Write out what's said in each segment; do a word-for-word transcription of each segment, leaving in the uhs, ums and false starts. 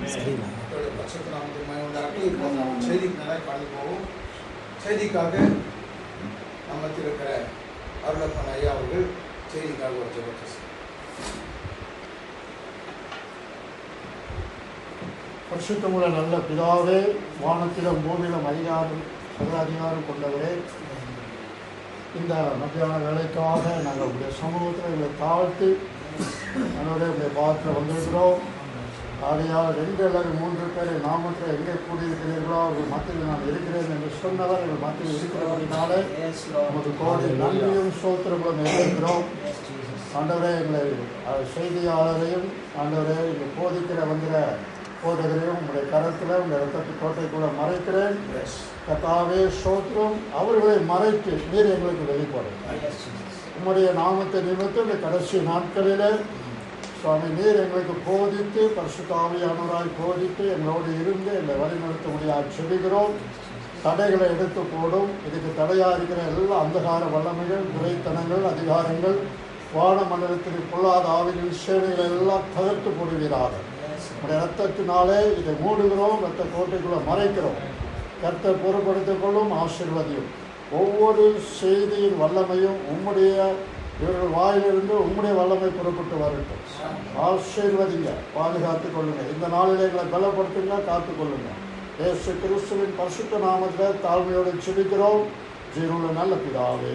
பட்சத்து நாமத்துக்கு மகிமை உண்டாகட்டும். இப்போ நாம் செய்திக்கு நல்லா கடந்து போவோம். செய்திக்காக நம்மத்தில் இருக்கிற அருளப்பன் ஐயா அவர்கள் செய்திக்காக ஒரு ஜெபத்தை செய்வார். பரிசுத்தமுள்ள நல்ல பிதாவே, வானத்திலும் பூமியிலும் அதிகாரம் சகல அதிகாரம் கொண்டவரே, இந்த மத்தியான வேலைக்காக நாங்கள் உடைய சமூகத்தில் எங்களை தாழ்த்து அதனுடைய உடைய பாகத்தில் வந்திருக்கிறோம். ஆகையால் ரெண்டு அல்லது மூன்று பேரை நாமத்தில் எங்கே கூடியிருக்கிறீர்களோ அவர்கள் மத்தியில் நான் இருக்கிறேன் என்று சொன்னவர் எங்கள் மத்தியில் இருக்கிறபடினாலே நமது கோடி நன்றியும் சோத்திரங்களும் இருக்கிறோம். ஆண்டவரே, எங்களை செய்தியாளரையும் ஆண்டவரே இங்கே போதிக்கிற வந்துற போதகரையும் உங்களுடைய கரத்தில் உங்களுடைய ரத்தத்து கோட்டைக்குள்ள மறைக்கிறேன். கர்த்தாவே சோத்திரம், அவர்களை மறைத்து நீர் எங்களுக்கு வெளிப்படும். உம்முடைய நாமத்தை நிமித்தம் இந்த கடைசி நாட்களில் சுவாமி நீர் எங்களுக்கு போதித்து பரிசுத்த ஆவியானவராய் போதித்து எங்களோடு இருந்து எங்களை வழிநடத்த முடியாது செபிக்கிறோம். தடைகளை எடுத்து போடும். இதுக்கு தடையாக இருக்கிற எல்லா அந்தகார வல்லமைகள், துரைத்தனங்கள், அதிகாரங்கள், வான மண்டலத்தில் பொல்லாத ஆவிகள் சேவைகள் எல்லாம் தகர்த்து போடுவீராக. நம்முடைய ரத்தத்தினாலே இதை மூடுகிறோம், ரத்த கோட்டைக்குள்ள மறைக்கிறோம். கர்த்தர் பொறுப்படுத்திக் கொள்ளும், ஆசீர்வதியும். ஒவ்வொரு செய்தியின் வல்லமையும் உம்முடைய இவர்கள் வாயிலிருந்து உம்முடைய வல்லமை புறப்பட்டு வரட்டும். ஆசீர்வதிங்க, பாதுகாத்துக் கொள்ளுங்க. இந்த நாளில் எங்களை பலப்படுத்துங்க, காத்துக் கொள்ளுங்க. இயேசு கிறிஸ்துவின் பரிசுத்த நாமத்தில் தாழ்மையோடு செபிக்கிறோம் ஜீவனுள்ள நல்ல பிதாவே.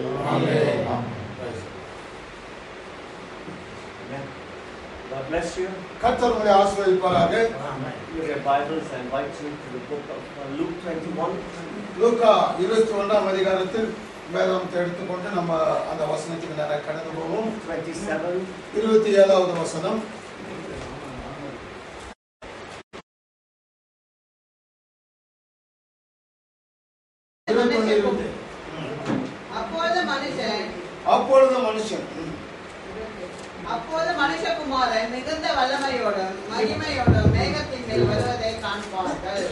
God bless you. கர்த்தர் உங்களை ஆசீர்வதிப்பாராக. Your Bibles, I invite you to the book of Luke twenty-one. லூக்கா இருபத்தி ஒன்றாம் அதிகாரத்தில் வேதாந்தத்தை எடுத்துக்கொண்டு நம்ம அந்த வசனத்துக்கு நேராக கடந்து போவோம். twenty-seven. இருபத்தி ஏழாவது வசனம். அப்பொழுது மனுஷன் அப்பொழுது மனுஷன் அப்போது மனுஷகுமாரன் மிகுந்த வல்லமையோடும் மகிமையோடும் மேகத்தின் மேல் வருவதை காண்பார்கள்.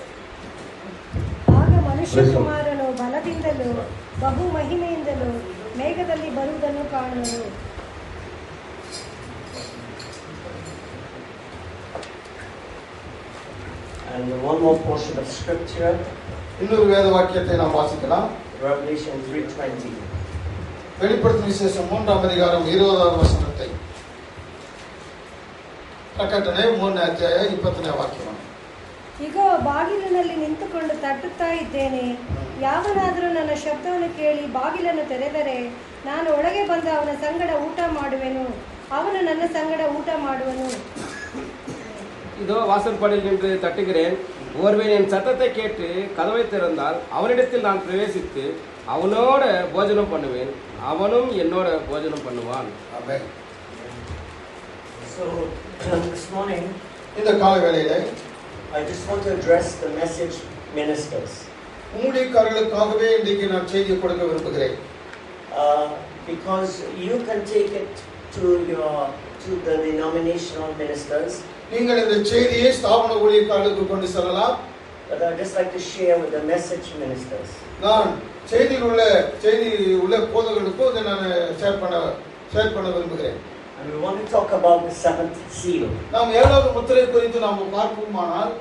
ಆಗ ಮನುಷ್ಯಕುಮಾರನು ಬಲದಿಂದಲೂ ಬಹು ಮಹಿಮೆಯಿಂದಲೂ ಮೇಘದಲ್ಲಿ ಬರುವುದನ್ನು ಕಾಣುವರು. And one more portion of scripture. இன்னொரு வேத வாக்கியத்தை நாம் வாசிக்கலாம். Revelation three twenty. வெளிப்படுத்தும் விசேஷம் மூன்றாம் அதிகாரம் இருபதாவது வசனத்தை ಪ್ರಕಟಣೆ ಮೂರನೇ ಅಧ್ಯಾಯ ಇಪ್ಪತ್ತನೇ ವಾಕ್ಯ. ಇಗೋ, ಬಾಗಿಲಿನಲ್ಲಿ ನಿಂತುಕೊಂಡು ತಟ್ಟುತ್ತಾ ಇದ್ದೇನೆ. ಯಾವನಾದರೂ ನನ್ನ ಶಬ್ದವನ್ನು ಕೇಳಿ ಬಾಗಿಲನ್ನು ತೆರೆದರೆ ನಾನು ಒಳಗೆ ಬಂದು ಅವನ ಸಂಗಡ ಊಟ ಮಾಡುವೆನು, ಅವನು ನನ್ನ ಸಂಗಡ ಊಟ ಮಾಡುವನು. இதோ வாசற்படியில் நின்று தட்டுகிறேன். ஒருவன் என் சத்தத்தை கேட்டு கதவை திறந்தால் அவனிடத்தில் நான் பிரவேசித்து அவனோட போஜனம் பண்ணுவேன், அவனும் என்னோட போஜனம் பண்ணுவான். So this morning, இந்த கால வேளையிலே I just want to address the message ministers. ஊழியக்காரர்களுக்காகவே இன்றைக்கு நான் செய்தி கொடுக்க விரும்புகிறேன். Uh, because you can take it to your to the denominational ministers. நீங்கள் இந்த செய்தியை ஸ்தாபன ஊழியக்காரர்களுக்கு கொண்டு செல்லலாம். But I just like to share with the message ministers. நான் செய்தியில் உள்ள செய்தி உள்ள போதகர்களுக்கு இதை நான் ஷேர் பண்ண ஷேர் பண்ண விரும்புகிறேன். And we want to talk about the seventh seal. நாம் ஏழாவது முத்திரை குறித்து நாம் பார்ப்போமானால்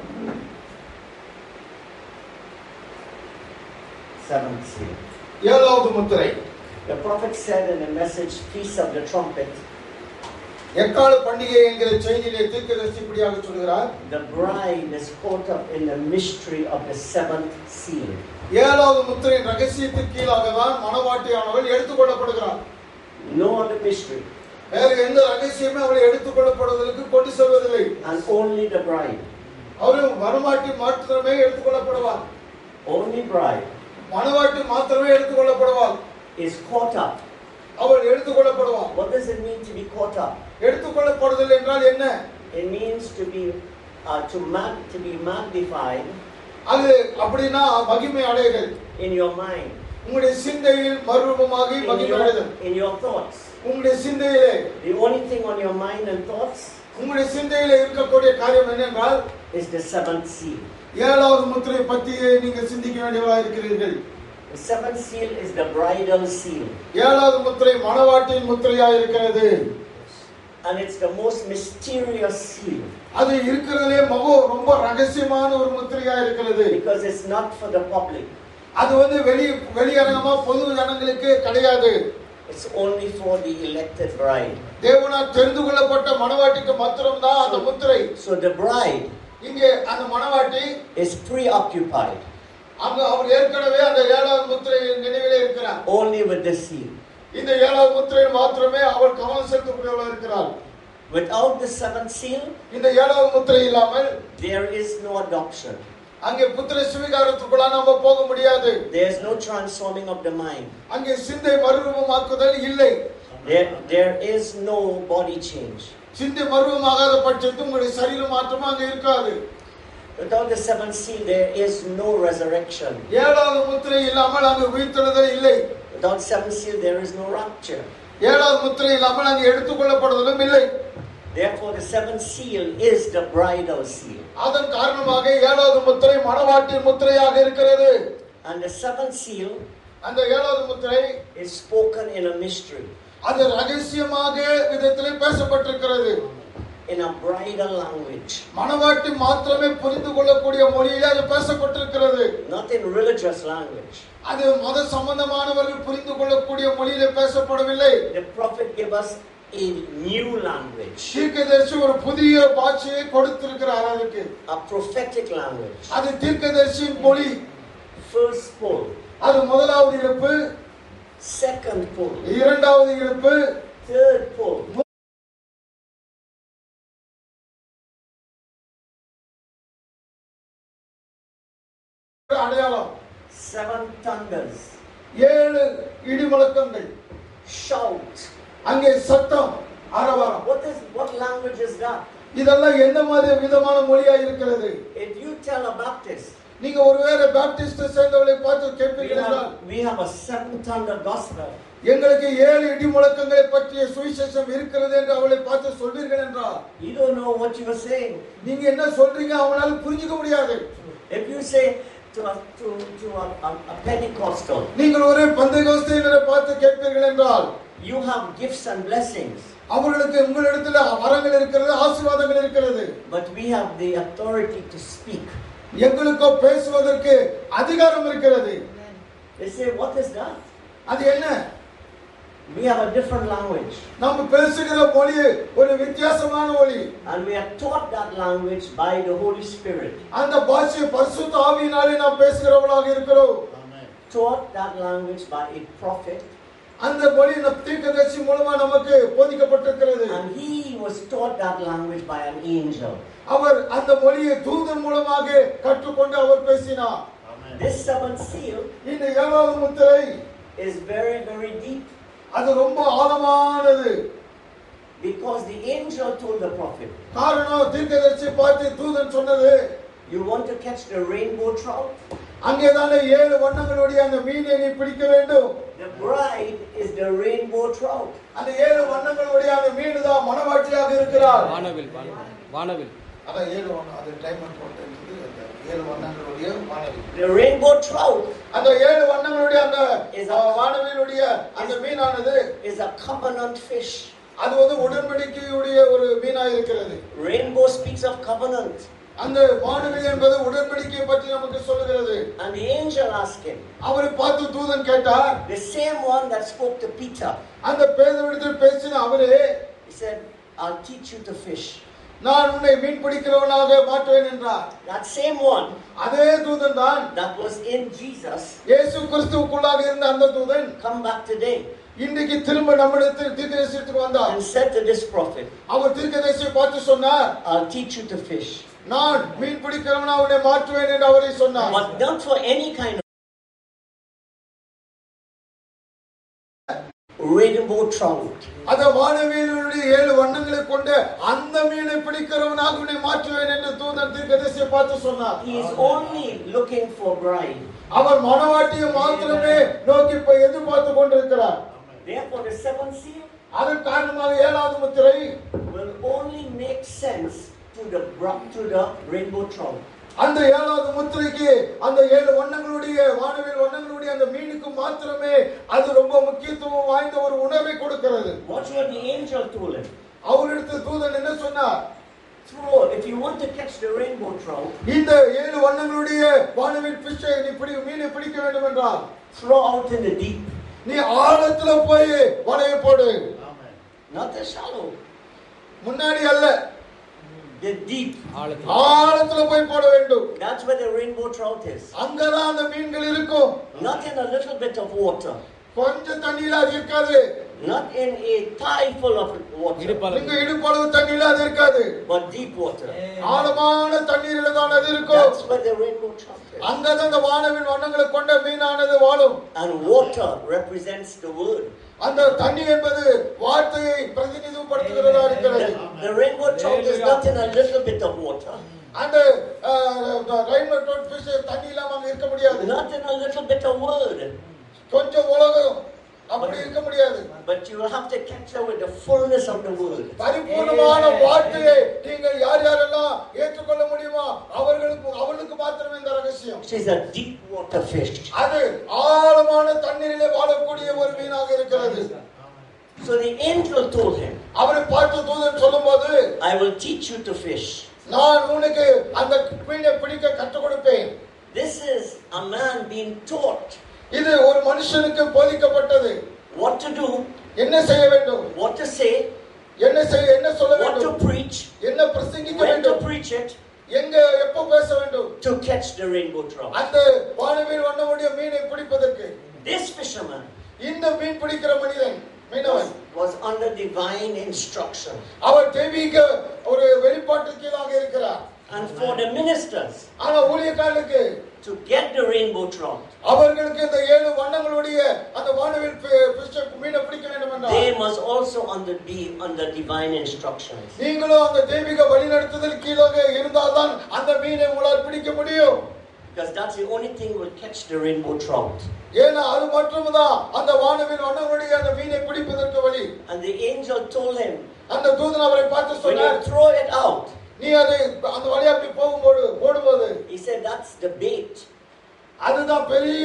Seventh seal. ஏழாவது முத்திரை. The prophet said in the message Feast of the Trumpet, எக்கால பண்டிகை என்கிற செய்தியிலே தீர்க்கதரிசி இப்படியாக சொல்கிறார். the bride is caught up in the mystery of the seventh seal. ஏழாவது முத்திரையின் ரகசியத்திற்கு கீழாக தான் மணவாட்டியானவள் எடுத்துக்கொள்ளப்படுகிறார். No other mystery. வேறு எந்த ரகசியமே அவளை எடுத்துக்கொள்ளப்படுவதற்கு கொண்டு செல்வதில்லை. And only the bride. அவள் மணவாட்டி மாத்திரமே எடுத்துக்கொள்ளப்படுவாள். Only bride மணவாட்டி மாத்திரமே எடுத்துக்கொள்ளப்படுவாள். is caught up. அவள் எடுத்துக்கொள்ளப்படுவாள். What does it mean to be caught up? எடுத்துக்கொள்ளப்படுதல் என்றால் என்ன? It means to be uh, to mag to be magnified. அது அப்படினா மகிமை அடைதல். In your mind. உங்களுடைய சிந்தையில் மறுரூபமாகி மகிமை அடைதல். In your thoughts. உங்களுடைய சிந்தையிலே The only thing on your mind and thoughts உங்களுடைய சிந்தையிலே இருக்கக்கூடிய காரியம் என்னென்றால் is the seventh seal. ஏழாவது முத்திரை பற்றியே நீங்கள் சிந்திக்க வேண்டியவராக இருக்கிறீர்கள். The seventh seal is the bridal seal. ஏழாவது முத்திரை மணவாட்டியின் முத்திரையாக இருக்கிறது. And it's the most mysterious seal. அது இருக்கிறதுலே மகோ ரகசியமான ஒரு முத்திரையா இருக்கிறது. Because it's not for the public. அது வந்து வெளி வெளியரங்கமா பொது ஜனங்களுக்கு கிடையாது. It's only for the elected bride. தேவனால் தெரிந்து கொள்ளப்பட்ட மணவாட்டிக்கு மாத்திரம் தான் அந்த முத்திரை. So the bride இங்கே அந்த மணவாட்டி is preoccupied அங்க அவர் ஏற்கனவே அந்த ஏழாவது முத்திரை நினைவிலே இருக்கிறார். only with the seal. இந்த ஏழாவது முத்திரையில் மாத்திரமே அவள் கவனம் செலுத்தக்கூடியவளாக இருக்கிறார். Without the seventh seal, இந்த ஏழாவது முத்திரை இல்லாமல் there is no adoption. அங்கே புத்திர சுவீகாரத்துக்குள்ள நாம போக முடியாது. There is no transforming of the mind. அங்கே சிந்தை மறுரூபமாக்குதல் இல்லை. There, there is no body change. சிந்தை மறுரூபமாகாத பட்சத்தில் உங்களுடைய சரீர மாற்றமா அங்கே இருக்காது. Without the seventh seal, there is no resurrection. ஏழாவது முத்திரை இல்லாமல் அங்கே உயிர்த்தெழுதல் இல்லை. Without seventh seal, there is no rapture. ஏழாவது முத்திரை இல்லாமல் அங்கே எடுத்துக்கொள்ளப்படுவதும் இல்லை. Therefore, the seventh seal is the bridal seal. அதன் காரணமாக ஏழாவது முத்திரை மணவாட்டின் முத்திரையாக இருக்கிறது. And the seventh seal அந்த ஏழாவது முத்திரை is spoken in a mystery, அது ரகசியமாக விதத்திலே பேசப்பட்டிருக்கிறது. in a bridal language, மணவாட்டி மாத்திரமே புரிந்து கொள்ளக்கூடிய மொழியிலே அது பேசப்பட்டிருக்கிறது. not in religious language. அது மத சம்பந்தமானவர்கள் புரிந்து கொள்ளக்கூடிய மொழியிலே பேசப்படவில்லை. The prophet gave us a new language, தீர்க்கதரிசி ஒரு புதிய பாஷையை கொடுத்திருக்கிறார் அதுக்கு. a prophetic language. அது தீர்க்கதரிசியின் மொழி. First pull, அது முதலாவது இழுப்பு, second pull, இரண்டாவது இழுப்பு, third pull. அடையாளம், Seven thunders, ஏழு இடிமுழக்கங்கள், shout. அங்கே சத்தம், ஆரவாரம். What is what language is that? இதெல்லாம் எந்த மாதிரி விதமான மொழியா இருக்கிறது? If you tell a Baptist, நீங்க ஒருவேளை பாப்டிஸ்ட் சேர்ந்தவர்களை பார்த்து we கேட்பீர்கள் என்றால், have, we have a seven thunder gospel. எங்களுக்கு ஏழு இடி முழக்கங்களை பற்றிய சுவிசேஷம் இருக்கிறது என்று அவளை பார்த்து சொல்வீர்கள் என்றால், You don't know what you are saying. நீங்க என்ன சொல்றீங்க அவனால புரிஞ்சுக்க முடியாது. If you say to a, to, to a, a, a Pentecostal, நீங்கள் ஒரு பந்தேகோஸ்தையினரை பார்த்து கேட்பீர்கள் என்றால், you have gifts and blessings, அவர்களுக்கு உங்களிடத்தில் வரங்கள் இருக்கிறது, ஆசீர்வாதங்கள் இருக்கிறது. but we have the authority to speak. எங்களுக்கோ பேசுவதற்கு அதிகாரம் இருக்கிறது. They say, what is that? அது என்ன? We have a different language, நம்ம பேசுகிற மொழி ஒரு வித்தியாசமான மொழி. and we are taught that language by the Holy Spirit. அந்த பாஷை பரிசுத்த ஆவியினாலே நாம் பேசுகிறவர்களாக இருக்கிறோம். Taught that language by a prophet, அந்த மொழி நம் தீர்க்கதரிசி மூலமா நமக்கு போதிக்கப்பட்டிருக்கிறது. and he was taught that language by an angel. அவர் அந்த மொழியை தூதன் மூலமாக கற்றுக்கொண்டு அவர் பேசினார். This seventh seal இந்த ஏழாவது முத்திரை is very, very deep, அது ரொம்ப ஆழமானது. because the angel told the prophet, காரணம் தீர்க்கதரிசி பார்த்து தூதன் சொன்னது, you want to catch the rainbow trout? அங்கேதானே ஏழு வண்ணங்களுடைய அந்த மீனை நீ பிடிக்க வேண்டும். The bride is the rainbow trout. அந்த ஏழு வண்ணங்களுடைய அந்த மீன் தான் மணவாட்டியாக இருக்கிறார். வானவில் வானவில் வானவில் அதான் ஏழு வண்ணம், அது டைமண்ட் போட்டு ஏழு வண்ணங்களுடைய வானவில். The rainbow trout அந்த ஏழு வண்ணங்களுடைய அந்த வானவிலுடைய அந்த மீனானது is a covenant fish. அது வந்து உடன்படிக்கையுடைய ஒரு மீனா இருக்கிறது. Rainbow speaks of covenant. அந்த வானவில் என்பது உடன்படிக்கையை பற்றி நமக்கு சொல்லுகிறது. And the angel asked him, அவரை பார்த்து தூதன் கேட்டார், the same one that spoke to Peter, அந்த பேதுருவிடத்தில் பேசின அவரே, he said, I'll teach you to fish. நான் உன்னை மீன் பிடிக்கிறவனாக மாற்றுவேன் என்றார். That same one அதே தூதன் தான் that was in Jesus, இயேசு கிறிஸ்துவுக்குள்ளாக இருந்த அந்த தூதன் come back today இன்றைக்கு திரும்ப நம்மிடத்தில் தீர்க்கதரிசிக்கு வந்தார். and said to this prophet, அவர் தீர்க்கதரிசியை பார்த்து சொன்னார், I'll teach you to fish. நான் மீன் பிடிக்கிறவனாக உன்னை மாற்றுவேன் என்று அவரை சொன்னார். But not for any kind of rainbow trout. அந்த வானவிலுடைய ஏழு வண்ணங்களை கொண்ட அந்த மீனை பிடிக்கிறவனாக உன்னை மாற்றுவேன் என்று தூதன் தீர்க்கதரிசியை பார்த்து சொன்னார். He is only looking for bride. அவர் மணவாட்டியை மாத்திரமே நோக்கி போய் எதிர்பார்த்து கொண்டிருக்கிறார். Therefore, the seventh seal அதன் காரணமாக ஏழாவது முத்திரை will only make sense to the bro- to the rainbow trout. அந்த ஏழாவது முத்திரைக்கு அந்த ஏழு வண்ணங்களுடைய வானவில் வண்ணங்களுடைய அந்த மீனுக்கு மாத்திரமே அது ரொம்ப முக்கியத்துவம் வாய்ந்த ஒரு உணர்வை கொடுக்கிறது. What what the angel told him? அவரிடத்தில் தூதன் என்ன சொன்னார்? throw, if you want to catch the rainbow trout, இந்த ஏழு வண்ணங்களுடைய வானவில் ஃபிஷ்ஷை நீ பிடி மீனை பிடிக்க வேண்டும் என்றால் throw out in the deep, நீ ஆழத்துல போய் வலையை போடு. not the shallow, முன்னாடி அல்ல, the deep. ஆழத்துல போய் போட வேண்டும். That's where the rainbow trout is. அங்கதான் அந்த மீன்கள் இருக்கும். Not in a little bit of water, கொஞ்சம் தண்ணியில அது இருக்காது. not in a thigh full of water, இங்க இடுப்பளவு தண்ணியில அது இருக்காது. but deep water. ஆழமான தண்ணீரில தான் அது இருக்கும். That's where the rainbow trout is. அங்கதான் அந்த வானவில் வண்ணங்களை கொண்ட மீனானது வாழும். And water represents the word. அந்த தண்ணி என்பது வார்த்தையை பிரதிநிதித்துவப்படுத்துகிறதா இருக்கிறது. The, the rainbow trout is not in a little bit of water. அந்த rainbow trout fish தண்ணி இல்லாம அங்க இருக்க முடியாது. Not in a little bit of word. கொஞ்சம் உலகம் அப்படி இருக்க முடியாது. But you will have to catch her with the fullness of the word. பரிபூர்ணமான வார்த்தையை நீங்கள் யார் யாரெல்லாம் ஏற்றுக்கொள்ள முடியுமோ அவர்களுக்கு அவளுக்கு மாத்திரமே இந்த ரகசியம். She's a deep water fish. அது ஆழமான தண்ணீரிலே வாழக்கூடிய ஒரு மீனாக இருக்கிறது. So the angel told him, அவரை பார்த்து தூதன் சொல்லும்போது, I will teach you to fish. நான் உனக்கு அந்த மீனை பிடிக்க கற்றுக் கொடுப்பேன். This is a man being taught இது ஒரு மனுஷனுக்கு போதிக்கப்பட்டது. what to do, என்ன செய்ய வேண்டும், what to say, என்ன செய்ய என்ன சொல்ல what to வேண்டும், preach, என்ன பிரசங்கிக்க when to வேண்டும், preach it, எங்க எப்ப பேச வேண்டும், to catch the rainbow trout. அந்த வானவில் வண்ணமுடைய மீனை பிடிப்பதற்கு. This fisherman இந்த மீன் பிடிக்கிற மனிதன் மீனவன் was under divine instruction. அவர் தெய்வீக ஒரு வெளிப்பாட்டு கீழாக இருக்கிறார். And for the ministers ஆனா ஊழியக்காரர்களுக்கு to get the rainbow trout, அவர்களுக்கு இந்த ஏழு வண்ணங்களுடைய அந்த வானவில் ஃபிஷ் மீனை பிடிக்க வேண்டும் என்றால் they must also under be under divine instructions. நீங்களும் அந்த தெய்வீக வழிநடத்துதல் கீழாக இருந்தால்தான் அந்த மீனை உங்களால் பிடிக்க முடியும். Because that's the only thing will catch the rainbow trout. ஏன்னா அது மட்டும்தான் அந்த வானவில் வண்ணங்களுடைய அந்த மீனை பிடிப்பதற்கு வழி. And the angel told him, அந்த தூதன் அவரை பார்த்து when சொன்னார், you throw it out, நீ அதை அந்த வழியா அப்படி போகும்போது போடும்போது he said that's the bait. அதுதான் பெரிய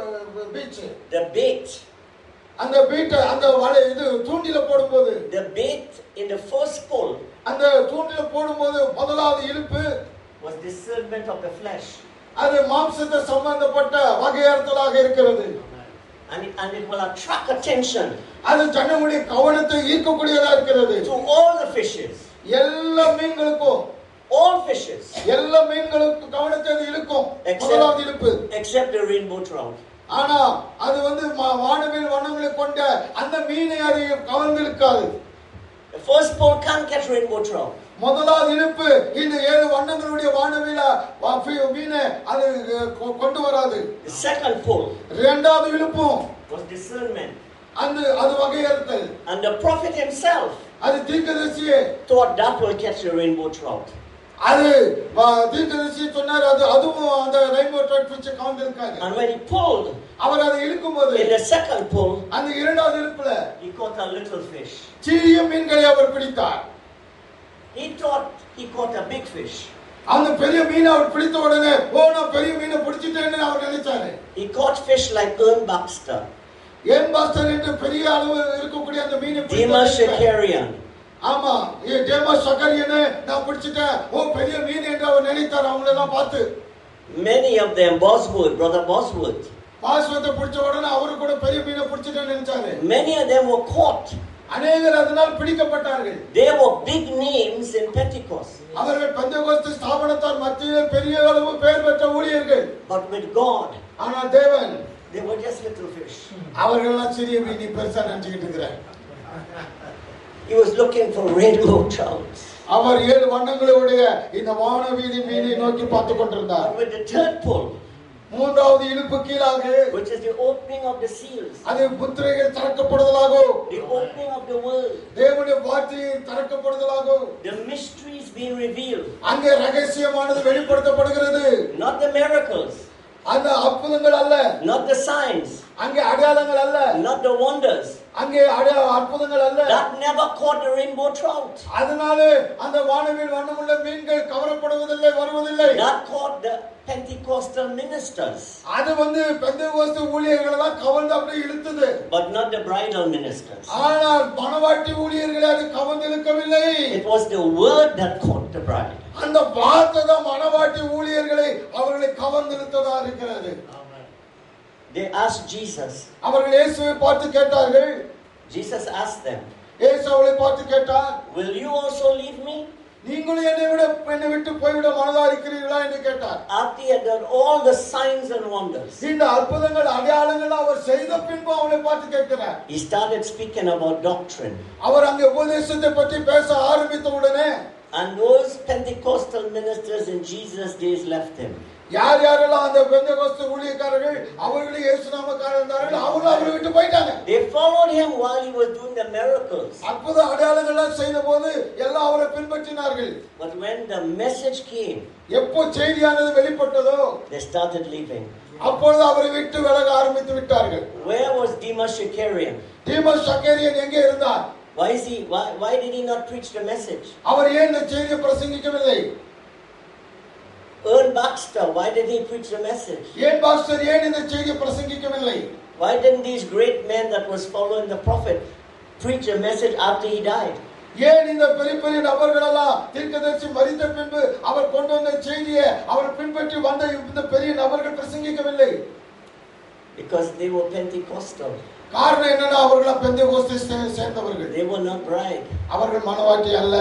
பீச். The bait. அந்த பீட்டை அந்த வலை இது தூண்டில போடும்போது The bait in the first pull அந்த தூண்டில போடும்போது முதலாவது இழுப்பு was discernment of the flesh. அது மாம்சத்தை சம்பந்தப்பட்ட வகையறுத்தலாக இருக்கிறது. And it, and it will attract attention அது ஜனங்களுடைய கவனத்தை ஈர்க்கக்கூடியதா இருக்கிறது. to all the fishes. எல்லா மீன்களுக்கும் All fishes எல்லா மீன்களுக்கும் கவனத்தை அது இழுக்கும் முதலாவது இழுப்பு. except the rainbow trout. ஆனா அது வந்து வானவில் வண்ணங்களை கொண்ட அந்த மீனை அது கவர்ந்து இழுக்காது. The first pull can't catch rainbow trout. முதலாவது இழுப்பு இந்த ஏழு வண்ணங்களுடைய வானவில மீனை அது கொண்டு வராது. The second pull இரண்டாவது இழுப்பும் was discernment. அந்த அது வகையறுத்தல். And the prophet himself அது தீர்க்கதரிசியே thought that will catch the rainbow trout. அது தீர்க்கதரிசி சொன்னார் அது அதுவும் அந்த ரெயின்போ ட்ரவுட் ஃபிஷ் கவர்ந்திருக்காது. And when he pulled, அவர் அதை இழுக்கும்போது in the second pull, அந்த இரண்டாவது இழுப்புல he caught a little fish. சிறிய மீன்களை அவர் பிடித்தார். He thought he caught a big fish. அந்த பெரிய மீனை அவர் பிடித்த உடனே ஓ நான் பெரிய மீனை பிடிச்சிட்டேன்னு அவர் நினைச்சாரு. He caught fish like Ern Baxter, Ern Baxter என்று பெரிய அளவு இருக்கக்கூடிய அந்த மீனை Demas Shakarian. ஆமா டேமஸ் ஷக்கரியனை நான் பிடிச்சிட்டேன் ஓ பெரிய மீன் என்று அவர் நினைத்தார். அவங்கள எல்லாம் பார்த்து Many of them, Bosworth, brother Bosworth, பாஸ்வத்தை பிடிச்ச உடனே அவரு கூட பெரிய மீனை பிடிச்சிட்டேன்னு நினைச்சாரு. many of them were caught. அநேகர் அதனால் பிடிக்கப்பட்டார்கள். They were big names in Pentecost. அவர்கள் பெந்தெகோஸ்து ஸ்தாபனத்தார் மத்தியில் பெரிய அளவு பெயர் பெற்ற ஊழியர்கள். But with God, ஆனால் தேவன் they were just little fish. அவர்கள் எல்லாம் சிறிய மீனை பெருசா நினைச்சுக்கிட்டு இருக்கிறார். He was looking for rainbow trouts. அவர் ஏழு வண்ணங்களுடைய இந்த வானவீதி மீனை நோக்கி பார்த்து கொண்டிருந்தார். But with the third pull, மூன்றாவது இழுப்பு கீழாக which is the opening of the seals, அது முத்திரைகள் திறக்கப்படுதலாகும். the opening of the word, தேவனுடைய வார்த்தை திறக்கப்படுதலாகும். the mysteries being revealed, அங்கே ரகசியமானது வெளிப்படுத்தப்படுகிறது. not the miracles, அந்த அற்புதங்கள் அல்ல, not the signs, அங்கே அடையாளங்கள் அல்ல, not the wonders, அங்கே அற்புதங்கள் அல்ல. That never caught the rainbow trout. அதனாலே அந்த வானவில் வண்ணமுள்ள மீன்கள் கவரப்படுவதில்லை, வருவதில்லை. That caught the Pentecostal ministers. அது வந்து பெந்தேகோஸ்து ஊழியர்களை தான் கவர்ந்து அப்படியே இழுத்தது. But not the bridal ministers. ஆனால் மணவாட்டி ஊழியர்களை அது கவர்ந்து இழுக்கவில்லை. It was the word that caught the bride. அந்த வார்த்தை தான் மணவாட்டி ஊழியர்களை அவர்களை கவர்ந்து இழுத்ததா இருக்கிறது. They asked Jesus. அவர்கள் இயேசுவை பார்த்து கேட்டார்கள். Jesus asked them, இயேசு அவளை பார்த்து கேட்டார், will you also leave me? நீங்களும் என்னை விட என்னை விட்டு போய்விட மனதா இருக்கிறீர்களா என்று கேட்டார். After he had done all the signs and wonders, இந்த அற்புதங்கள் அடையாளங்கள் அவர் செய்த பின்பு அவளை பார்த்து கேட்கிறார். he started speaking about doctrine. அவர் அங்கே உபதேசத்தை பற்றி பேச ஆரம்பித்த உடனே, and those Pentecostal ministers in Jesus' days left him. யார் யாரெல்லாம் அந்த பெந்தேகோஸ்து ஊழியக்காரர்கள் அவர்களே இயேசு நாமக்காரர்கள் இருந்தார்கள், அவங்களும் அவரை விட்டு போயிட்டாங்க. They followed him while he was doing the miracles. அற்புத அடையாளங்கள் எல்லாம் செய்த போது எல்லாம் அவரை பின்பற்றினார்கள். But when the message came, எப்போ செய்தியானது வெளிப்பட்டதோ they started leaving. அப்பொழுது அவரை விட்டு விலக ஆரம்பித்து விட்டார்கள். Where was Demas Shakarian? Demas Shakarian எங்கே இருந்தார்? Why is he why, why did he not preach the message? அவர் ஏன் இந்த செய்தியை பிரசங்கிக்கவில்லை? Earl Baxter, why did he preach the message? Ern Baxter ஏன் இந்த செய்தியை பிரசங்கிக்கவில்லை? Why didn't these great men that was following the prophet preach a message after he died? ஏன் இந்த பெரிய பெரிய நபர்கள் எல்லாம் தீர்க்கதரிசி மரித்த பின்பு அவர் கொண்டு வந்த செய்தியை அவர் பின்பற்றி வந்த இந்த பெரிய நபர்கள் பிரசங்கிக்கவில்லை? Because they were Pentecostal. காரணம் என்னன்னா அவர்கள் பெந்தேகோஸ்தை சேர்ந்தவர்கள். They were not bride. அவர்கள் மணவாட்டி அல்ல.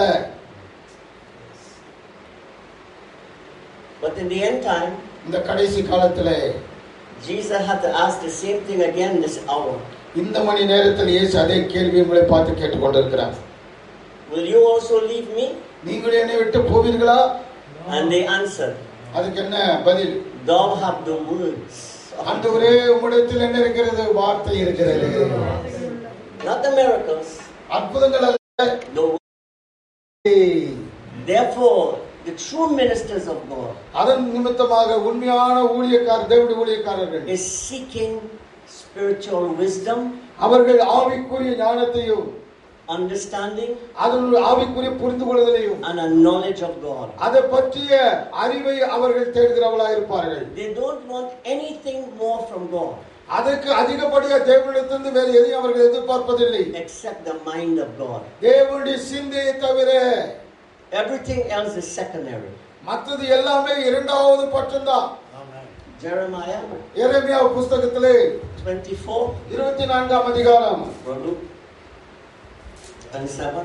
But in the end time, இந்த கடைசி காலத்திலே Jesus had to ask the same thing again this hour. இந்த மணி நேரத்தில் இயேசு அதே கேள்வி உங்களை பார்த்து கேட்டுக்கொண்டிருக்கிறார். Will you also leave me? நீங்கள் என்னை விட்டு போவீர்களா? And they answered, அதுக்கு என்ன பதில்? thou have the words. ஆண்டவரே உம்மிடத்தில் என்ன இருக்கிறது? வார்த்தை இருக்கிறது. Not the miracles. அற்புதங்கள் அல்ல. The word. Therefore, the true ministers of God அதன் நிமித்தமாக உண்மையான ஊழியக்காரர் தேவனுடைய ஊழியக்காரர்கள் is seeking spiritual wisdom, அவர்கள் ஆவிக்குரிய ஞானத்தையும் understanding, அதனுடைய ஆவிக்குரிய புரிந்து கொள்ளுதலையும் and a knowledge of God. அதை பற்றிய அறிவை அவர்கள் தேடுகிறவர்களாக இருப்பார்கள். They don't want anything more from God அதற்கு அதிகப்படியா தேவனிடத்திலிருந்து வேறு எதையும் அவர்கள் எதிர்பார்ப்பதில்லை except the mind of God. தேவனுடைய சிந்தையை தவிர Everything else is secondary. மற்றது எல்லாமே இரண்டாவது பட்சம்தான். Jeremiah எரேமியா புத்தகத்திலே twenty-four, இருபத்தி நான்காம் அதிகாரம் twenty-seven.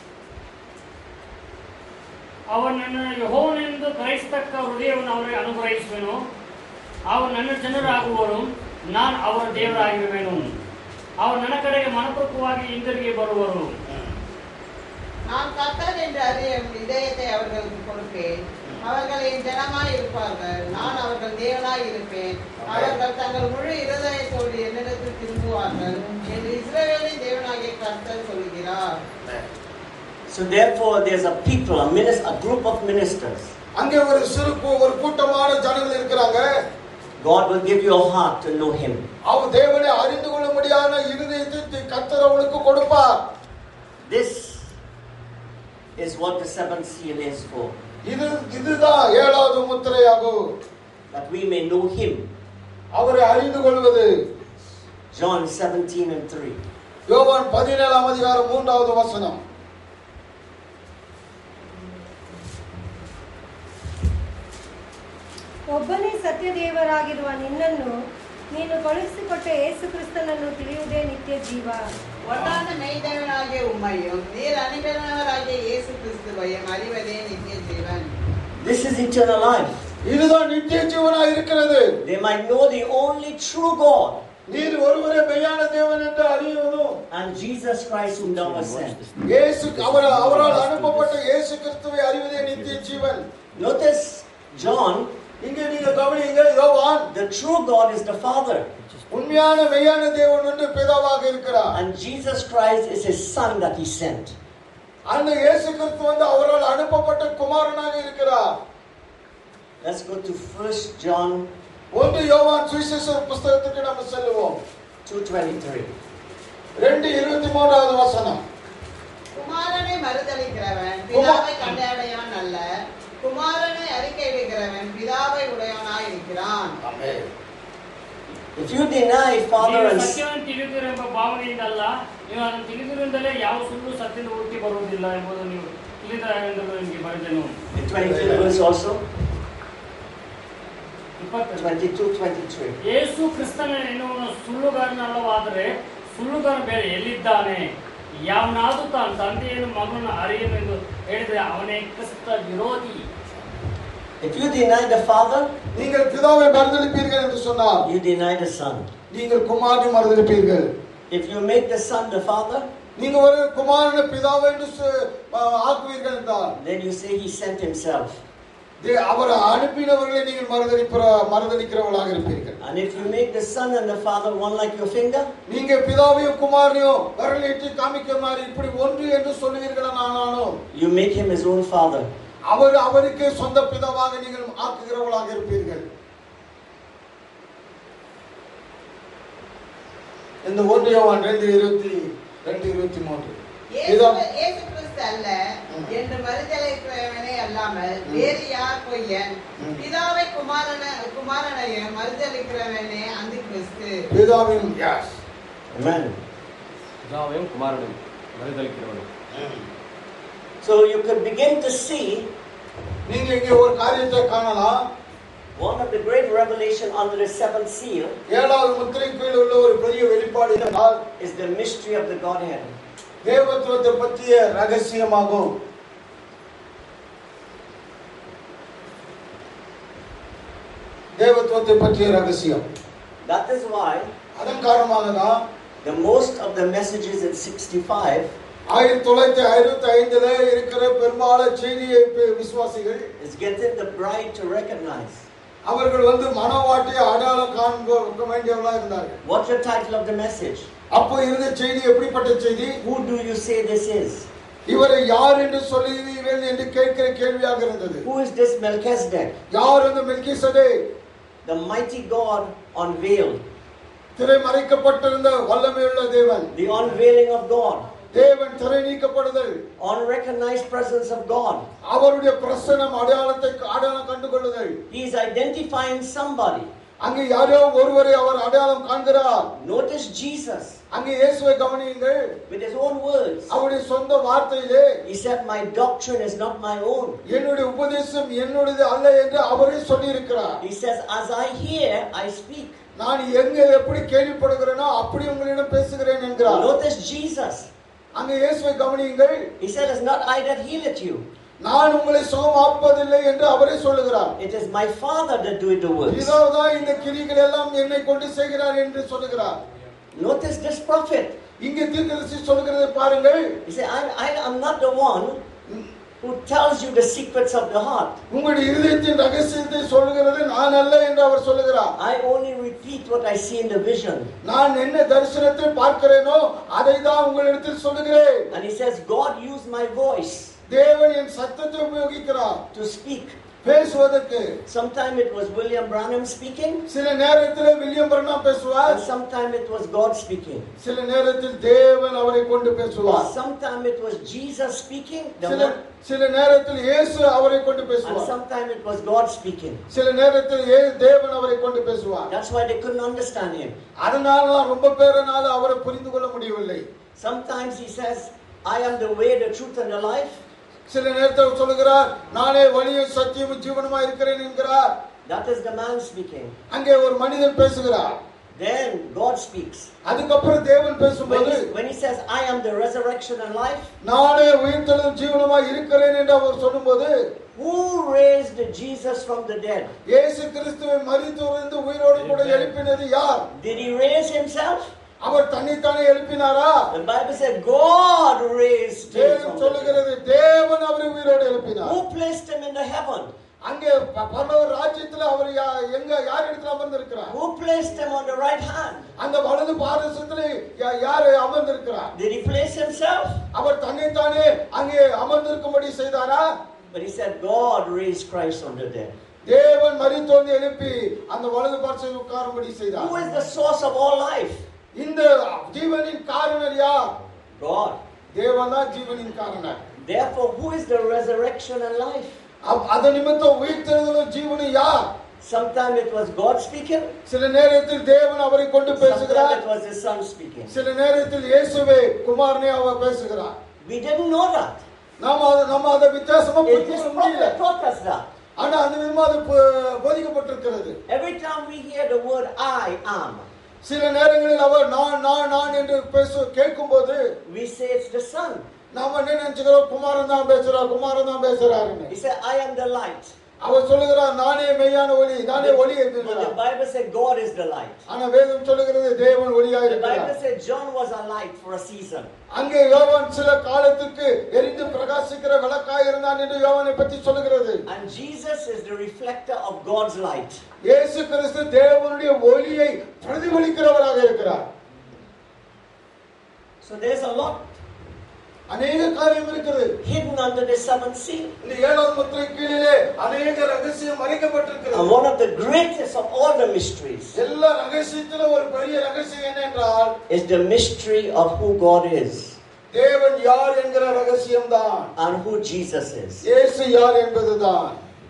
ಅವನು ನನ್ನನ್ನು ಯೆಹೋವನೆಂದು ಕರೆಯಿಸತಕ್ಕ ಹೃದಯವನ್ನು ಅವರಿಗೆ ಅನುಗ್ರಹಿಸುವೆನು. ಅವರು ನನ್ನ ಜನರಾಗುವರು, ನಾನು ಅವರ ದೇವರಾಗಿರುವೆನು. ಅವರು ನನ್ನ ಕಡೆಗೆ ಮನಪೂರ್ವಕವಾಗಿ ಹಿಂದಿರುಗಿ ಬರುವರು. நான் கர்த்தர் என்ற அறியும் இதயத்தை அவர்களுக்கு கொடுப்பேன். அவர்கள் என் ஜனமாய் இருப்பார்கள், நான் அவர்கள் தேவனாய் இருப்பேன். அவர்கள் தங்கள் முழு இருதயத்தோடு என்னிடத்தில் திரும்புவார்கள் என்று இஸ்ரவேலின் தேவனாகிய கர்த்தர் சொல்கிறார். So therefore there's a people, a minister, a group of ministers. அங்கே ஒரு சிறு ஒரு கூட்டமான ஜனங்கள் இருக்கிறாங்க. God will give you a heart to know him. அவர் தேவனை அறிந்து கொள்ளும்படியான இருதயத்தை கர்த்தர் அவனுக்கு கொடுப்பார். This is what the seventh seal is for. இது இதுதான் ஏழாவது முத்திரையாகும். That we may know him. அவரை அறிந்து கொள்வது. John seventeen and three. யோவான் பதினேழாம் அதிகாரம் மூன்றாவது வசனம். ಒಬ್ಬನೇ ಸತ್ಯದೇವರಾಗಿರುವ ನಿನ್ನನ್ನು ನೀನು ಕಳುಹಿಸಿಕೊಟ್ಟ ಯೇಸು ಕ್ರಿಸ್ತನನ್ನು ತಿಳಿಯುವುದೇ ನಿತ್ಯ ಜೀವ. ஒன்றான மெய்தேவனாகிய உம்மையும் நீர் அனுப்பினவராகிய இயேசு கிறிஸ்துவையும் அறிவதே நித்திய ஜீவன். This is eternal life. இதுதான் நித்திய ஜீவனாய் இருக்கிறது. They might know the only true God. நீர் ஒருவரே மெய்யான தேவன் என்று அறியணும். And Jesus Christ whom thou hast sent. இயேசு அவர் அவரால் அனுப்பப்பட்ட இயேசு கிறிஸ்துவை அறிவதே நித்திய ஜீவன். Notice John, இங்கே நீங்க கவனிங்க, யோவான் the true God is the Father. உண்மையான மெய்யான தேவன் வந்து பிதாவாக இருக்கிறார். And Jesus Christ is his son that he sent. அந்த இயேசு கிறிஸ்து வந்து அவரால் அனுப்பப்பட்ட குமாரனாக இருக்கிறார். Let's go to First John ஒன்று யோவான் சுவிசேஷ புத்தகத்துக்கு நாம் செல்லுவோம். two twenty-three. ரெண்டு இருபத்தி மூன்றாவது வசனம். குமாரனை மறுதலிக்கிறவன் பிதாவை கண்டடையவன் அல்ல, குமாரனை அறிக்கையிடுகிறவன் பிதாவை உடையவனாய் இருக்கிறான். ஆமென். If you deny father ನೀವು and ಸತ್ಯವನ್ನು ತಿಳಿದಿರು ಎಂಬ ಭಾವನೆಯಿಂದಲ್ಲ, ನೀವು ಅದನ್ನು ತಿಳಿದಿರುವುದಲ್ಲೇ ಯಾವ ಸುಳ್ಳು ಸತ್ಯದ ಹುಡುಕಿ ಬರುವುದಿಲ್ಲ ಎಂಬುದು ನೀವು ತಿಳಿದರೆಂದು ನಿಮಗೆ ಬರೆದೆನು. twenty-two verse also, ಇಪ್ಪತ್ತು twenty-two, twenty-three. ಯೇಸು ಕ್ರಿಸ್ತನ ಎನ್ನುವನು ಸುಳ್ಳುಗಾರನಲ್ಲವಾದರೆ ಸುಳ್ಳುಗಾರ ಬೇರೆ ಎಲ್ಲಿದ್ದಾನೆ? ಯಾವನಾದರೂ ತಾನು ತಂದೆಯನ್ನು ಮಗನನ್ನು ಅರಿಯನು ಎಂದು ಹೇಳಿದರೆ ಅವನೇ ಕ್ರಿಸ್ತ ವಿರೋಧಿ. If you deny the father, நீங்கள் பிதாவை மறுதலிப்பீர்கள் என்று சொன்னார், you deny the son. நீங்கள் குமாரனை மறுதலிப்பீர்கள். If you make the son the father, நீங்க ஒரு குமாரனை பிதாவை என்று ஆக்குவீர்கள் என்றால், then you say he sent himself. அவர் அனுப்பினவர்களை நீங்கள் மறுதலிக்கிற மறுதலிக்கிறவர்களாக இருப்பீர்கள். And if you make the son and the father one like your finger, நீங்க பிதாவையும் குமாரனையும் விரலிட்டு காமிக்க மாதிரி இப்படி ஒன்று என்று சொல்லுவீர்கள். ஆனாலும் you make him his own father. அவர் அவருக்கு சொந்த பிதாவாக நீங்கள் ஆக்குகிறவர்களாக இருப்பீர்கள். இந்த ஒன்று யோவான் ரெண்டு இருபத்தி ரெண்டு இருபத்தி மூன்று. இயேசு இயேசு கிறிஸ்து அல்ல என்று மறுதலிக்கிறவனே அல்லாமல் வேறு யார் பொய்யன்? பிதாவை குமாரன குமாரனையும் மறுதலிக்கிறவனே அந்தி கிறிஸ்து. பிதாவையும் yes. Amen. பிதாவையும் குமாரனையும் மறுதலிக்கிறவனும். So you can begin to see நீங்க இங்கே ஒரு காரியத்தை காணலாம். one of the great revelation under the seventh seal ஏழாவது முத்திரை கீழ் உள்ள ஒரு பெரிய வெளிப்பாடு என்றால் is the mystery of the Godhead. தேவத்துவத்தை பற்றிய ரகசியமாகும். தேவத்துவத்தை பற்றிய ரகசியம். That is why அதன் காரணமாக தான் the most of the messages in sixty-five ஆயிரத்தி தொள்ளாயிரத்தி அறுபத்தி ஐந்துல இருக்கிற பெரும்பாலான செய்தியை விசுவாசிகள் is getting the bride to recognize. அவர்கள் வந்து மனவாட்டியை அடையாளம் காண்க வேண்டியவர்களாக இருந்தார்கள். What's the title of the message? அப்போ இருந்த செய்தி எப்படிப்பட்ட செய்தி? Who do you say this is? இவரை யார் என்று சொல்லுவீர்கள் என்று கேட்கிற கேள்வியாக இருந்தது. Who is this Melchizedek? யார் அந்த Melchizedek? The mighty God unveiled. திரை மறைக்கப்பட்டிருந்த வல்லமையுள்ள தேவன். The unveiling of God. தேவன் திரை நீக்கப்படுதல். Unrecognized presence of God. அவருடைய பிரசன்னம் அடையாளத்தை அடையாளம் கண்டுகொள்ளுதல். He is identifying somebody. அங்கே யாரோ ஒருவரை அவர் அடையாளம் காண்கிறார். Notice Jesus. அங்கே இயேசுவை கவனியுங்கள். With his own words. அவருடைய சொந்த வார்த்தையிலே He said, my doctrine is not my own. என்னுடைய உபதேசம் என்னுடையது அல்ல என்று அவரே சொல்லி இருக்கிறார். He says, as I hear, I speak. நான் எங்க எப்படி கேள்விப்படுகிறேனோ அப்படி உங்களிடம் பேசுகிறேன் என்கிறார். Notice Jesus. அங்கே இயேசுவை கவனியுங்கள். He said, it's not I that healeth you. நான் உங்களை சுகமாக்குவதில்லை என்று அவரே சொல்லுகிறார். It is my Father that doeth the works. பிதாதான் இந்த கிரிகள் எல்லாம் என்னை கொண்டு செய்கிறார் என்று சொல்லுகிறார். Notice this prophet. இங்கே தீர்க்கதரிசி சொல்லுகிறதை பாருங்கள். He said, I, I am not the one who tells you the secrets of the heart. உங்களுடைய இதயத்தின் ரகசியத்தை சொல்லுகிறது நான் அல்ல என்று அவர் சொல்லுகிறார். I only repeat what I see in the vision. நான் என்ன தரிசனத்தை பார்க்கிறேனோ அதை தான் உங்களிடத்தில் சொல்லுகிறேன். And he says, God used my voice தேவன் என் சத்தத்தை உபயோகிக்கிறார் to speak. பேசுவதற்கு. Sometime it was William Branham speaking. சில நேரத்தில் வில்லியம் பிரனாம் பேசுவார். And sometime it was God speaking. சில நேரத்தில் தேவன் அவரை கொண்டு பேசுவார். Sometime it was Jesus speaking. சில சில நேரத்தில் இயேசு அவரை கொண்டு And பேசுவார். sometime it was God speaking. சில நேரத்தில் தேவன் அவரை கொண்டு பேசுவார். That's why they couldn't understand him. அதனால ரொம்ப பேரனால அவரை புரிந்து கொள்ள முடியவில்லை. Sometimes he says, I am the way, the truth and the life. சில நேரத்தில் சொல்லுகிறார் நானே வழியும் சத்தியமும் ஜீவனுமாய் இருக்கிறேன் என்கிறார். That is the man speaking. அங்கே ஒரு மனிதன் பேசுகிறார். Then God speaks. அதுக்கப்புறம் தேவன் When பேசும்போது he, when he says, I am the resurrection and life, நானே உயிர்த்தெழும் ஜீவனுமாய் இருக்கிறேன் என்று அவர் சொல்லும்போது who raised Jesus from the dead? இயேசு கிறிஸ்துவை மரித்தோரிலிருந்து உயிரோடு கூட எழுப்பினது யார்? Did he raise himself? அவர் தன்னைத்தானே எழுப்பினாரா? The Bible said God raised him தேவன் from the dead. சொல்லுகிறது தேவன் அவரை உயிரோடு எழுப்பினார். Who placed him in the heaven? அங்கே பரலோக ராஜ்யத்தில் அவர் எங்க யார் இடத்துல அமர்ந்திருக்கிறார்? Who placed him on the right hand? அந்த வலது பாரசத்திலே யார் அமர்ந்திருக்கிறார்? Did he place himself? அவர் தன்னைத்தானே அங்கே அமர்ந்திருக்கும்படி செய்தாரா? But he said God raised Christ from the dead. தேவன் மரித்தோர்ந்து எழுப்பி அந்த வலது பாரசத்தில் உட்காரும்படி செய்தார். Who is the source of all life? இந்த ஜீவனின் காரணர் யார்? God. தேவன் தான் ஜீவனின் காரணர். Therefore, who is the resurrection and life? அத நிமித்தம் உயிர்த்தெழுதலும் ஜீவனும் யார்? Sometimes it was God speaking. சில நேரத்தில் தேவன் அவரை கொண்டு பேசுகிறார். Sometimes it was His Son speaking. சில நேரத்தில் இயேசுவே குமாரனே அவர் பேசுகிறார். We didn't know that. நாம நம்ம அத வித்தியாசமா It புரிஞ்சுக்க just முடியல. taught us that. ஆனா அந்த விதமா அது போதிக்கப்பட்டிருக்கிறது. Every time we hear the word I am, சில நேரங்களில் அவர் நான் நான் நான் என்று பேச கேட்கும்போது we say it's the Son. நாம என்ன நினைச்சுக்கிறோம்? குமாரன் தான் பேசுறார், குமாரன் தான் பேசுறாருன்னு. He said, I am the light. அவர் சொல்லுகிறார் நானே மெய்யான ஒளி, நானே ஒளி But என்கிறார். the Bible said God is the light. ஆனா வேதம் சொல்லுகிறது தேவன் ஒளியாக The Bible இருக்கிறார். said John was a light for a season. அங்கே யோவான் சில காலத்துக்கு எரிந்து பிரகாசிக்கிற விளக்காய் இருந்தான் என்று யோவானை பற்றி சொல்லுகிறது. And Jesus is the reflector of God's light. இயேசு கிறிஸ்து தேவனுடைய ஒளியை பிரதிபலிக்கிறவராக இருக்கிறார். So there's a lot அநேக காரியம் இருக்குது. hidden under the seventh seal. இந்த ஏழாவது முத்திரை கீழிலே அநேக ரகசியம் மறைக்கப்பட்டிருக்கிறது. And one of the greatest of all the mysteries எல்லா ரகசியத்திலும் ஒரு பெரிய ரகசியம் என்ன என்றால் is the mystery of who God is தேவன் யார் என்கிற ரகசியம் தான். and who Jesus is. இயேசு யார் என்பதுதான்.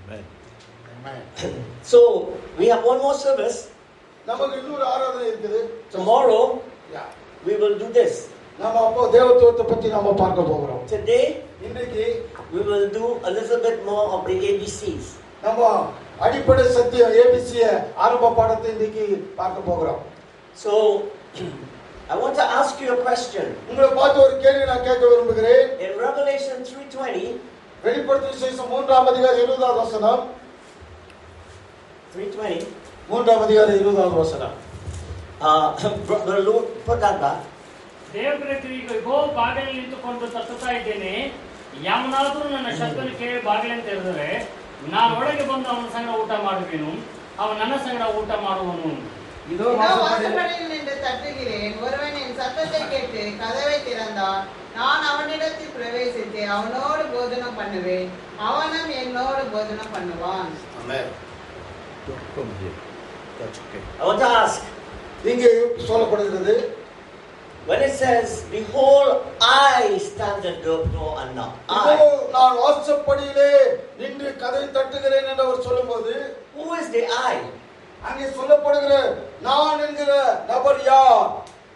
So we have one more service. நமக்கு இன்னொரு ஆராதனை இருக்குது. Tomorrow Yeah. we will do this. நாம அப்போ தேவத்துவத்தை பற்றி நாம பார்க்க போகிறோம். Today இன்றைக்கு we will do a little bit more of the A B Cs. நம்ம அடிப்படை சத்தியம் ஏபிசி ஆரம்ப பாடத்தை இன்றைக்கு பார்க்க போகிறோம். So I want to ask you a question. உங்களை பார்த்து ஒரு கேள்வி நான் கேட்க விரும்புகிறேன். In Revelation three twenty, வெளிப்படுத்தும் விசேஷம் மூன்றாம் அதிகாரம் இருபதாவது வசனம். three twenty. மூன்றாம் அதிகாரம் இருபதாவது வசனம். Uh, Brother Lord, put that back. ದೇವರ ಇಗೋ ಬಾಗಿಲು ನಿಂತುಕೊಂಡು ತಟ್ಟುತ್ತಾ ಇದ್ದೇನೆ, ಯಾವನಾದರೂ ನನ್ನ ಶಬ್ದವನ್ನು ಕೇಳಿ ಬಾಗಿಲನ್ನು ತೆರೆದರೆ ನಾನು ಒಳಗೆ ಬಂದು ಅವನ ಸಂಗಡ ಊಟ ಮಾಡುವೆನು, ಅವನು ನನ್ನ ಸಂಗಡ ಊಟ ಮಾಡುವನು. இதோ இதோ வாசற்படியில் வாசற்படியில் நின்று தட்டுகிறேன். ஒருவன் என் சத்தத்தை கேட்டு கதவை திறந்தால் நான் அவனிடத்தில் பிரவேசித்து அவனோடு போஜனம் பண்ணுவேன், அவனும் என்னோடு போஜனம் பண்ணுவான். ஆமென். I want to ask, இங்கே சொல்லப்படுகிறது when it says, behold, I stand at the door and knock. இதோ I. நான் வாசற்படியிலே நின்று கதவை தட்டுகிறேன் என்று அவர் சொல்லும்போது Who is the I? அங்கே சொல்லப்படுகிற நான் என்கிற நபர் யார்?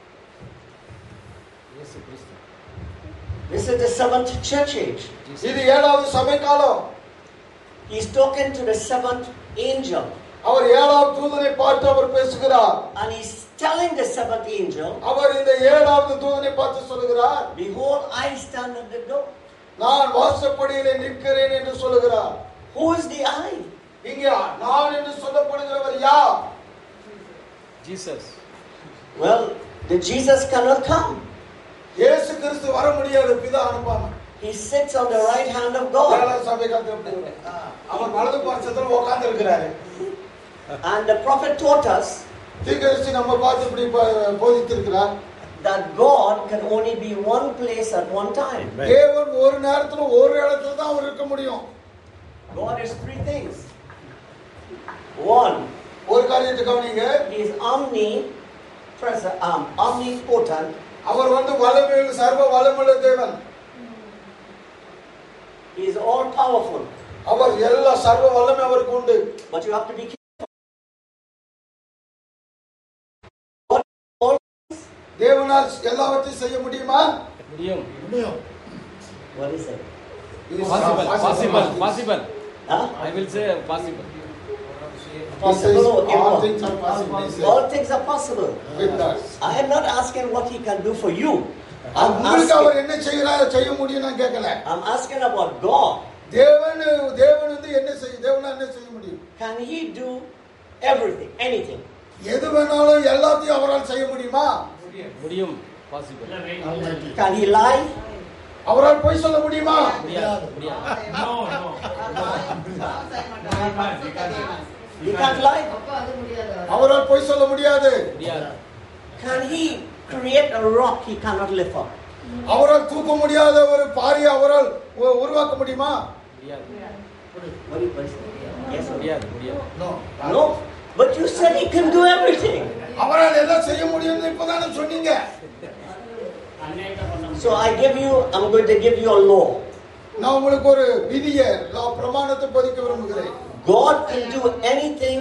இயேசு கிறிஸ்து. This is the seventh church age. இது ஏழாவது சபை காலம். He's talking to the seventh angel. அவர் ஏழாவது தூதனை பார்த்து அவர் பேசுகிறார். And he's telling the seventh angel, அவர் இந்த ஏழாவது தூதனை பார்த்து சொல்லுகிறார், behold, I stand at the door. நான் வாசற்படியிலே நிற்கிறேன் என்று சொல்லுகிறார். Who is the I? இங்கே நான் என்று சொல்லப்படுகிறவர் யார்? Jesus. Well, the Jesus cannot come. இயேசு கிறிஸ்து வர முடியாது, பிதா அனுப்பாம. He sits on the right hand of God. ஏழாவது சபை காலத்துல அவர் வலது பார்சத்துல உட்கார்ந்து இருக்கிறாரு. And the prophet taught us தீர்க்கதரிசி நம்ம பார்த்து இப்படி போதித்திருக்கிறார், that God can only be one place at one time. தேவன் ஒரு நேரத்துல ஒரு இடத்துல தான் அவர் இருக்க முடியும். God is three things. One, ஒரு காரியத்தை கவனிங்க, He is omnipresent, um, omnipotent. அவர் வந்து வல்லமையுள்ள சர்வ வல்லமையுள்ள தேவன். He is all powerful. அவர் எல்லா சர்வ வல்லமை அவருக்கு உண்டு. But you have to be careful. தேவனால் எல்லாவற்றையும் செய்ய முடியுமா? முடியும். முடியும். What is it? Possible, possible, possible. Huh? I will say possible. Possible or All impossible? things are possible. he said. All things are possible. With us. I am not asking what He can do for you. I'm உங்களுக்கு அவர் asking, என்ன செய்கிறார் செய்ய முடியும் நான் கேட்கல. I'm asking about God. தேவன் தேவன் வந்து என்ன செய்ய தேவனா என்ன செய்ய முடியும்? Can He do everything, anything? எது வேணாலும் எல்லாத்தையும் அவரால் செய்ய முடியுமா? முடியும். Possible. ಇಲ್ಲವೇ? Almighty. Can He lie? அவரால் பொய் சொல்ல முடியுமா? முடியாது. முடியாது. No, no. He can't lie. அவரால் பொய் சொல்ல முடியாது. முடியாது. Can He create a rock He cannot lift up? அவரால் தூக்க முடியாத ஒரு பாறையை அவரால் உ- உருவாக்க முடியுமா? முடியாது. What do you say? Yes or no? முடியாது. முடியாது. No. No. But you said He can do everything. அவரால் எல்லாம் செய்ய முடியும்னு இப்பதானே சொன்னீங்க. So I give you, I'm going to give you a law. நான் உங்களுக்கு ஒரு விதியை, பிரமாணத்தை போதிக்க விரும்புகிறேன். God can do anything.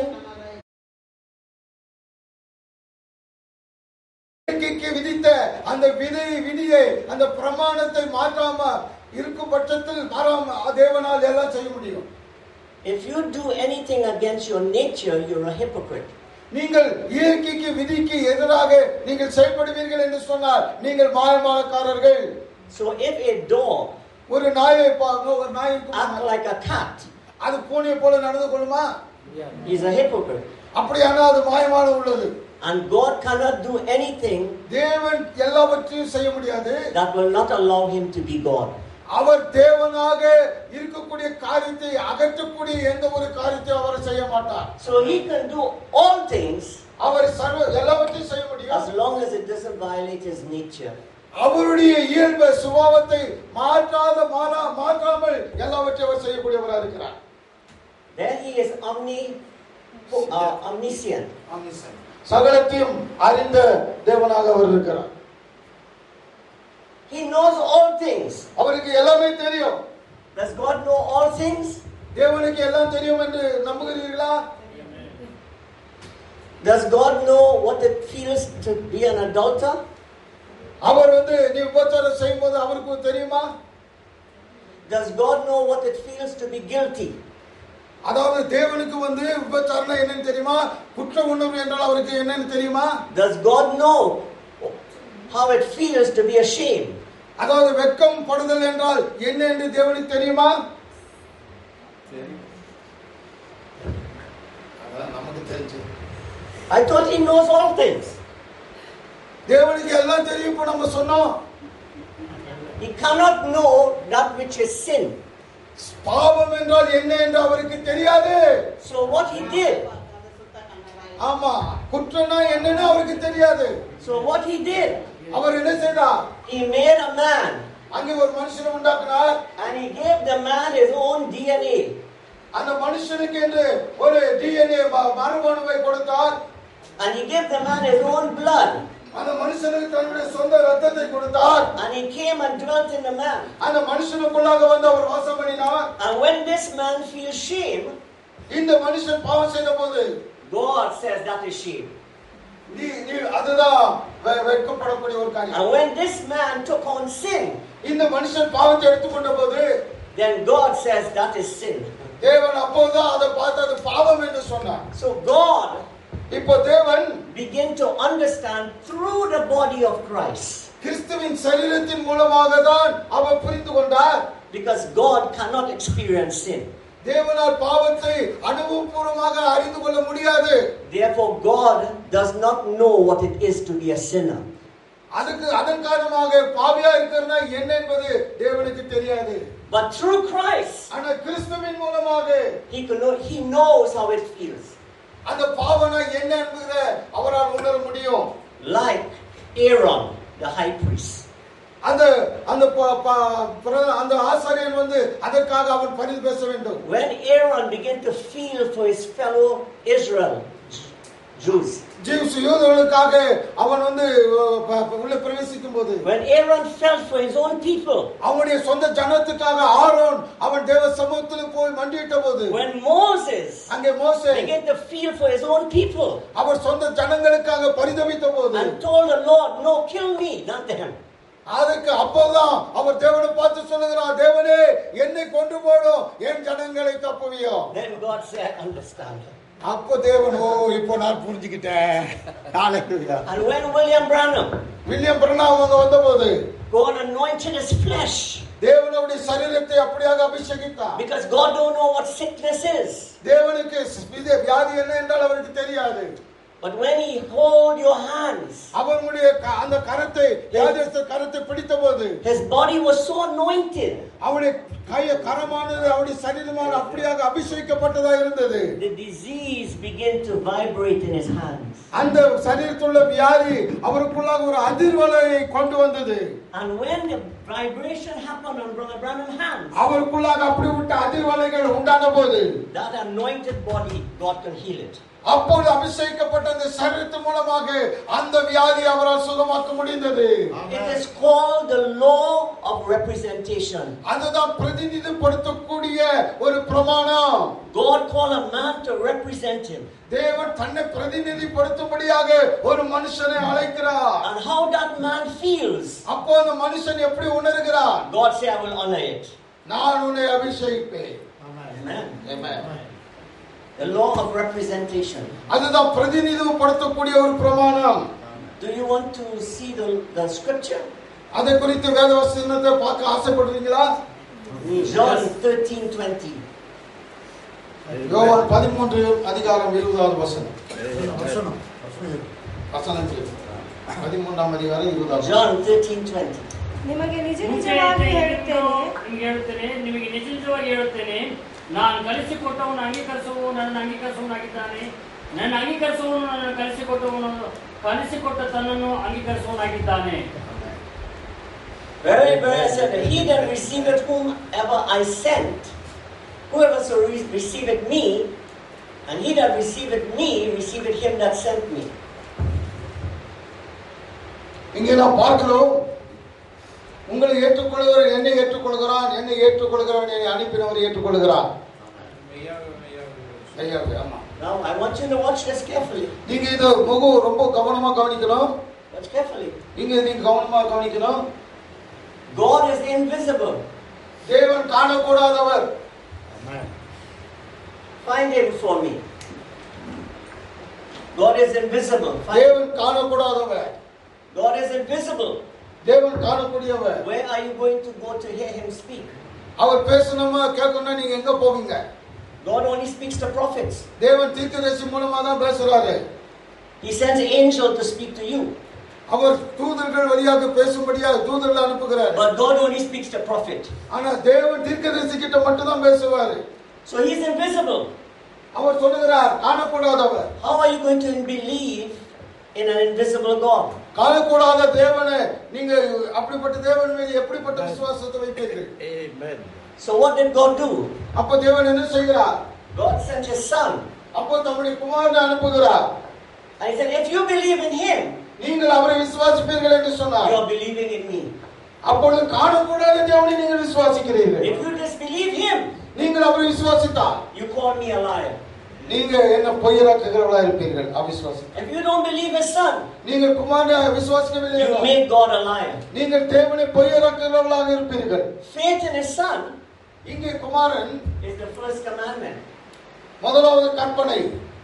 இயற்கைக்கு விதித்த அந்த விதி விதியை, அந்த பிரமாணத்தை மாற்றாம இருக்கும் பட்சத்தில் தேவனால் எல்லாம் செய்ய முடியும். If you do anything against your nature, you're a hypocrite. நீங்கள் இயற்கைக்கு விதிக்கு எதிராக நீங்கள் செயல்படுவீர்கள் என்று சொன்னால் நீங்கள் மாயமானக்காரர்கள். So if a dog ஒரு நாயை ஒரு நாய் act like a cat, அது பூனையை போல நடந்து கொள்ளுமா? he's a hypocrite. அப்படியானால் அது மாயமான உள்ளது. And God cannot do anything தேவன் எல்லாவற்றையும் செய்ய முடியாது. that will not allow him to be God. அவர் தேவனாக இருக்கக்கூடிய காரியத்தை அகற்றக்கூடிய எந்த ஒரு காரியத்தை அவர் செய்ய மாட்டார். So he can do all things அவர் சர்வ எல்லாவற்றையும் செய்ய முடியும் as long as it doesn't violate his nature. அவருடைய இயல்பு சுபாவத்தை மாற்றாத மாறா மாற்றாமல் எல்லாவற்றையும் அவர் செய்யக்கூடியவராக இருக்கிறார். Then he is omni uh, omniscient. சகலத்தையும் அறிந்த தேவனாக அவர் இருக்கிறார். He knows all things. அவருக்கு எல்லாமே தெரியும். Does God know all things? தேவனுக்கு எல்லாம் தெரியும் என்று நம்புகிறீர்களா? Does God know what it feels to be an adulterer? அவர் வந்து நீ உபச்சாரம் செய்யும்போது அவருக்கு தெரியுமா? Does God know what it feels to be guilty? அதாவது தேவனுக்கு வந்து உபச்சாரம் என்னன்னு தெரியுமா? குற்ற உணர்வு என்றால் அவருக்கு என்னன்னு தெரியுமா? Does God know how it feels to be ashamed? அதாவது வெட்கம் படுதல் என்றால் என்ன என்று தேவனுக்கு தெரியுமா? அதான் நமக்கு தெரிஞ்சது. I thought he knows all things. தேவனுக்கு எல்லாம் தெரியும். இப்ப நம்ம சொன்னோம் He cannot know that which is sin. பாவம் என்றால் என்ன என்று அவருக்கு தெரியாது. So what he did? ஆமா, குற்றம்னா என்னன்னு அவருக்கு தெரியாது. So what he did? அவர் என்ன செய்தார்? He made a man. அங்கே ஒரு மனுஷனை உண்டாக்கினார். And he gave the man his own D N A. அந்த மனுஷனுக்கு என்று ஒரு D N A மரபணுவை கொடுத்தார். And he gave the man his own blood. அந்த மனுஷனுக்கு தன்னுடைய சொந்த ரத்தத்தை கொடுத்தார். And he came and dwelt in the man. அந்த மனுஷனுக்குள்ளாக வந்து அவர் வாசம் பண்ணினார். And when this man feels shame, இந்த மனுஷன் பாவம் செய்தபோது God says that is shame. நீ நீ அதுதான் வெட்கப்படக்கூடிய ஒரு காரியம். And when this man took on sin, இந்த மனுஷன் பாவத்தை எடுத்துக்கொண்ட போது then God says that is sin. தேவன் அப்போதான் அதை பார்த்து அது பாவம் என்று சொன்னார். So God இப்போ தேவன் begin to understand through the body of Christ. கிறிஸ்துவின் சரீரத்தின் மூலமாக தான் அவர் புரிந்து கொண்டார். Because God cannot experience sin. தேவனால் பாவத்தை அனுபவபூர்வமாக அறிந்து கொள்ள முடியாது. Therefore God does not know what it is to be a sinner. அதுக்கு அதன் காரணமாக பாவியா இருக்கிறதா என்ன என்பது தேவனுக்கு தெரியாது. But through Christ, ஆனா கிறிஸ்துவின் மூலமாக he can know, he knows how it feels. அந்த பாவனா என்ன என்பதை அவரால் உணர முடியும். Like Aaron, the high priest. அந்த அந்த அந்த ஆசாரியன் வந்து அதற்காக அவன் பரிந்து பேச வேண்டும். When Aaron began to feel for his fellow Israel Jews, Jews யூதர்களுக்காக அவன் வந்து உள்ள பிரவேசிக்கும் போது, when Aaron felt for his own people, அவனுடைய சொந்த ஜனத்துக்காக ஆரோன் அவன் தேவ சமூகத்தில் போய் மண்டியிட்ட போது, when Moses அங்கே மோசே began to feel for his own people, அவர் சொந்த ஜனங்களுக்காக பரிதபித்த போது, and told the Lord, no, kill me, not them. அதுக்கு அப்போதான் அவர் தேவனை பார்த்து சொல்லுகிறார், தேவனே என்னை கொண்டு போடும், என் ஜனங்களை தப்புவியோ. Then God said, understand. அப்போ தேவன், ஓ இப்போ நான் புரிஞ்சுக்கிட்டேன். Hallelujah. And when William Branham, William Branham அவங்க வந்தபோது, God anointed his flesh, தேவனுடைய சரீரத்தை அப்படியாக அபிஷேகித்தார். because God don't know what sickness is. தேவனுக்கு வியாதி என்ன என்றால் அவருக்கு தெரியாது. But when he hold your hands, அவனுடைய அந்த கரத்தை வியாதியஸ்த கரத்தை பிடித்தபோது, his body was so anointed, அவனுடைய கை கரமானது அவனுடைய சரீரமான அப்படியாக அபிஷேகிக்கப்பட்டதா இருந்தது. the disease began to vibrate in his hands. அந்த சரீரத்துள்ள வியாதி அவருக்குள்ளாக ஒரு அதிர்வலையை கொண்டு வந்தது. And when the vibration happened on Brother Branham's hands. அவருக்குள்ளாக அப்படிப்பட்ட அதிர்வலைகள் உண்டான போது That anointed body, God can heal it. அப்பொழுது அபிஷேகிக்கப்பட்ட அந்த சரீரத்தின் மூலமாக அந்த வியாதி அவரால் சுகமாக்க முடிந்தது. It is called the law of representation. அதுதான் பிரதிநிதிப்படுத்தக்கூடிய ஒரு பிரமாணம். God called a man to represent him. தேவன் தன்னை பிரதிநிதிப்படுத்தும்படியாக ஒரு மனுஷனை அழைக்கிறார். And how that man feels, அப்போ அந்த மனுஷன் எப்படி உணர்கிறார்? God say, I will honor it. நான் உன்னை அபிஷேகிப்பேன். Amen. Amen. The law of representation. அதுதான் பிரதிநிதிப்படுத்தக்கூடிய ஒரு பிரமாணம். Do you want to see the, the scripture? அதை குறித்து வேத வசனத்தை பார்க்க ஆசைப்படுறீங்களா? John thirteen twenty. யோவான் பதிமூன்று அதிகாரம் இருபதாவது வசனம். வசனம் வசனம் பதிமூன்றாம் அதிகாரம் இருபதாவது. John thirteen twenty. ನಿಮಗೆ ನಿಜ ನಿಜವಾಗಿ ಹೇಳುತ್ತೇನೆ ನಿಮಗೆ ಹೇಳುತ್ತೇನೆ ನಿಮಗೆ ನಿಜ ನಿಜವಾಗಿ ಹೇಳುತ್ತೇನೆ ನಾನು ಕಲಿಸಿಕೊಟ್ಟವನು ಅಂಗೀಕರಿಸುವವನು ನನ್ನನ್ನು ಅಂಗೀಕರಿಸುವವನಾಗಿದ್ದಾನೆ ನನ್ನ ಅಂಗೀಕರಿಸುವವನು ನನ್ನನ್ನು ಕಲಿಸಿಕೊಟ್ಟವನು ಕಲಿಸಿಕೊಟ್ಟ ತನ್ನನ್ನು ಅಂಗೀಕರಿಸುವವನಾಗಿದ್ದಾನೆ. Very, very said, he that receiveth whomever I sent, whoever so receiveth me, and he that receiveth me, receiveth him that sent me. இங்கே நாம் பார்க்கிறோம், உங்களை ஏற்றுக்கொள்கிறவர் என்னை ஏற்றுக்கொள்கிறான், என்னை ஏற்றுக்கொள்கிறவன் என்னை அனுப்பினவர் ஏற்றுக்கொள்கிறான். ஆமா. Now I want you to watch this carefully. நீங்க இது முகு ரொம்ப கவனமா கவனிக்கணும். Watch carefully. இங்க நீங்க கவனமா கவனிக்கணும். God is invisible. தேவன் காணக்கூடாதவர். Find him for me. God is invisible. Find தேவன் காணக்கூடாதவர். God is invisible. தேவன் காணக்கூடியவர். Where are you going to go to hear him speak? அவர் பேசணுமா கேட்கணும்னா நீங்க எங்க போவீங்க? God only speaks to prophets. தேவன் தீர்க்கதரிசி மூலமா தான் பேசுறாரு. He sends an angel to speak to you. அவர் தூதர்கள் வழியாக பேசும்படியாக தூதர்களை அனுப்புகிறார். But God only speaks to prophet. ஆனா தேவன் தீர்க்கதரிசி கிட்ட மட்டும் தான் பேசுவாரு. So he is invisible. அவர் சொல்லுகிறார் காணக்கூடாதவர். How are you going to believe in an invisible God? காணக்கூடாத தேவனை நீங்க அப்படிப்பட்ட தேவன் மீது எப்படிப்பட்ட விசுவாசத்தை வைப்பீர்கள்? Amen. So what did God do? அப்ப தேவன் என்ன செய்கிறார்? God sent his son. அப்ப தம்முடைய குமாரனை அனுப்புகிறார். And he said, if you believe in him, நீங்கள் அவரை விசுவாசிப்பீர்கள் என்று சொன்னார். you are believing in me. அப்பொழுது காணக்கூடாத தேவனை நீங்கள் விசுவாசிக்கிறீர்கள். If you disbelieve him, நீங்கள் அவரை விசுவாசித்தால் you call me a liar. நீங்க என்ன பொய்யராக்குகிறவர்களா இருப்பீர்கள். அவிசுவாசி. If you don't believe his son, நீங்கள் குமாரனை விசுவாசிக்கவில்லை you என்றால் make God a liar. நீங்கள் தேவனை பொய்யராக்குகிறவர்களாக இருப்பீர்கள். Faith in his son இங்கே குமாரன் is the first commandment. முதலாவது கற்பனை.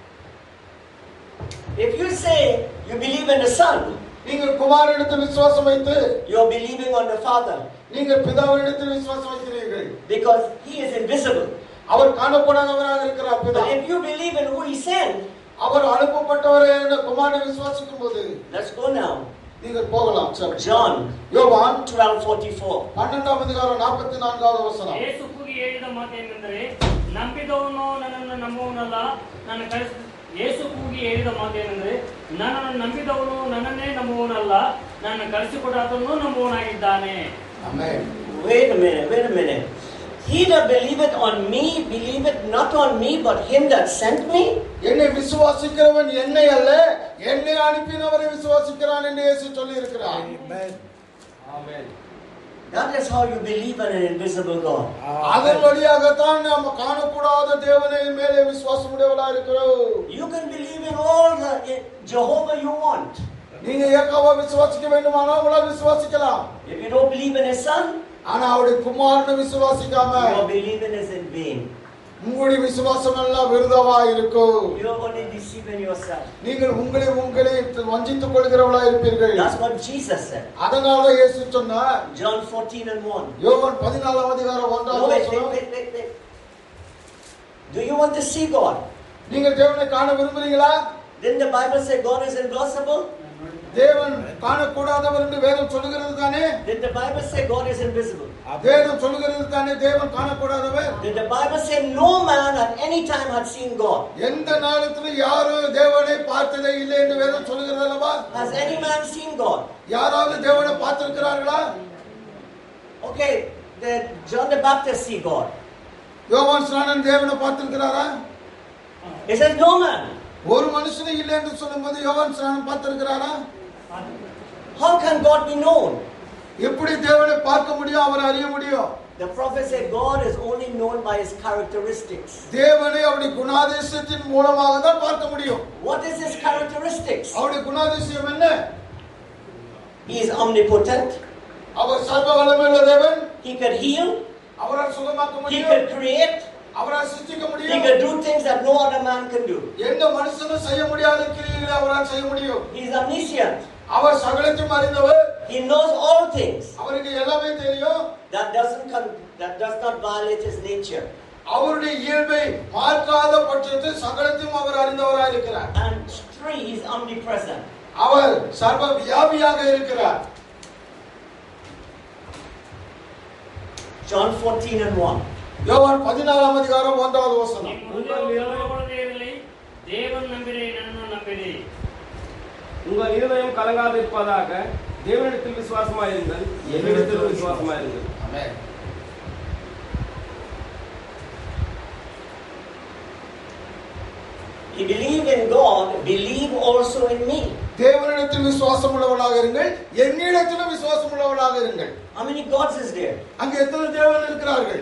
If you say you believe in the son, நீங்கள் குமாரனிடத்தில் விசுவாசம் வைத்து you are believing on the father, நீங்கள் பிதாவினிடத்தில் விசுவாசம் வைக்கிறீர்கள். because he is invisible. அவர் காணப்படாதவராக இருக்கிறார் பிதா. But if you believe in who he sent, அவர் அனுப்பப்பட்டவரை என்ற குமாரனை விசுவாசிக்கும் போது let's go now. நீங்கள் போகலாம். John யோவான் twelve forty-four. பன்னிரண்டாம் அதிகாரம் நாற்பத்தி நான்காவது வசனம். ಯೇಸು ಕೂಗಿ ಹೇಳಿದ ಮಾತೇನೆಂದರೆ ನಂಬಿದವನು ನನ್ನನ್ನು ನಂಬುವನಲ್ಲ ನನ್ನ ಕಳಿಸ ಯೇಸು ಕೂಗಿ ಹೇಳಿದ ಮಾತೇನೆಂದರೆ ನನ್ನನ್ನು ನಂಬಿದವನು ನನ್ನನ್ನೇ ನಂಬುವನಲ್ಲ ನನ್ನ ಕಳಿಸಿಕೊಟ್ಟಾತನನ್ನು ನಂಬುವನಾಗಿದ್ದಾನೆ. Amen. Wait a minute, wait a minute. He that believeth on me, believeth not on me, but him that sent me. என்னை விசுவாசிக்கிறவன் என்னை அல்ல என்னை அனுப்பினவரை விசுவாசிக்கிறான் என்று இயேசு சொல்லி இருக்கிறார். ஆமென். ஆமென். That is how you believe in an invisible God. அதன் வழியாகத்தான் நாம் காணக்கூடாத தேவனை மேலே விசுவாசம் உடையவர்களா இருக்கிறோம். You can believe in all the in Jehovah you want. நீங்க யெகோவா விசுவாசிக்க வேண்டுமானால் உங்களால் விசுவாசிக்கலாம். If you don't believe in his son, ஆனா அவருடைய குமாரனை விசுவாசிக்காம your believing is in vain. உங்களுடைய விசுவாசம் எல்லாம் விருதாவா இருக்கும். You are only deceiving yourself. நீங்கள் உங்களை உங்களை வஞ்சித்துக் கொள்கிறவர்களா இருப்பீர்கள். That's what Jesus said. அதனால இயேசு சொன்னார் John fourteen and one. யோவான் பதினாலாம் அதிகாரம் No, ஒன்றாவது wait, வசனம். wait, wait, wait, wait. Do you want to see God? நீங்க தேவனை காண விரும்புறீங்களா? Didn't the Bible say God is invisible? தேவன் காணக்கூடாதவர் என்று வேதம் சொல்லுகிறது தானே? Did the Bible say God is invisible? வேதம் சொல்லுகிறது தானே தேவன் காணக்கூடாதவர்? Did the Bible say no man at any time had seen God? எந்த நாளத்திலும் யாரும் தேவனை பார்த்ததே இல்லை என்று வேதம் சொல்லுகிறது அல்லவா? Has any man seen God? யாராவது தேவனை பார்த்திருக்கிறார்களா? Okay, the John the Baptist see God. யோவான் ஸ்நானன் தேவனை பார்த்திருக்கிறாரா? He says, no man. ஒரு மனுஷனே இல்லை என்று சொல்லும்போது யோவான் ஸ்நானன் பார்த்திருக்கிறாரா? How can God be known? எப்படி தேவனை பார்க்க முடியும், அவரை அறிய முடியும்? The prophet said God is only known by his characteristics. தேவனை அவருடைய குணாதிசயத்தின் மூலமாக தான் பார்க்க முடியும். What is his characteristics? அவருடைய குணாதிசயம் என்ன? He is omnipotent. அவர் சர்வ வல்லமையுள்ள தேவன். He could heal. அவரால் சுகமாக்க He முடியும். could create. அவரால் சிருஷ்டிக்க He முடியும். could do things that no other man can do. எந்த மனுஷனும் செய்ய முடியாத கிரியைகளை அவரால் செய்ய முடியும். He is omniscient. அவர் சகலத்தையும் அறிந்தவர். He knows all things. அவருக்கு எல்லாமே தெரியும். That doesn't con- that does not violate his nature. அவருடைய இயல்பை மாற்றாத பட்சத்தில் சகலத்தையும் அவர் அறிந்தவராக இருக்கிறார். And three, he is omnipresent. அவர் சர்வ வியாபியாக இருக்கிறார். John fourteen and one. யோவான் பதினாலாம் அதிகாரம் ஒன்றாவது வசனம். தேவன் நம்பினே நன்னு நம்பினே. உங்கள் இருதயம் கலங்காதிருப்பதாக தேவனிடத்தில் விசுவாசமாயிருங்கள், என்னிடத்தில் விசுவாசமாயிருங்கள். ஆமென். You believe in God, believe also in me. தேவனிடத்தில் விசுவாசம் உள்ளவர்களாக இருங்கள், என்னிடத்திலும் விசுவாசம் உள்ளவர்களாக இருங்கள். How many gods is there? அங்கே எத்தனை தேவன் இருக்கிறார்கள்?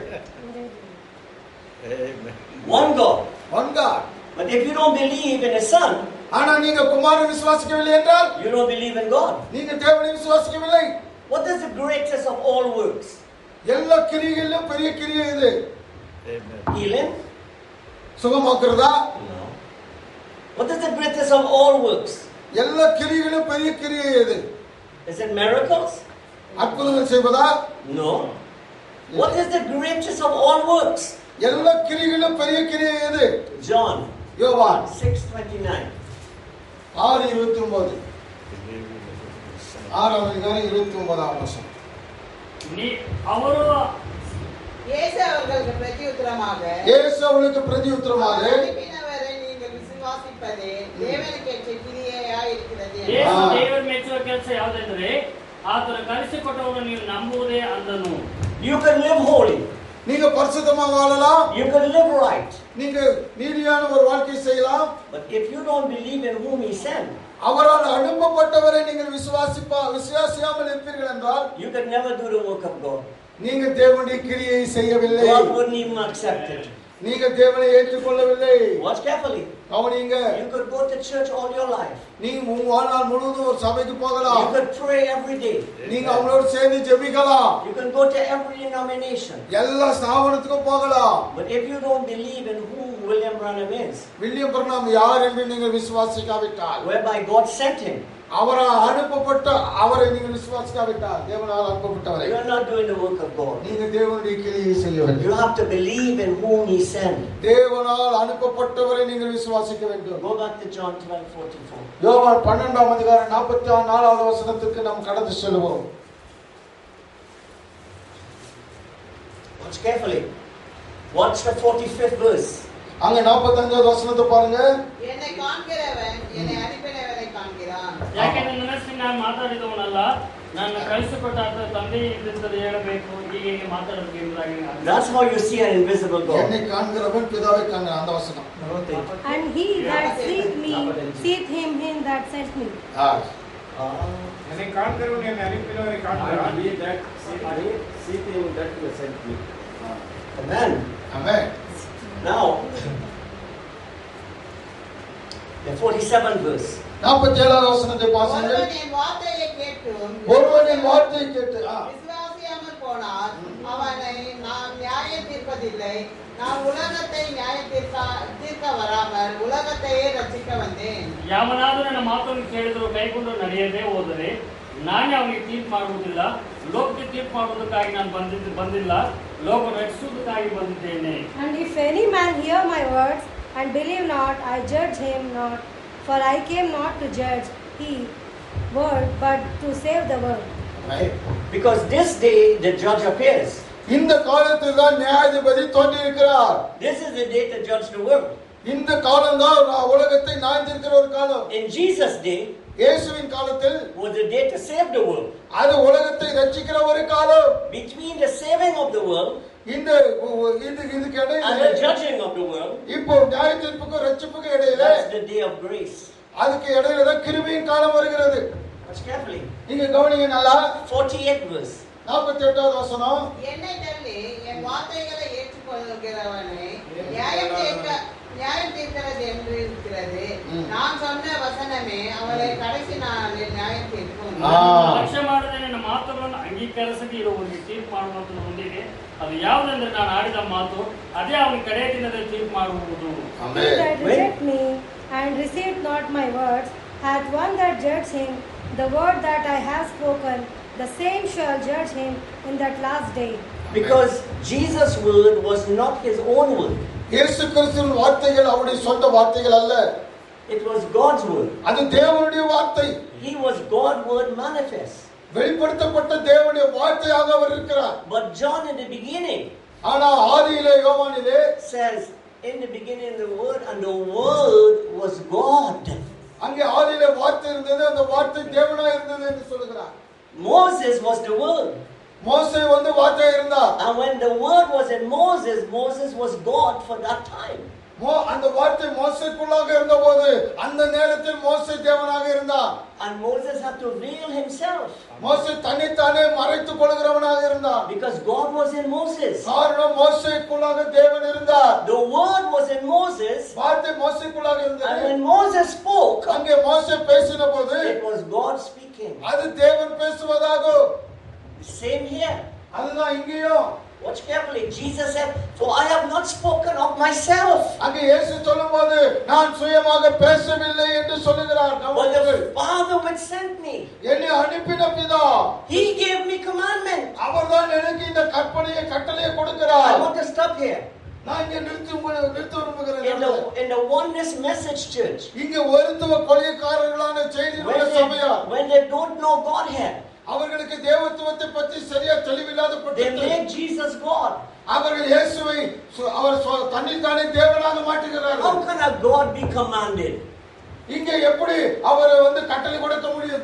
One God. One God. But if you don't believe in a son, ஆனா நீங்க குமாரனை விசுவாசிக்கவில்லை என்றால் you don't believe in God. நீங்க தேவனை விசுவாசிக்கவில்லை. What is the greatest of all works? எல்லா கிரியைகளிலும் பெரிய கிரியை இது. Healing? சுகமாக்குறதா? No. What is the greatest of all works? எல்லா கிரியைகளிலும் பெரிய கிரியை இது. Is it miracles? அற்புதங்கள் செய்வதா? No. What is the greatest of all works? எல்லா கிரியைகளிலும் பெரிய கிரியை இது. John யோவான் six twenty-nine. ஆறு இருபத்தி ஒன்பது. ஆறாம் அதிகாரம் இருபத்தி ஒன்பதாம் வசனம். நீ அவரோ இயேசு அவர்களுக்கு பிரதியுத்தரமாக இயேசு அவர்களுக்கு பிரதியுத்தரமாக அனுப்பினவரை நீங்கள் விசுவாசிப்பதே தேவனுக்கு ஏற்ற கிரியையாய் இருக்கிறது. ಯೇಸು ದೇವರ ಮೆಚ್ಚುವ ಕೆಲಸ ಯಾವುದೆಂದರೆ ಆತನ ಕಳಿಸಿಕೊಟ್ಟವನು ನೀವು ನಂಬುವುದೇ ಅಂದನು. You can live holy. நீங்க பரிசுத்தமாக வாழலாம். You can live right. நீங்க நீதியான ஒரு வாழ்க்கை செய்யலாம். But if you don't believe in whom he sent, அவரால் அனுப்பப்பட்டவரை நீங்கள் விசுவாசிப்பா விசுவாசியாமல் இருப்பீர்கள் என்றால் you can never do the work of God. நீங்க தேவனுடைய கிரியை செய்யவில்லை. God wouldn't even accept it. நீங்க தேவனை ஏற்றுக்கொள்ளவில்லை. Watch carefully. கவனிங்க. You could go to church all your life. நீங்க உங்க வாழ்நாள் முழுவதும் ஒரு சபைக்கு போகலாம். You could pray every day. நீங்க அவங்களோட சேர்ந்து ஜெபிக்கலாம். You can go to every denomination. எல்லா ஸ்தாபனத்துக்கும் போகலாம். But if you don't believe in whom William Branham is, William Branham யார் என்று நீங்கள் விசுவாசிக்காவிட்டால், whereby God sent him, அவரால் அனுப்பப்பட்ட அவரை நீங்கள் விசுவாசிக்காவிட்டால், தேவனால் அனுப்பப்பட்டவரை, you are not doing the work of God. நீங்க தேவனுடைய கிரியை செய்யவில்லை. You have to believe in whom he sent. தேவனால் அனுப்பப்பட்டவரை நீங்கள் விசுவாசிக்க வேண்டும். Go back to John twelve forty-four. யோவான் பன்னிரண்டாம் அதிகாரம் நாற்பத்தி நாலாவது வசனத்துக்கு நாம் கடந்து செல்வோம். Watch carefully. Watch the forty-fifth verse. அங்க நாற்பத்தி ஐந்தாவது வசனத்தை பாருங்க. என்னை காண்கிறவன் என்னை அனுப்பினவரை காண்கிறான். ಯಾಕೆಂದ್ರೆ ನನ್ನಷ್ಟು ನಾನು ಮಾತಾಡಿದವನಲ್ಲ, ನನ್ನ ಕಳಿಸಿಕೊಟ್ಟ ಆತನ ತಂದೆ ಇದ್ದಂಥದ್ದು ಹೇಳಬೇಕು, ಹೀಗೆ ಮಾತಾಡಬೇಕು ಎಂಬುದಾಗಿ. That's how you see an invisible God. என்னை காண்கிறவன் பிதாவை காண்கிறான். அந்த வசனம். And he that seeth me seeth him him that sent me. என்னை காண்கிறவன் என்னை அனுப்பினவரை காண்கிறான். He that sent me, seeth him that sent me. Amen. Amen. Now, the forty-seventh verse. நாற்பத்தி ஏழாவது வசனத்தை வாசிங்க. ஒருவன் என் வார்த்தையை கேட்டும் ஒருவன் என் வார்த்தையை கேட்டு விசுவாசியாமல் போனால் அவனை நான் நியாயம் தீர்ப்பதில்லை. நான் உலகத்தை நியாயம் தீர்க்க தீர்க்க வராமல் உலகத்தையே ரட்சிக்க வந்தேன். ಯಾವನಾದರೂ ನನ್ನ ಮಾತನ್ನು ಕೇಳಿದರೂ ಕೈಕೊಂಡು ನಡೆಯದೇ ಹೋದರೆ ನಾನೇ ಅವನಿಗೆ ತೀರ್ಪು ಮಾಡುವುದಿಲ್ಲ. ಲೋಕಕ್ಕೆ ತೀರ್ಪು ಮಾಡುವುದಕ್ಕಾಗಿ ನಾನು ಬಂದಿದ್ದು ಬಂದಿಲ್ಲ, ಲೋಕ ರಕ್ಷಿಸುವುದಕ್ಕಾಗಿ ಬಂದಿದ್ದೇನೆ. And if any man hear my words and believe not, I judge him not, for I came not to judge he world, but to save the world. Right? Because this day the judge appears. இந்த காலத்தில் தான் நியாயாதிபதி தோன்றியிருக்கிறார். This is the day to judge the world. இந்த காலம் தான் உலகத்தை நியாயந்தீர்க்கிற ஒரு காலம். In Jesus' day, இயேசுவின் காலத்தில் was the day to save the world. அது உலகத்தை ரட்சிக்கிற ஒரு காலம். Between the saving of the world இந்த இது இதுக்கு and இடையில the judging of the world, இப்போ நியாயத்தீர்ப்புக்கும் ரட்சிப்புக்கும் இடையில that's the day of grace. அதுக்கு இடையில தான் கிருபையின் காலம் வருகிறது. Watch carefully. நீங்க கவனிங்க நல்லா. forty-eighth verse. நாற்பத்தி எட்டாவது வசனம். என்னை தள்ளி என் வார்த்தைகளை ஏற்றுக்கொள்கிறவனை நியாயம் தீர்க்க நியாயம் தீர்க்கிறது என்று இருக்கிறது. நான் சொன்ன வசனமே அவரை கடைசி நாளில் நியாயம் தீர்க்கும். ಲಕ್ಷ್ಯ ಮಾಡದೆ ನನ್ನ ಮಾತುಗಳನ್ನು ಅಂಗೀಕರಿಸದೆ ಇರುವವರಿಗೆ ತೀರ್ಪು ಮಾಡುವಂತದ್ದು ಹೊಂದಿದೆ. ಅದು ಯಾವುದೆಂದ್ರೆ ನಾನು ಆಡಿದ ಮಾತು ಅದೇ ಅವನ ಕಡೆಯ ದಿನದಲ್ಲಿ ತೀರ್ಪು ಮಾಡುವುದು. He that reject me and received not my words hath one that judged him. The word that I have spoken, the same shall judge him in that last day. Because Jesus' word was not his own word. இயேசு கிறிஸ்துவின் வார்த்தைகள் அவருடைய சொந்த வார்த்தைகள் அல்ல. It was God's word. அது தேவனுடைய வார்த்தை. He was God's word manifest. வெளிப்படுத்தப்பட்ட தேவனுடைய வார்த்தையாக அவர் இருக்கிறார். But John in the beginning, ஆனா ஆதியிலே யோவானிலே says, in the beginning the word, and the word was God. அங்கே ஆதியிலே வார்த்தை இருந்தது, அந்த வார்த்தை தேவனாய் இருந்தது என்று சொல்கிறார். Moses was the word. மோசே வந்து வார்த்தையா இருந்தார். And when the word was in Moses, Moses was God for that time. அந்த வார்த்தை மோசேக்குள்ளாக இருந்தபோது அந்த நேரத்தில் மோசே தேவனாக இருந்தார். And Moses had to veil himself. மோசே தன்னைத்தானே மறைத்துக் கொள்கிறவனாக இருந்தார். Because God was in Moses. காரணம் மோசேக்குள்ளாக தேவன் இருந்தார். The word was in Moses. வார்த்தை மோசேக்குள்ளாக இருந்தது. And when Moses spoke, அங்கே மோசே பேசினபோது it was God speaking. அது தேவன் பேசுவதாகும். Same here. அதுதான் இங்கேயும். Watch carefully. Jesus said, "For I have not spoken of myself." அங்கே இயேசு சொல்லும்போது நான் சுயமாக பேசவில்லை என்று சொல்லுகிறார். But the Father which sent me, என்னை அனுப்பின பிதா, He gave me commandment. அவர்தான் எனக்கு இந்த கற்பனையை கட்டளையை கொடுக்கிறார். I want to stop here. நான் இங்கே நிறுத்தி நிறுத்த In விரும்புகிறேன். the in the Oneness Message Church, இங்கே ஒருத்துவ கொள்கைக்காரர்களான செய்தியுள்ள when சபையா they, when they don't know Godhead, அவர்களுக்கு தேவத்துவத்தை பற்றி சரியா தெளிவில்லாத they பட்சத்தில் make Jesus God. அவர்கள் இயேசுவை சு- அவர் சொ- தன்னைத்தானே தேவனாக மாற்றுகிறார்கள். How can a God be commanded? இங்கே எப்படி அவரை வந்து கட்டளை கொடுக்க முடியும்?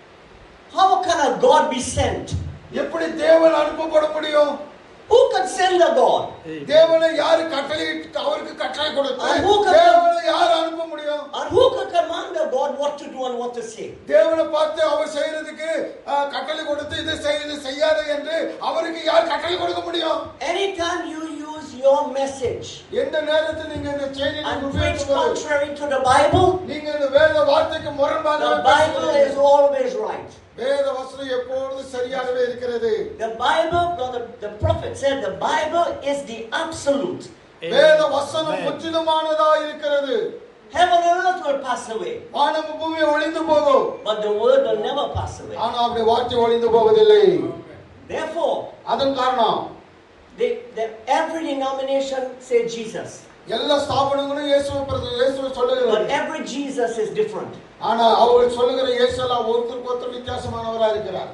How can a God be sent? எப்படி தேவன் அனுப்பப்பட முடியும்? Who can send a God? தேவனை யாரு கட்டளை அவருக்கு கட்டளை கொடுத்து And who can- தேவனை யார் அனுப்ப முடியும்? And who can command a God what to do and what to say? தேவனை பார்த்து அவர் செய்யறதுக்கு அஹ், கட்டளை கொடுத்து இதை செய் இது செய்யாத என்று அவருக்கு யார் கட்டளை கொடுக்க முடியும்? Anytime you use your message எந்த நேரத்தில் நீங்க இந்த செய்தியை and preach உபயோகிக்கும் போது contrary to the Bible, நீங்க இந்த வேத வார்த்தைக்கு முரண்பாக the Bible is always right. வேத வசனம் எப்பொழுதும் சரியாகவே இருக்கிறது. The Bible, the, the prophet said, the Bible is the absolute. வேத வசனம் முற்றிலுமானதா இருக்கிறது. Heaven and earth will pass away, வானம் பூமி ஒளிந்து போகும், but the word will never pass away. ஆனா அப்படி வார்த்தை ஒளிந்து போவதில்லை. Therefore, அதன் காரணம் they, they, every denomination say Jesus, எல்லா ஸ்தாபனங்களும் இயேசுவை பிரதி- இயேசுவை but சொல்லுகிறது. every Jesus is different. ஆனா அவர்கள் சொல்லுகிற இயேசு எல்லாம் ஒருத்தருக்கு ஒருத்தர் வித்தியாசமானவரா இருக்கிறார்.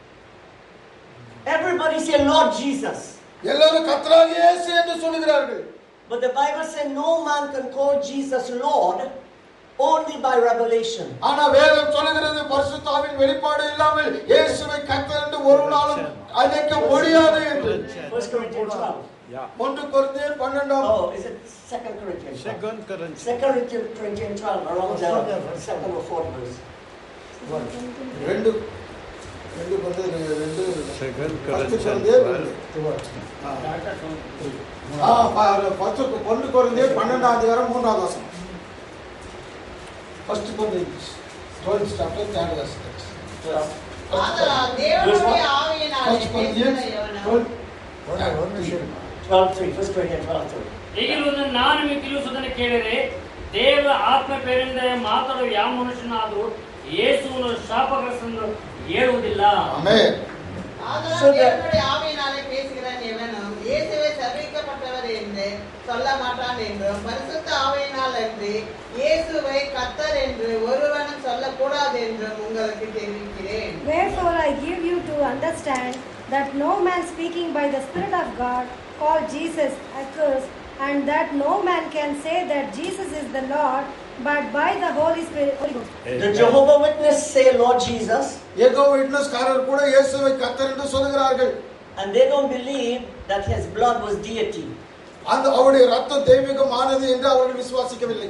Everybody say Lord Jesus, எல்லாரும் கர்த்தராகிய இயேசு என்று சொல்லுகிறார்கள். but the Bible says no man can call Jesus Lord only by revelation. ஆனா வேதம் சொல்லுகிறது பரிசுத்த ஆவியின் வெளிப்பாடு இல்லாமல் இயேசுவை கர்த்தர் என்று ஒருவனாலும் அழைக்க முடியாது என்று. First Corinthians twelve. ஒன்று கொரிந்தியர் பன்னிரண்டாம் Oh, is it Second Corinthians? Second Corinthians. Second Corinthians twelve, around the second or fourth verse. ரெண்டு ரெண்டு வந்து ரெண்டு Second ஃபர்ஸ்ட் Corinthians கொரிந்தியர் twelve. ஆ ஃபர்ஸ்ட் ஒன்று கொரிந்தியர் பன்னிரண்டாம் அதிகாரம் மூன்றாவது வசனம். ஃபர்ஸ்ட் கொரிந்தியர் twelve chapter third verse. ஆதலால் தேவனுடைய ஆவியினாலே ஃபர்ஸ்ட் கொரிந்தியர் பேசுகிற எவனும் twelve twelve three. First Corinthians twelve three. ಹೀಗಿರುವುದನ್ನು ನಾನು ನಿಮಗೆ ತಿಳಿಸುವುದನ್ನು ಕೇಳಿದರೆ ದೇವರ ಆತ್ಮ ಪೇರಿಂದ ಮಾತಾಡುವ ಯಾವ ಮನುಷ್ಯನಾದರೂ ಯೇಸುವನ್ನು ಶಾಪಗ್ರಸ್ತನೆಂದು ಹೇಳುವುದಿಲ್ಲ. ஆமென். ஆதலால் So the- தேவனுடைய ஆவியினாலே பேசுகிறவன் எவனும் இயேசுவை சபிக்கப்பட்டவர் என்று சொல்ல மாட்டான் என்றும் பரிசுத்த ஆவியினால் அன்றி இயேசுவை கர்த்தர் என்று ஒருவனும் சொல்லக்கூடாது என்றும் உங்களுக்கு தெரிவிக்கிறேன். Wherefore I give you to understand that no man speaking by the Spirit of God called Jesus accursed, and that no man can say that Jesus is the Lord but by the Holy Spirit. Holy Ghost. The Jehovah Witness say Lord Jesus, Jehovah விட்னஸ்காரர் கூட இயேசுவை கர்த்தர் என்று சொல்கிறார்கள். and they don't believe that his blood was deity. அந்த அவருடைய ரத்தம் தெய்வீகமானது என்று அவர்கள் விசுவாசிக்கவில்லை.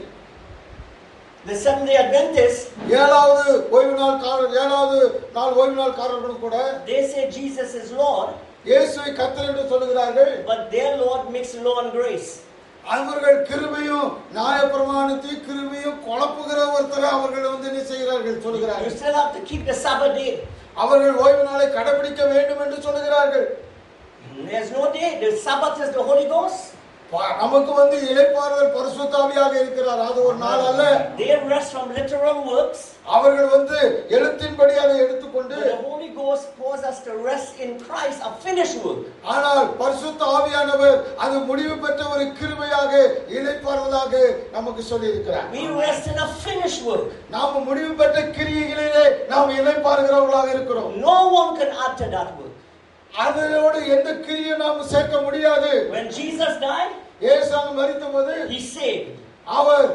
The Seventh-day Adventists, ஏழாவது ஓய்வு நாள் காரர் ஏழாவது நாள் ஓய்வு நாள் காரர்களும் கூட they say Jesus is Lord, இயேசுவை கர்த்தர் என்று சொல்கிறார்கள். but their Lord mixed law and grace. அவர்கள் கிருபையும் நியாயப்பிரமாணத்தையும் கிருபையும் குழப்புகிற ஒருத்தரை அவர்கள் வந்து என்ன செய்கிறார்கள் You சொல்கிறார்கள். still have to keep the Sabbath day. அவர்கள் ஓய்வு நாளை கடைபிடிக்க வேண்டும் என்று சொல்கிறார்கள். There's no day. The Sabbath is the Holy Ghost. நமக்கு வந்து இளைப்பாறுதல் பரிசுத்த ஆவியாக இருக்கிறார். அது ஒரு நாள் அல்ல. They rest from literal works. அவர்கள் வந்து எழுத்தின்படி அதை எடுத்துக்கொண்டு The Holy Ghost calls us to rest in Christ, a finished work. ஆனால் பரிசுத்த ஆவியானவர் அது முடிவு பெற்ற ஒரு கிருபையாக இளைப்பாறுவதாக நமக்கு சொல்லி இருக்கிறார். We rest in a finished work. நாம் முடிவு பெற்ற கிரியைகளிலே நாம் இளைப்பாறுகிறவர்களாக இருக்கிறோம். No one can add to that work. அதோடு எந்த கிரியை நாம் சேர்க்க முடியாது. When Jesus died, இயேசு மரித்தபோது he saved. அவர்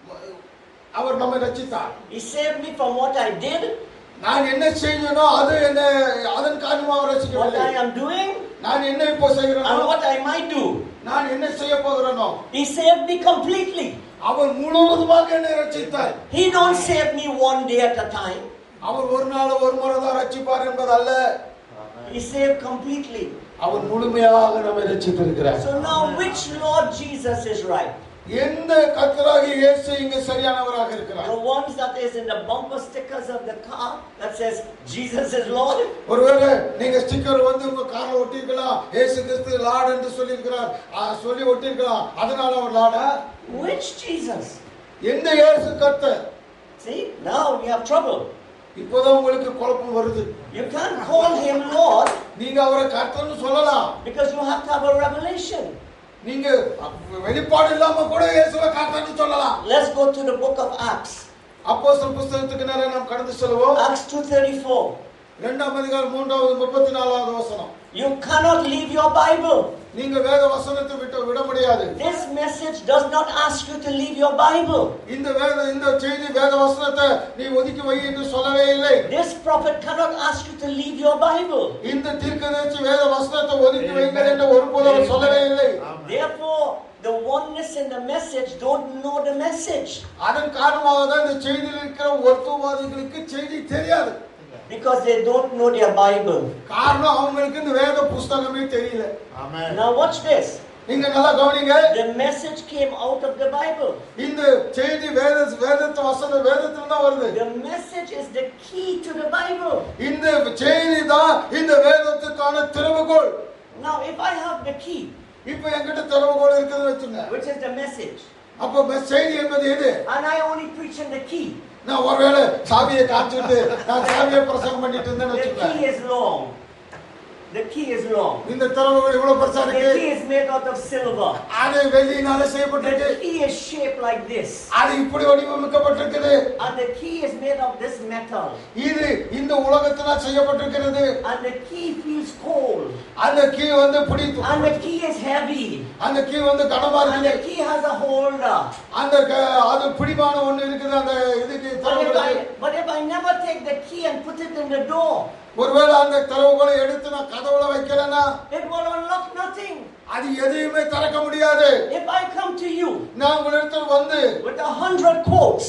அவர் நம்மை ரட்சித்தார். He saved me from what I did, நான் என்ன செய்யனோ அது என்ன அதன் காரணமாக what ரட்சிக்கவில்லை. I am doing, நான் என்ன இப்போ செய்கிறேனோ and what I might do. நான் என்ன செய்ய போகிறேனோ He saved me completely. அவர் முழுவதுமாக என்னை ரட்சித்தார். He don't save me one day at a time. அவர் ஒரு நாள் ஒரு முறை தான் ரட்சிப்பார் என்பதல்ல. He saved completely. அவர் முழுமையாக நம்மை ரட்சித்திருக்கிறார். So now which Lord Jesus is right? எந்த கர்த்தராகிய இயேசு இங்க சரியானவராக இருக்கிறார்? The ones that is in the bumper stickers of the car that says Jesus is Lord? ஒருவேளை நீங்க ஸ்டிக்கர் வந்து உங்க கார்ல ஒட்டிருக்கலாம், இயேசு கிறிஸ்து லார்ட் என்று சொல்லி இருக்கிறார், சொல்லி ஒட்டிருக்கலாம், அதனால அவர் லார்டா? Which Jesus? எந்த இயேசு கர்த்தர்? See, now we have trouble. இப்போதான் உங்களுக்கு குழப்பம் வருது. You can't call him Lord நீங்க அவரை கர்த்தர்னு சொல்லலாம். because you have to have a revelation. நீங்க வெளிப்பாடு இல்லாம கூட இயேசுவை கர்த்தர்னு சொல்லலாம். Let's go to the book of Acts. அப்போஸ்தலர் புத்தகத்துக்கு நேரா நாம் கடந்து செல்வோம். Acts two thirty-four. இரண்டாம் அதிகாரம் மூன்றாவது முப்பத்தி நான்காவது வசனம். You cannot leave your Bible. நீங்க வேத வசனத்தை விட்டு விட முடியாது. This message does not ask you to leave your Bible. இந்த வேத இந்த செய்தி வேத வசனத்தை நீ ஒதுக்கி வை என்று சொல்லவே இல்லை. This prophet cannot ask you to leave your Bible. இந்த தீர்க்கதரிசி வேத வசனத்தை ஒதுக்கி வைங்கள் என்று ஒருபோதும் அவர் சொல்லவே இல்லை. Therefore, the oneness in the message don't know the message. அதன் காரணமாக தான் இந்த செய்தியில் இருக்கிற ஒருத்தவாதிகளுக்கு செய்தி தெரியாது. Because they don't know their Bible. காரணம் அவங்களுக்கு இந்த வேத புத்தகமே தெரியல. ஆமென். Now watch this. நீங்க நல்லா கவனிங்க. The message came out of the Bible. இந்த செய்தி வேத வேதத்து வசன வேதத்துல தான் வருது. The message is the key to the Bible. இந்த செய்தி தான் இந்த வேதத்துக்கான திறவுகோல். Now if I have the key, இப்போ என்கிட்ட திறவுகோல் இருக்குன்னு வெச்சுங்க. which is the message, அப்ப செய்தி என்பது எது? and I only preach in the key, நான் ஒருவேளை சாவியை காமிச்சிட்டு நான் சாவியை பிரசங்கம் பண்ணிட்டு இருந்தேன்னு the வெச்சுங்க. key is long. The key is long. இந்த திறவுகோல் இவ்வளவு பெருசா The இருக்கு. key is made out of silver. அது வெள்ளியினால செய்யப்பட்டிருக்கு. The key is shaped like this. அது இப்படி வடிவமைக்கப்பட்டிருக்குது. And the key is made of this metal. இது இந்த உலகத்தினால் செய்யப்பட்டிருக்கிறது. And the key feels cold. அந்த கீ வந்து பிடித்து And the key is heavy. அந்த கீ வந்து கனமா And the இருக்குது. key has a holder. அந்த அது பிடிமான ஒண்ணு இருக்குது அந்த இதுக்கு But if, திறவுகோலுக்கு. I, but if I never take the key and put it in the door, ஒருவேளை அந்த திறவுகோலை எடுத்து நான் கதவுல வைக்கலனா it will unlock nothing. அது எதையுமே திறக்க முடியாது. If I come to you நான் உங்களிடத்தில் வந்து with a hundred quotes,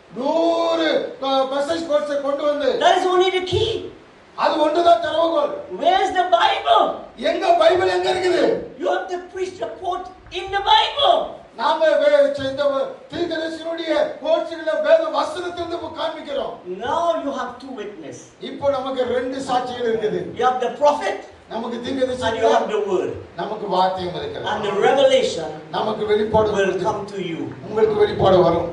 நூறு மெசேஜ் கோட்ஸை கொண்டு வந்து that is only the key. அது ஒன்றுதான் திறவுகோல். Where's the Bible? எங்க பைபிள் எங்க இருக்குது? You have to preach the quote in the Bible. நாம இந்த தீர்க்கதரிசியுடைய கோட்ஸ்களை வேத வசனத்திலிருந்து காண்பிக்கிறோம். Now you have two witnesses. இப்போ நமக்கு ரெண்டு சாட்சிகள் இருக்குது. You have the prophet நமக்கு தீர்க்கதரிசி and you have the word. நமக்கு வார்த்தையும் இருக்கிறது. And the revelation நமக்கு வெளிப்பாடு will come to you. உங்களுக்கு வெளிப்பாடு வரும்.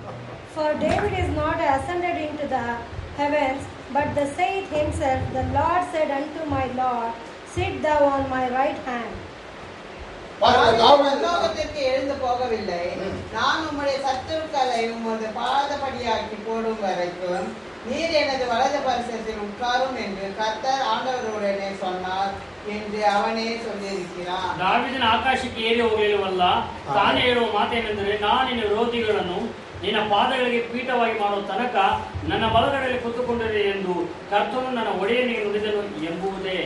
For David is not ascended into the heavens, but the saith himself, the Lord said unto my Lord, sit thou on my right hand. பாருங்க, தாவீது பரலோகத்திற்கு எழுந்து போகவில்லை. ம். நான் உம்முடைய சத்துருக்களை உமது பாதபடியாக்கி போடும் வரைக்கும் நீர் எனது வலது பரிசத்தில் உட்காரும் என்று கர்த்தர் ஆண்டவருடனே சொன்னார் என்று ಅವನೇ சொல்லியிருக்கிறான். ದಾವೀದನ ಆಕಾಶಕ್ಕೆ ಏರಿ ಹೋಗಲಿಲ್ಲವಲ್ಲ, ತಾನೇ ಹೇಳುವ ಮಾತೇನೆಂದರೆ, ನಾನು ನಿನ್ನ ವಿರೋಧಿಗಳನ್ನು ನಿನ್ನ ಪಾದಗಳಿಗೆ ಪೀಠವಾಗಿ ಮಾಡುವ ತನಕ ನನ್ನ ಬಲಗಡೆಯಲ್ಲಿ ಕೂತುಕೊಂಡಿದೆ ಎಂದು ಕರ್ತನು ನನ್ನ ಒಡೆಯನಿಗೆ ನುಡಿದನು ಎಂಬುದೇ.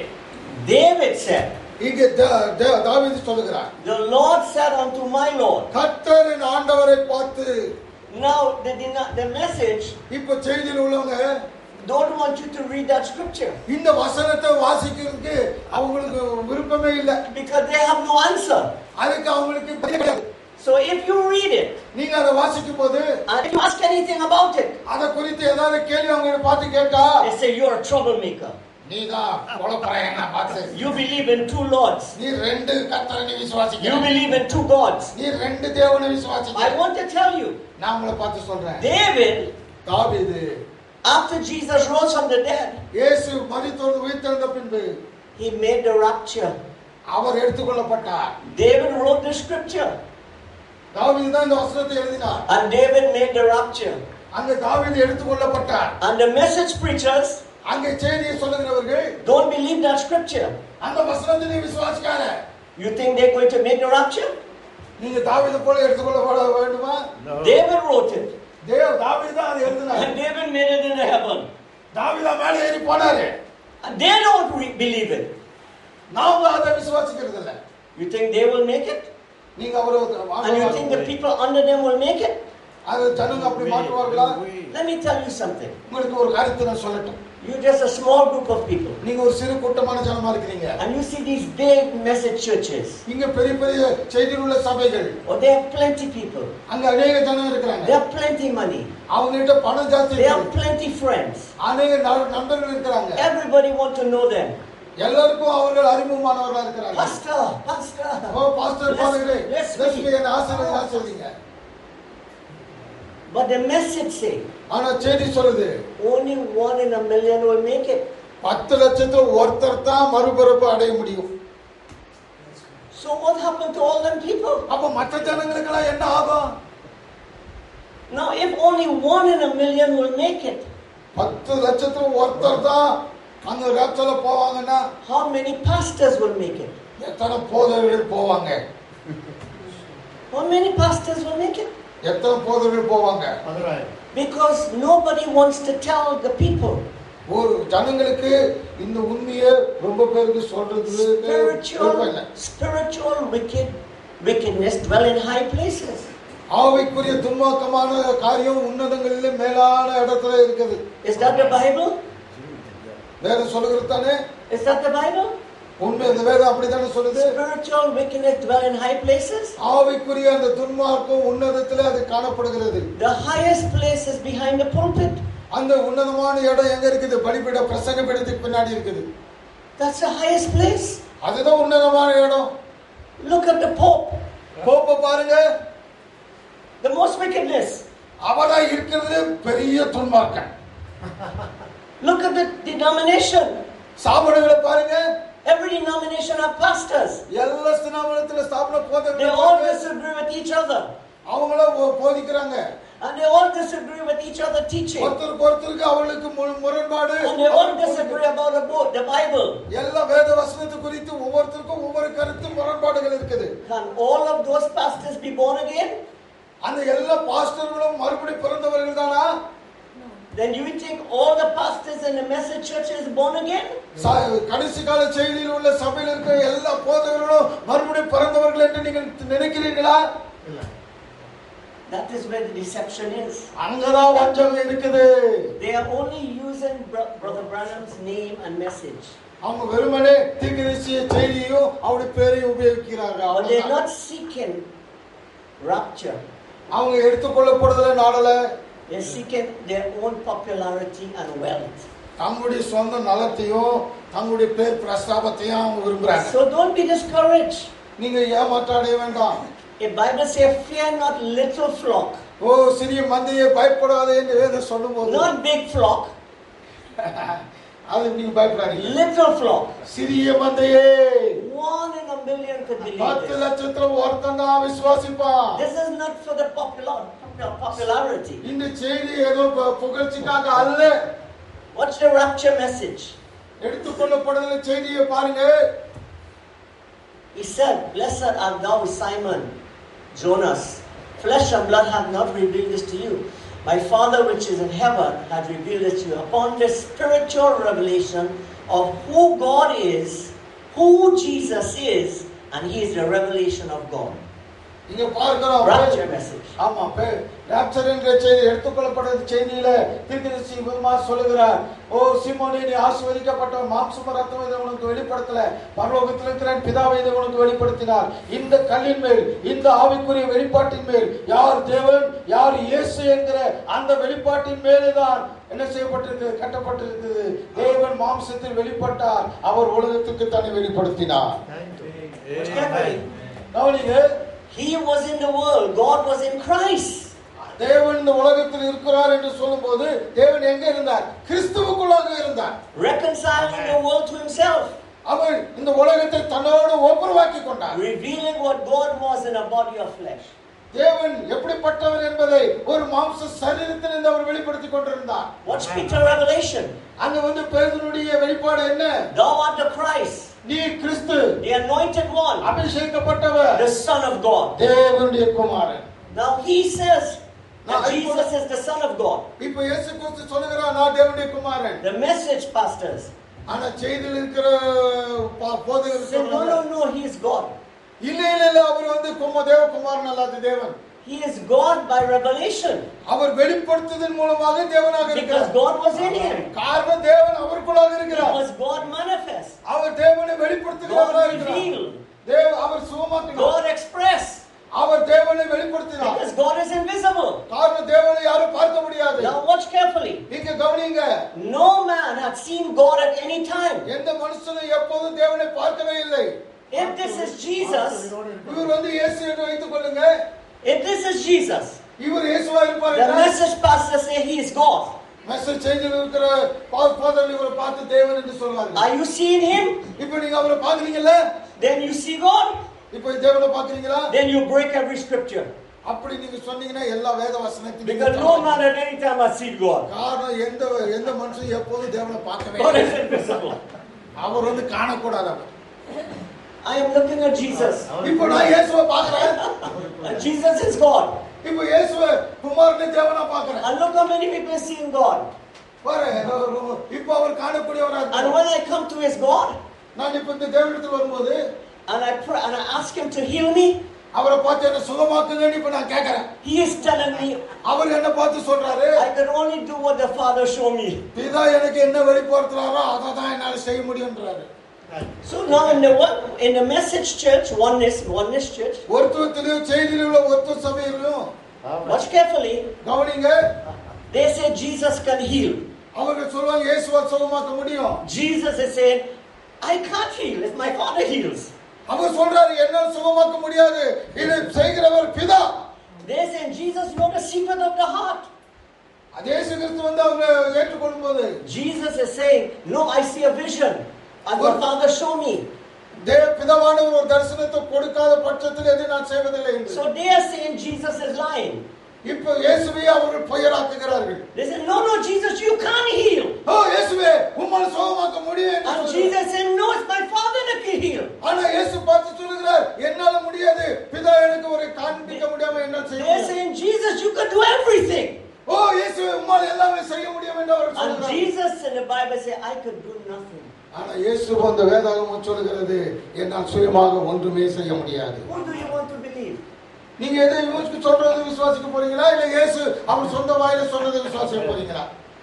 David said, இங்கே தா- தா- தாவீது சொல்லுகிறார், the Lord said unto my Lord. கர்த்தரின் ஆண்டவரை பார்த்து. Now, the, the, the message இப்ப செய்தியில் உள்ளவங்க don't want you to read that scripture இந்த வசனத்தை வாசிக்கிறதுக்கு அவங்களுக்கு விருப்பமே இல்லை. because they have no answer. அதுக்கு அவங்களுக்கு பதில் கிடையாது. So if you read it, நீங்க அதை வாசிக்கும் போது and if you ask anything about it, அதை குறித்து ஏதாவது கேள்வி அவங்க பார்த்து கேட்டா, they say you're a troublemaker. நீதான் குழப்பறாயனா பார்த்து, You believe in two lords. நீ ரெண்டு கர்த்தரை You விசுவாசிக்கிற, believe in two gods. நீ ரெண்டு தேவனை I விசுவாசிக்கிற. want to tell you, நான் உங்களை பார்த்து சொல்றேன், David, தாவீது after Jesus rose from the dead, இயேசு மரித்தோடு உயிர்த்தெழுந்த பின்பு he made the rapture. Our எடுத்துக்கொள்ளப்பட்டார். David wrote the scripture, தாவீது தான் இந்த வசனத்தை எழுதினார். and David made the rapture. அங்க தாவீது எடுத்துக்கொள்ளப்பட்டார். And the message preachers அங்கே செய்தியை சொல்லுகிறவர்கள் don't believe that scripture. அந்த வசனத்தை நீ விசுவாசிக்காத. You think they're going to make the rapture? நீங்க தாவீது போல எடுத்துக்கொள்ள வேண்டுமா? David wrote it, தேவ தாவீது தான் அதை எழுதினார். and David made it into heaven. தாவீது மேலே ஏறி போனாரு. And they don't re- believe it. நாம அதை விசுவாசிக்கிறது இல்ல. You think they will make it? நீங்க அவரை And you think the people under them will make it? அது ஜனங்க அப்படி மாற்றுவார்களா? Let me tell you something. உங்களுக்கு ஒரு காரியத்தை நான் சொல்லட்டும். You're just a small group of people. நீங்க ஒரு சிறு கூட்டமான ஜனமா இருக்கிறீங்க. And you see these big message churches. இங்க பெரிய பெரிய செய்தியில் உள்ள சபைகள். Oh, they have plenty people. அங்க அநேக ஜனம் இருக்கிறாங்க. They have plenty money. அவங்க கிட்ட பணம் ஜாஸ்தி They have இருக்கு. plenty friends. அநேக ந- நண்பர்கள் இருக்கிறாங்க. Everybody want to know them. எல்லாருக்கும் அவர்கள் அறிமுகமானவர்களா இருக்கிறாங்க. Pastor, pastor. ஓ பாஸ்டர் பாருங்களே, Let's let's speak. be an ஆசீர்வாதம் ஆசீர்வதிங்க. But the message say, ஆனா செய்தி சொல்லுது, only one in a million will make it. பத்து லட்சத்துல ஒருத்தர் தான் மறுபிறப்பு அடைய முடியும். So what happened to all them people? அப்ப மற்ற ஜனங்களுக்கெல்லாம் என்ன ஆகும்? Now if only one in a million will make it, பத்து லட்சத்துல ஒருத்தர் தான் அந்த ராப்சர்ல போவாங்கன்னா how many pastors will make it? எத்தனை போதகர்கள் போவாங்க? How many pastors will make it? எத்தனை போதகர்கள் போவாங்க? பதினாயிரம். Because nobody wants to tell the people. ஒரு ஜனங்களுக்கு இந்த உண்மையை ரொம்ப பேருக்கு சொல்றது Spiritual, spiritual wicked, wickedness dwell in high places. ஆவிக்குரிய துன்மார்க்கமான காரியம் உன்னதங்களிலே மேலான இடத்துல இருக்குது. Is that the Bible? வேற சொல்லுகிறது தானே? Is that the Bible? உண்மை இந்த வேதம் அப்படித்தானே சொல்லுது. Spiritual wickedness dwell in high places. ஆவிக்குரிய அந்த துன்மார்க்கம் உன்னதத்திலே அது காணப்படுகிறது. The highest place is behind the pulpit. அந்த உன்னதமான இடம் எங்க இருக்குது? பலிபீட பிரசங்க பீடத்துக்கு பின்னாடி இருக்குது. That's the highest place. அதுதான் உன்னதமான இடம். Look at the Pope. போப்ப பாருங்க, The most wickedness. அவரா இருக்கிறது பெரிய துன்மார்க்கன். Look at the denomination. ஸ்தாபனங்களை பாருங்க, Every denomination have pastors. எல்லா ஸ்தாபனத்துல ஸ்தாபன They போதகர்கள் all பாருங்க. disagree with each other. அவங்கள போதிக்கிறாங்க. And they all disagree with each other teaching. ஒருத்தருக்கு ஒருத்தருக்கு அவளுக்கு மு- முரண்பாடு. And they all disagree about the book, the Bible. எல்லா வேத வசனத்து குறித்து ஒவ்வொருத்தருக்கும் ஒவ்வொரு கருத்து முரண்பாடுகள் இருக்குது. Can all of those pastors be born again? அந்த எல்லா பாஸ்டர்களும் மறுபடி பிறந்தவர்கள் தானா? Then you think all the pastors in the message church is born again? ச- கடைசி கால செய்தியில் உள்ள சபையில் இருக்கிற எல்லா போதகர்களும் மறுபடி பிறந்தவர்கள் என்று நீங்கள் நினைக்கிறீர்களா? இல்ல. That is where the deception is. அங்கதான் வஞ்சம் இருக்குது. They are only using Bro- Brother Branham's name and message. அவங்க வெறுமனே தீர்க்கதரிசிய செய்தியும் அவருடைய பேரையும் உபயோகிக்கிறார்கள். But they are அவ்வளவுதான். not seeking rapture. அவங்க எடுத்துக்கொள்ளப்படுதல நாடல, They are seeking their own popularity and wealth. தங்களுடைய சொந்த நலத்தையும் தங்களுடைய பேர் பிரஸ்தாபத்தையும் அவங்க விரும்புறாங்க. So don't be discouraged. நீங்க ஏமாற்றாடைய வேண்டாம். The Bible says, fear not little flock. ஓ சிறிய மந்தையை பயப்படாதே என்று வேதம் சொல்லும்போது Not big flock. அது நீங்க பயப்படாதீங்க. Little flock. சிறிய மந்தையே. One in a million could believe பத்து this. லட்சத்துல ஒருத்தன் தான் விசுவாசிப்பான். This is not for the popular popularity. இந்த செய்தி ஏதோ புகழ்ச்சிக்காக அல்ல. What's the rapture message? எடுத்துக்கொள்ளப்படுதல செய்தியை பாருங்க. He said, "Blessed art thou, Simon, Jonas. Flesh and blood hath not revealed this to you. My Father which is in heaven hath revealed this to you." Upon this spiritual revelation of who God is, who Jesus is, and He is the revelation of God. இங்க பார்க்கிறோம் Rapture message. ஆமா rapture என்ற செய்தி எடுத்துக்கொள்ளப்பட்ட செய்தியில தீர்க்கதரிசி YONO சொல்லுகிறார், ஓ சீமோனே, நீ ஆசீர்வதிக்கப்பட்டவன், மாம்சமும் இரத்தமும் இதை உனக்கு வெளிப்படுத்தல, பரலோகத்தில் இருக்கிற பிதாவை இதை உனக்கு வெளிப்படுத்தினார். இந்த கல்லின் மேல், இந்த ஆவிக்குரிய வெளிப்பாட்டின் மேல் யார் தேவன் யார் இயேசு என்கிற அந்த வெளிப்பாட்டின் மேலேதான் என்ன செய்யப்பட்டிருக்கு, கட்டப்பட்டிருக்குது. தேவன் மாம்சத்தில் வெளிப்பட்டார், அவர் உலகத்துக்கு தன்னை வெளிப்படுத்தினார். He was in the world, God was in Christ. தேவன் இந்த உலகத்தில் இருக்கிறார் என்று சொல்லும்போது தேவன் எங்க இருந்தார்? கிறிஸ்துவுக்குள்ளாக இருந்தார். Reconciling the world to himself. அவர் இந்த உலகத்தை தன்னோடு ஒப்புரவாக்கி கொண்டார். Revealing what God was in a body of flesh. தேவன் எப்படிப்பட்டவர் என்பதை ஒரு மாம்ச சரீரத்தில் அவர் வெளிப்படுத்திக் கொண்டிருந்தார். What's Peter revelation? அங்க வந்து பேதுருடைய வெளிப்பாடு என்ன? Thou art the Christ. நீ கிறிஸ்து, the anointed one, அபிஷேகப்பட்டவர், the Son of God. தேவனுடைய குமாரன். Now he says that Jesus is the Son of God. இப்போ இயேசு கிறிஸ்து சொல்லுகிறார், நான் தேவனுடைய குமாரன். The message pastors, ஆனா செய்தியில் இருக்கிற போதகர்கள் say no no no, he is God. இல்ல இல்ல இல்ல, அவர் வந்து தேவ குமாரன் அல்ல, அது தேவன். He is God by revelation. அவர் வெளிப்படுத்துதல் மூலமாக தேவனாக இருக்கிறார். Because God was in him. காரணம் தேவன் அவருக்குள்ளாக இருக்கிறார். He was God manifest. அவர் தேவனை வெளிப்படுத்துகிறவராக இருக்கிறார். தேவ அவர் சுகமாக்கினார். God express. அவர் தேவனை வெளிப்படுத்தினார். Because God is invisible. காரணம் தேவனை யாரும் பார்க்க முடியாது. Now watch carefully. நீங்க கவனிங்க. No man had seen God at any time. எந்த மனுஷனும் எப்போதும் தேவனை பார்க்கவே இல்லை. If this is Jesus, இவர் வந்து இயேசு என்று வைத்துக் கொள்ளுங்க. if this is Jesus, இவர் இயேசுவா இருப்பார். the message pastor say he is God. Message செய்தியில் இருக்கிற பாஸ்டர் இவரை பார்த்து தேவன் என்று சொல்வார்கள். Are you seeing him? இப்போ நீங்க அவரை பாக்குறீங்கல்ல? Then you see God. இப்போ தேவனை பாக்குறீங்களா? Then you break every scripture. அப்படி நீங்க சொன்னீங்கன்னா எல்லா வேத வசனத்தையும் Because no man at any time has seen God. காரணம் எந்த எந்த மனுஷன் எப்போதும் தேவனை பார்க்கவே God is இல்லை. invisible. அவர் வந்து காணக்கூடாதவர். I am looking at Jesus. இப்போ நான் இயேசுவை பார்க்கிறேன். And Jesus is God. இப்போ இயேசுவை குமாரனை தேவனா பார்க்கிறேன். And look how many people are seeing God. பாரு, இப்போ அவர் காணக்கூடியவரா And இருக்கார். when I come to his God, நான் இப்போ இந்த தேவனிடத்தில் வரும்போது and I pray and I ask him to heal me, அவரை பார்த்து என்ன சுகமாக்குங்கன்னு இப்போ நான் கேட்கிறேன். he is telling me அவர் என்ன பார்த்து சொல்றாரு, I can only do what the Father show me. பிதா எனக்கு என்ன வெளிப்படுத்துறாரோ அதை தான் என்னால செய்ய முடியும்ன்றாரு. So now in the in the message church, oneness, oneness church, ஒருத்தத்திலும் செய்தியிலும் ஒருத்த சபையிலும் watch carefully, கவனிங்க. they say Jesus can heal. அவர்கள் சொல்வாங்க இயேசுவால் சுகமாக்க முடியும். Jesus is saying, I can't heal if my Father heals. அவர் சொல்றாரு என்னால் சுகமாக்க முடியாது, இதை செய்கிறவர் பிதா. They say Jesus knows the secret of the heart. இயேசு கிறிஸ்து வந்து அவங்க ஏற்றுக்கொள்ளும்போது Jesus is saying, no, I see a vision and my Father show me. தேவ பிதாவானவர் ஒரு தரிசனத்தை கொடுக்காத பட்சத்தில் எதை நான் செய்வதில்லை என்று. So they are saying Jesus is lying. இப்போ இயேசுவை அவர்கள் பொய்யராக்குகிறார்கள். They say, no no Jesus, you can't heal. ஓ இயேசுவே, உம்மால் சுகமாக்க முடியும். And Jesus said, no, it's my Father that can heal. ஆனா இயேசு பார்த்து சொல்கிறார், என்னால முடியாது, பிதா எனக்கு ஒரு காண்பிக்க முடியாம என்ன செய்ய They are முடியும். saying, Jesus, you can do everything. ஓ இயேசுவே, உம்மால் எல்லாமே செய்ய முடியும் என்று அவர் And சொல்கிறார். Jesus in the Bible say, I could do nothing. ஆனா இயேசு அந்த வேதாகமம் சொல்கிறது, என்னால் சுயமாக ஒன்றுமே செய்ய முடியாது. Who do you want to believe? நீங்க எதை யோசிச்சு சொல்றது விசுவாசிக்க போறீங்களா, இல்ல இயேசு அவர் சொந்த வாயில சொன்னதை விசுவாசிக்க போறீங்களா?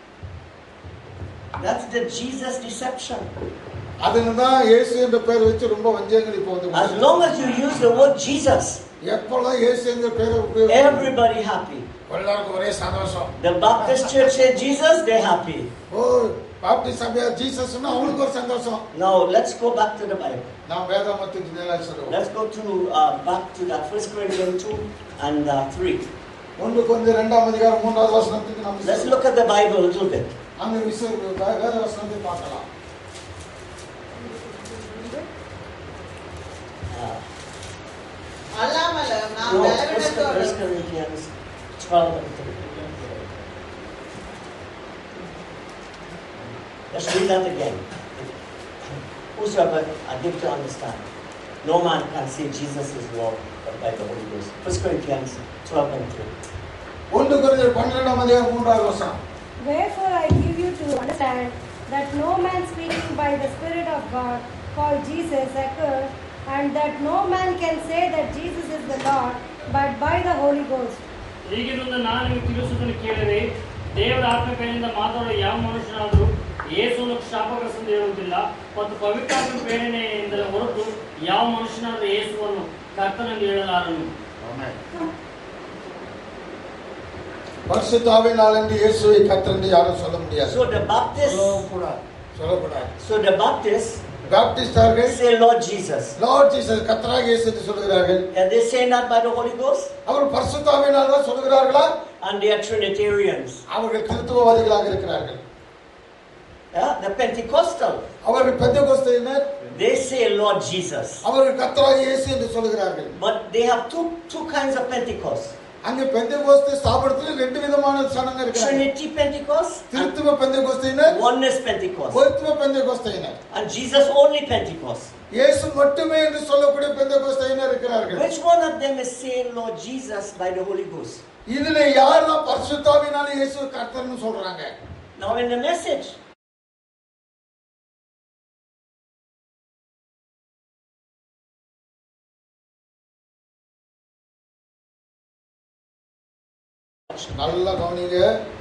That's the Jesus deception. அதுதான் இயேசு என்ற பெயர் வச்சு ரொம்ப வஞ்சகங்கள் இப்போ வந்து. As long as you use the word Jesus, எப்பொழுதும் இயேசு என்ற பெயரை உபயோகிச்சு everybody happy. எல்லாருக்கும் ஒரே சந்தோஷம். The Baptist church say Jesus, they're happy. ஓ பாப்டிஸ்ட் சபையா ஜீசஸ்னா அவங்களுக்கு ஒரு சந்தோஷம். Now let's go back to the Bible. நாம் வேதாகமத்துக்கு நேரா சொல்றோம். Let's go to uh, back to that First Corinthians two and uh, three. ஒன்று கொரிந்தியர் இரண்டாம் அதிகாரம் மூன்றாவது வசனத்துக்கு நாம் Let's look at the Bible a little bit. அங்க விசு வேத வசனத்தை பார்க்கலாம். அல்லாமலும் நாம் No, First பலவீனத்தோடும் Corinthians twelve and three. Let's read that again. Whosoever are given to understand. No man can say Jesus is Lord but by the Holy Ghost. First Corinthians twelve and three. ஒன்று கொரிந்தியர் பன்னிரண்டாம் அதிகாரம் மூன்றாவது வசனம். Wherefore I give you to understand that no man speaking by the Spirit of God called Jesus accursed, and that no man can say that Jesus is the Lord but by the Holy Ghost. ಹೀಗಿರುವುದರಿಂದ ನಾನು ನಿಮಗೆ ತಿಳಿಸುವುದನ್ನು ಕೇಳಿರಿ, ದೇವರ ಆತ್ಮಪ್ರೇರಣೆಯಿಂದ ಮಾತಾಡುವ ಯಾವ ಮನುಷ್ಯನಾದರೂ ಯೇಸುವನ್ನು ಶಾಪಗ್ರಸ್ತನೆಂದು ಹೇಳುವುದಿಲ್ಲ, ಮತ್ತು ಪವಿತ್ರಾತ್ಮ ಪ್ರೇರಣೆಯಿಂದ ಹೊರತು ಯಾವ ಮನುಷ್ಯನಾದರೂ ಯೇಸುವನ್ನು ಕರ್ತನೆಂದು ಹೇಳಲಾರನು. பரிசுத்த ஆவியினால் என்று இயேசுவை கர்த்தர் என்று யாரும் சொல்ல முடியாது. So the Baptists, சொல்லக்கூடாது. so the Baptists பாப்டிஸ்டார்கள் say Lord Jesus. Lord Jesus கர்த்தராகிய இயேசு என்று சொல்கிறார்கள். And they say not by the Holy Ghost. அவர் பரிசுத்த ஆவியினால் தான் சொல்கிறார்களா? And they are Trinitarians. அவர்கள் கிறிஸ்துவவாதிகளாக இருக்கிறார்கள். Yeah, the Pentecostal. அவர்கள் பெந்தெகோஸ்தையினர் They say Lord Jesus. அவர்கள் கர்த்தராகிய இயேசு என்று சொல்கிறார்கள். But they have two two kinds of Pentecost. அங்க பெந்தெகோஸ்தே ஸ்தாபனத்தில் ரெண்டு விதமான சனங்க இருக்காங்க. Trinity Pentecost, திருத்துவ பெந்தெகோஸ்தையினர், oneness Pentecost. ஒருத்துவ பெந்தெகோஸ்தையினர். And Jesus only Pentecost. இயேசு மட்டுமே என்று சொல்லக்கூடிய பெந்தெகோஸ்தையினர் இருக்கிறார்கள். Which one of them is saying Lord Jesus by the Holy Ghost? இதுல யாரெல்லாம் பரிசுத்த ஆவியினால இயேசு கர்த்தர்னு சொல்றாங்க? Now in the message, நல்லா கவனிங்க.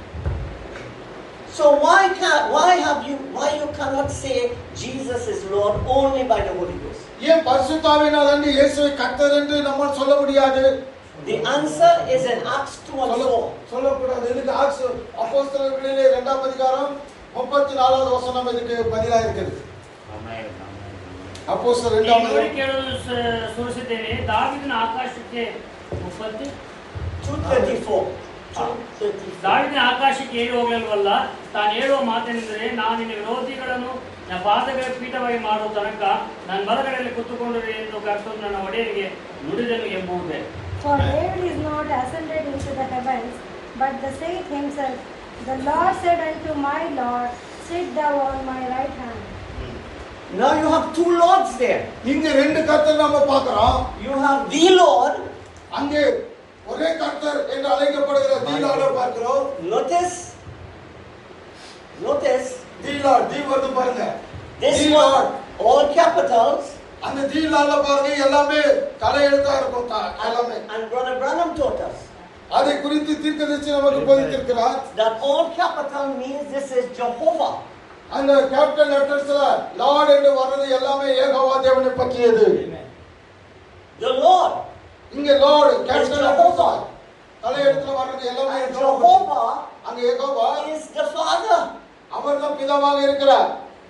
so why can why have you why you cannot say Jesus is Lord only by the Holy Ghost? ஏன் பரிசுத்த ஆவியினால அன்று இயேசுவை கர்த்தர் என்று நம்மால் சொல்ல முடியாது? The answer is in Acts two and four. சொல்லக்கூடாது. இதுக்கு ஆக்ஸ் அப்போஸ்தலர்களிலே இரண்டாம் அதிகாரம் முப்பத்தி நாலாவது வசனம் இதுக்கு பதிலா இருக்குது. அப்போஸ்தலர் இரண்டாம் ನೋಡಿ அதிகாரம் ಕೇಳಲು ಸ- ಸುರಿಸಿದ್ದೇನೆ, ದಾವೀದನ ಆಕಾಶಕ್ಕೆ ಮುಪ್ಪತ್ತು two thirty-four. two thirty-four. ದಾವೀದನ ಆಕಾಶಕ್ಕೆ ಏರಿ ಹೋಗಲಿಲ್ವಲ್ಲ, ತಾನು ಹೇಳುವ ಮಾತೇನೆಂದರೆ, ನಾನು ನಿನ್ನ ವಿರೋಧಿಗಳನ್ನು ನನ್ನ ಪಾದಗಳ ಪೀಠವಾಗಿ ಮಾಡುವ ತನಕ ನನ್ನ ಬಲಗಡೆಯಲ್ಲಿ ಕೂತುಕೊಂಡಿರು ಎಂದು ಕರ್ತನು ನನ್ನ ಒಡೆಯನಿಗೆ ನುಡಿದನು ಎಂಬುದೇ. For David is not ascended into the heavens, but the saint himself, the Lord said unto my Lord, sit thou on my right hand. Now you have two lords there. இங்க ரெண்டு கர்த்தர் நாம பார்க்கிறோம். You have the Lord. அங்கே ஒரே கர்த்தர் என்று அழைக்கப்படுகிற தி லார்ட பார்க்கிறோம். Notice, notice the Lord the வருது பாருங்க. this the one, Lord all capitals. அந்த தி லார்ட பாருங்க எல்லாமே தலையெழுத்தா இருக்கும் த- எல்லாமே. And Brother Branham taught us அதை குறித்து தீர்க்கதரிசி நமக்கு போதித்திருக்கிறார். that all capital means this is Jehovah. அந்த கேபிட்டல் லெட்டர்ஸ்ல லார்ட் என்று வர்றது எல்லாமே யெகோவா தேவனை பற்றியது. The Lord. இங்க லார்ட் கேபிட்டல் யெகோவா தலையெழுத்துல வர்றது எல்லாமே And யெகோவா. Jehovah அங்க யெகோவா is the Father. அவர்தான் பிதாவாக இருக்கிறார்.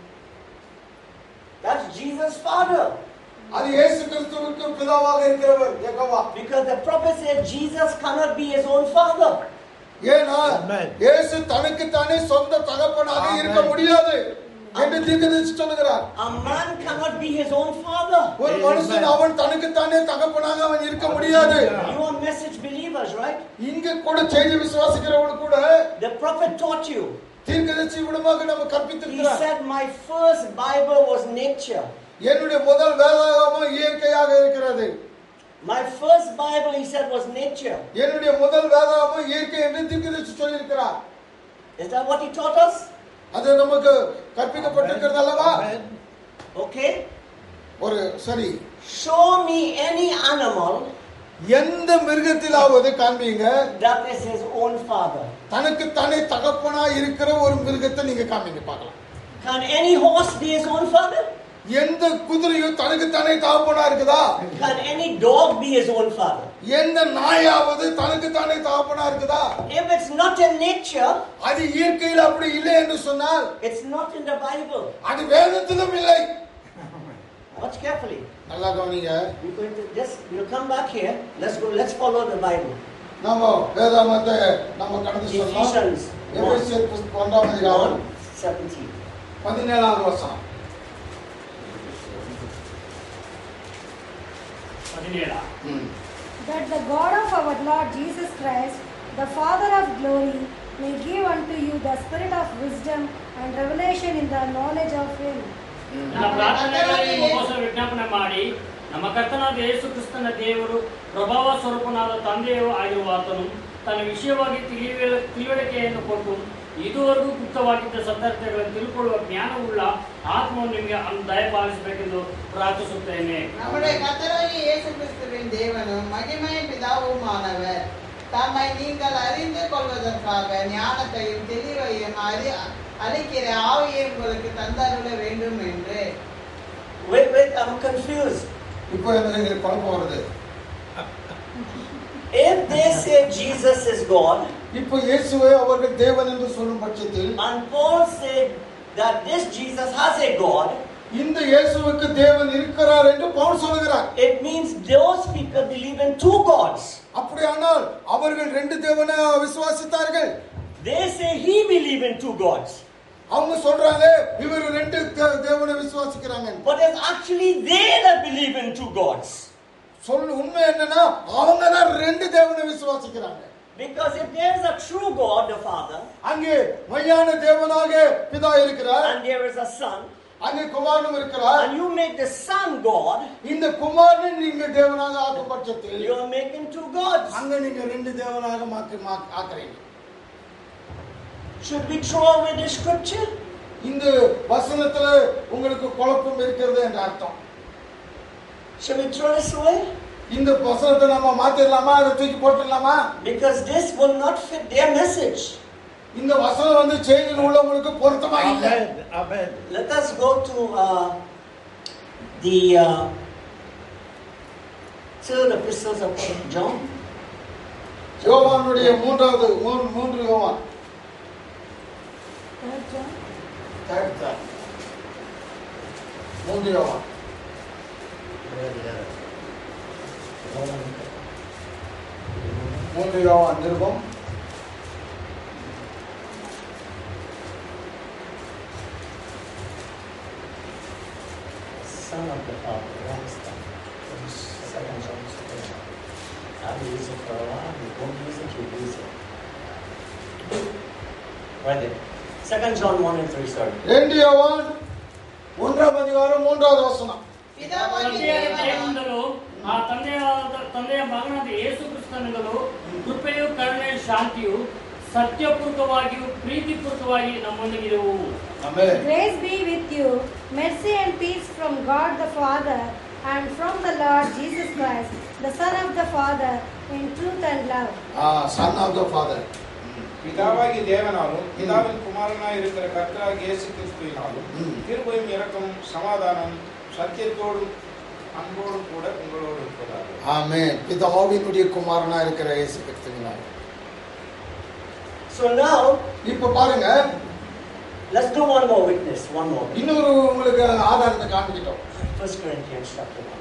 That's Jesus' Father. அது இயேசு கிறிஸ்துவுக்கு பிதாவாக இருக்கிறவர் Jehovah. Because the prophet said Jesus cannot be his own father. ஏனா இயேசு தனக்கு தானே சொந்த தகப்பனாக இருக்க முடியாது என்று தீர்க்கதரிசி சொல்கிறார். A man cannot be his own father. ஒரு மனுஷன் அவன் தனக்கு தானே தகப்பனாக அவன் இருக்க முடியாது. You are message believers, right? இங்க கூட செய்தி விசுவாசிக்கிறவங்க கூட The prophet taught you. தீர்க்கதரிசி விடமாக நம்ம He கற்பித்திருக்கிறார். said my first Bible was nature. என்னுடைய முதல் வேதாகமம் இயற்கையாக இருக்கிறது. My first Bible, he said, was nature. என்னுடைய முதல் வேதாகமம் இயற்கை என்று தீர்க்கதரிசி சொல்லியிருக்கிறார். Is that what he taught us? அது நமக்கு கற்பிக்கப்பட்டிருக்கிறது அல்லவா? Okay. ஒரு சரி, Show me any animal எந்த மிருகத்திலாவது காண்பீங்க that is his own father. தனக்கு தானே தகப்பனா இருக்கிற ஒரு மிருகத்தை நீங்க காண்பீங்க பார்க்கலாம். Can any horse be his own father? எந்த குதிரையும் தனக்கு தானே தகப்பனா இருக்குதா? Can any dog be his own father? எந்த நாயாவது தனக்கு தானே தகப்பனா இருக்குதா? If it's not in nature, அது இயற்கையில் அப்படி இல்லை என்று சொன்னால் it's not in the Bible. அது வேதத்திலும் இல்லை. Watch carefully. நல்லா கவனிங்க. We're going to just we'll come back here. Let's go. Let's follow the Bible. நாம வேதாகமத்தை நம்ம கடந்து சொல்லலாம். Ephesians எபேசியர் புஸ்தகம் ஒன்றாம் அதிகாரம் seventeen. பதினேழாவது வசனம். பதினேழா. That the God of our Lord Jesus Christ, the Father of glory, may give unto you the spirit of wisdom and revelation in the knowledge of Him. ನಮ್ಮ ಪ್ರಾರ್ಥನೆಗಳಲ್ಲಿ ನಿಮಗೋಸ್ಕರ ವಿಜ್ಞಾಪನೆ ಮಾಡಿ ನಮ್ಮ ಕರ್ತನಾದ ಯೇಸು ಕ್ರಿಸ್ತನ ದೇವರು ಪ್ರಭಾವ ಸ್ವರೂಪನಾದ ತಂದೆಯೂ ಆಗಿರುವ ಆತನು ತನ್ನ ವಿಷಯವಾಗಿ ತಿಳಿಯ ತಿಳುವಳಿಕೆಯನ್ನು ಕೊಟ್ಟು ಇದುವರೆಗೂ ಗುಪ್ತವಾಗಿದ್ದ ಸತ್ಯಾರ್ಥಗಳನ್ನು ತಿಳ್ಕೊಳ್ಳುವ ಜ್ಞಾನವುಳ್ಳ ಆತ್ಮವನ್ನು ನಿಮಗೆ ದಯಪಾಲಿಸಬೇಕೆಂದು ಪ್ರಾರ್ಥಿಸುತ್ತೇನೆ. நம்முடைய கர்த்தராகிய இயேசு கிறிஸ்துவின் தேவனும் மகிமையின் பிதாவுமானவர் தம்மை நீங்கள் அறிந்து கொள்வதற்காக ஞானத்தையும் தெளிவையும் அறி அளிக்கிற ஆவியை உங்களுக்கு தந்தருள வேண்டும் என்று. Wait, wait, I'm confused. இப்போ எனக்கு குழப்பம் வருது. If they say Jesus is God, இப்போ இயேசுவை அவர்கள் தேவன் என்று சொல்லும் பட்சத்தில், and Paul said that this Jesus has a God, இந்த இயேசுவுக்கு தேவன் இருக்கிறார் என்று பவுல் சொல்கிறார். it means those people believe in two gods. அப்படியானால் அவர்கள் ரெண்டு தேவனை விசுவாசித்தார்கள். They say he believe in two gods. அவங்க சொல்றாங்க இவர் ரெண்டு தேவனை விசுவாசிக்கிறாங்க. But it's actually they that believe in two gods. சொல்ல உண்மை என்னன்னா அவங்க தான் ரெண்டு தேவனை விசுவாசிக்கிறாங்க. Because if there is a true God, the Father, அங்கே மெய்யான தேவனாக பிதா இருக்கிறார், and there is a Son, அங்கே குமாரனும் இருக்கிறார், and you make the Son God, இந்த குமாரனை நீங்க தேவனாக ஆக்கும் பட்சத்தில் you are making two gods. அங்க நீங்க ரெண்டு தேவனாக மாற்றி ஆக்குறீங்க. Should we throw away the scripture? இந்த வசனத்துல உங்களுக்கு குழப்பம் இருக்கிறது என்ற அர்த்தம். Should we throw this away? இந்த வசனத்தை நம்ம மாத்திரலாமா, அதை தூக்கி போட்டுடலாமா? Because this will not fit their message. இந்த வசனம் வந்து செய்தியில் உள்ளவங்களுக்கு பொருத்தமா இல்லை. Amen. Let us go to uh, the uh, third epistles of John. யோவானுடைய மூன்றாவது மூன்று மூன்று யோவான். Third John. Third John. மூன்று யோவான். மூன்று யோவான் நிருபம் Son of the Father, wrong stuff. Second John. I've used it for a while. You won't use it, you use it. Right there. Second John one and three, sorry. ரெண்டு யோவான் ஒன்றாம் அதிகாரம் மூன்றாவது வசனம். பிதாவாகிய ತಂದೆಯ தேவனும் ದೇವರಿಂದಲೂ ಆ ತಂದೆಯಾದ ತಂದೆಯ ಮಗನಾದ ಯೇಸು ಕ್ರಿಸ್ತನಿಂದಲೂ ಕೃಪೆಯು ಕರುಣೆಯು ಶಾಂತಿಯು ಸತ್ಯಪೂರ್ವಕವಾಗಿಯೂ ಪ್ರೀತಿಪೂರ್ವಕವಾಗಿ ನಮ್ಮೊಂದಿಗಿರುವು. ஆமென். Grace be with you, mercy and peace from God the Father and from the Lord Jesus Christ, the Son of the Father, in truth and love. Ah, Son of the Father. பிதாவாகி தேவனாலும் பிதாவின் குமாரனாய் இருக்கிற கர்த்தராகிய இயேசு கிறிஸ்துவினாலும் கிருபையும் இரக்கமும் சமாதானம் சத்தியத்தோடும் அன்போடும் கூட உங்களோடு இருப்பதாக. ஆமென். பிதாவினுடைய குமாரனா இருக்கிற இயேசு கிறிஸ்துவினால். So now, இப்போ பாருங்க, let's do one more witness, one more. இன்னொரு உங்களுக்கு ஆதாரத்தை காண்பிட்டோம். First Corinthians chapter one.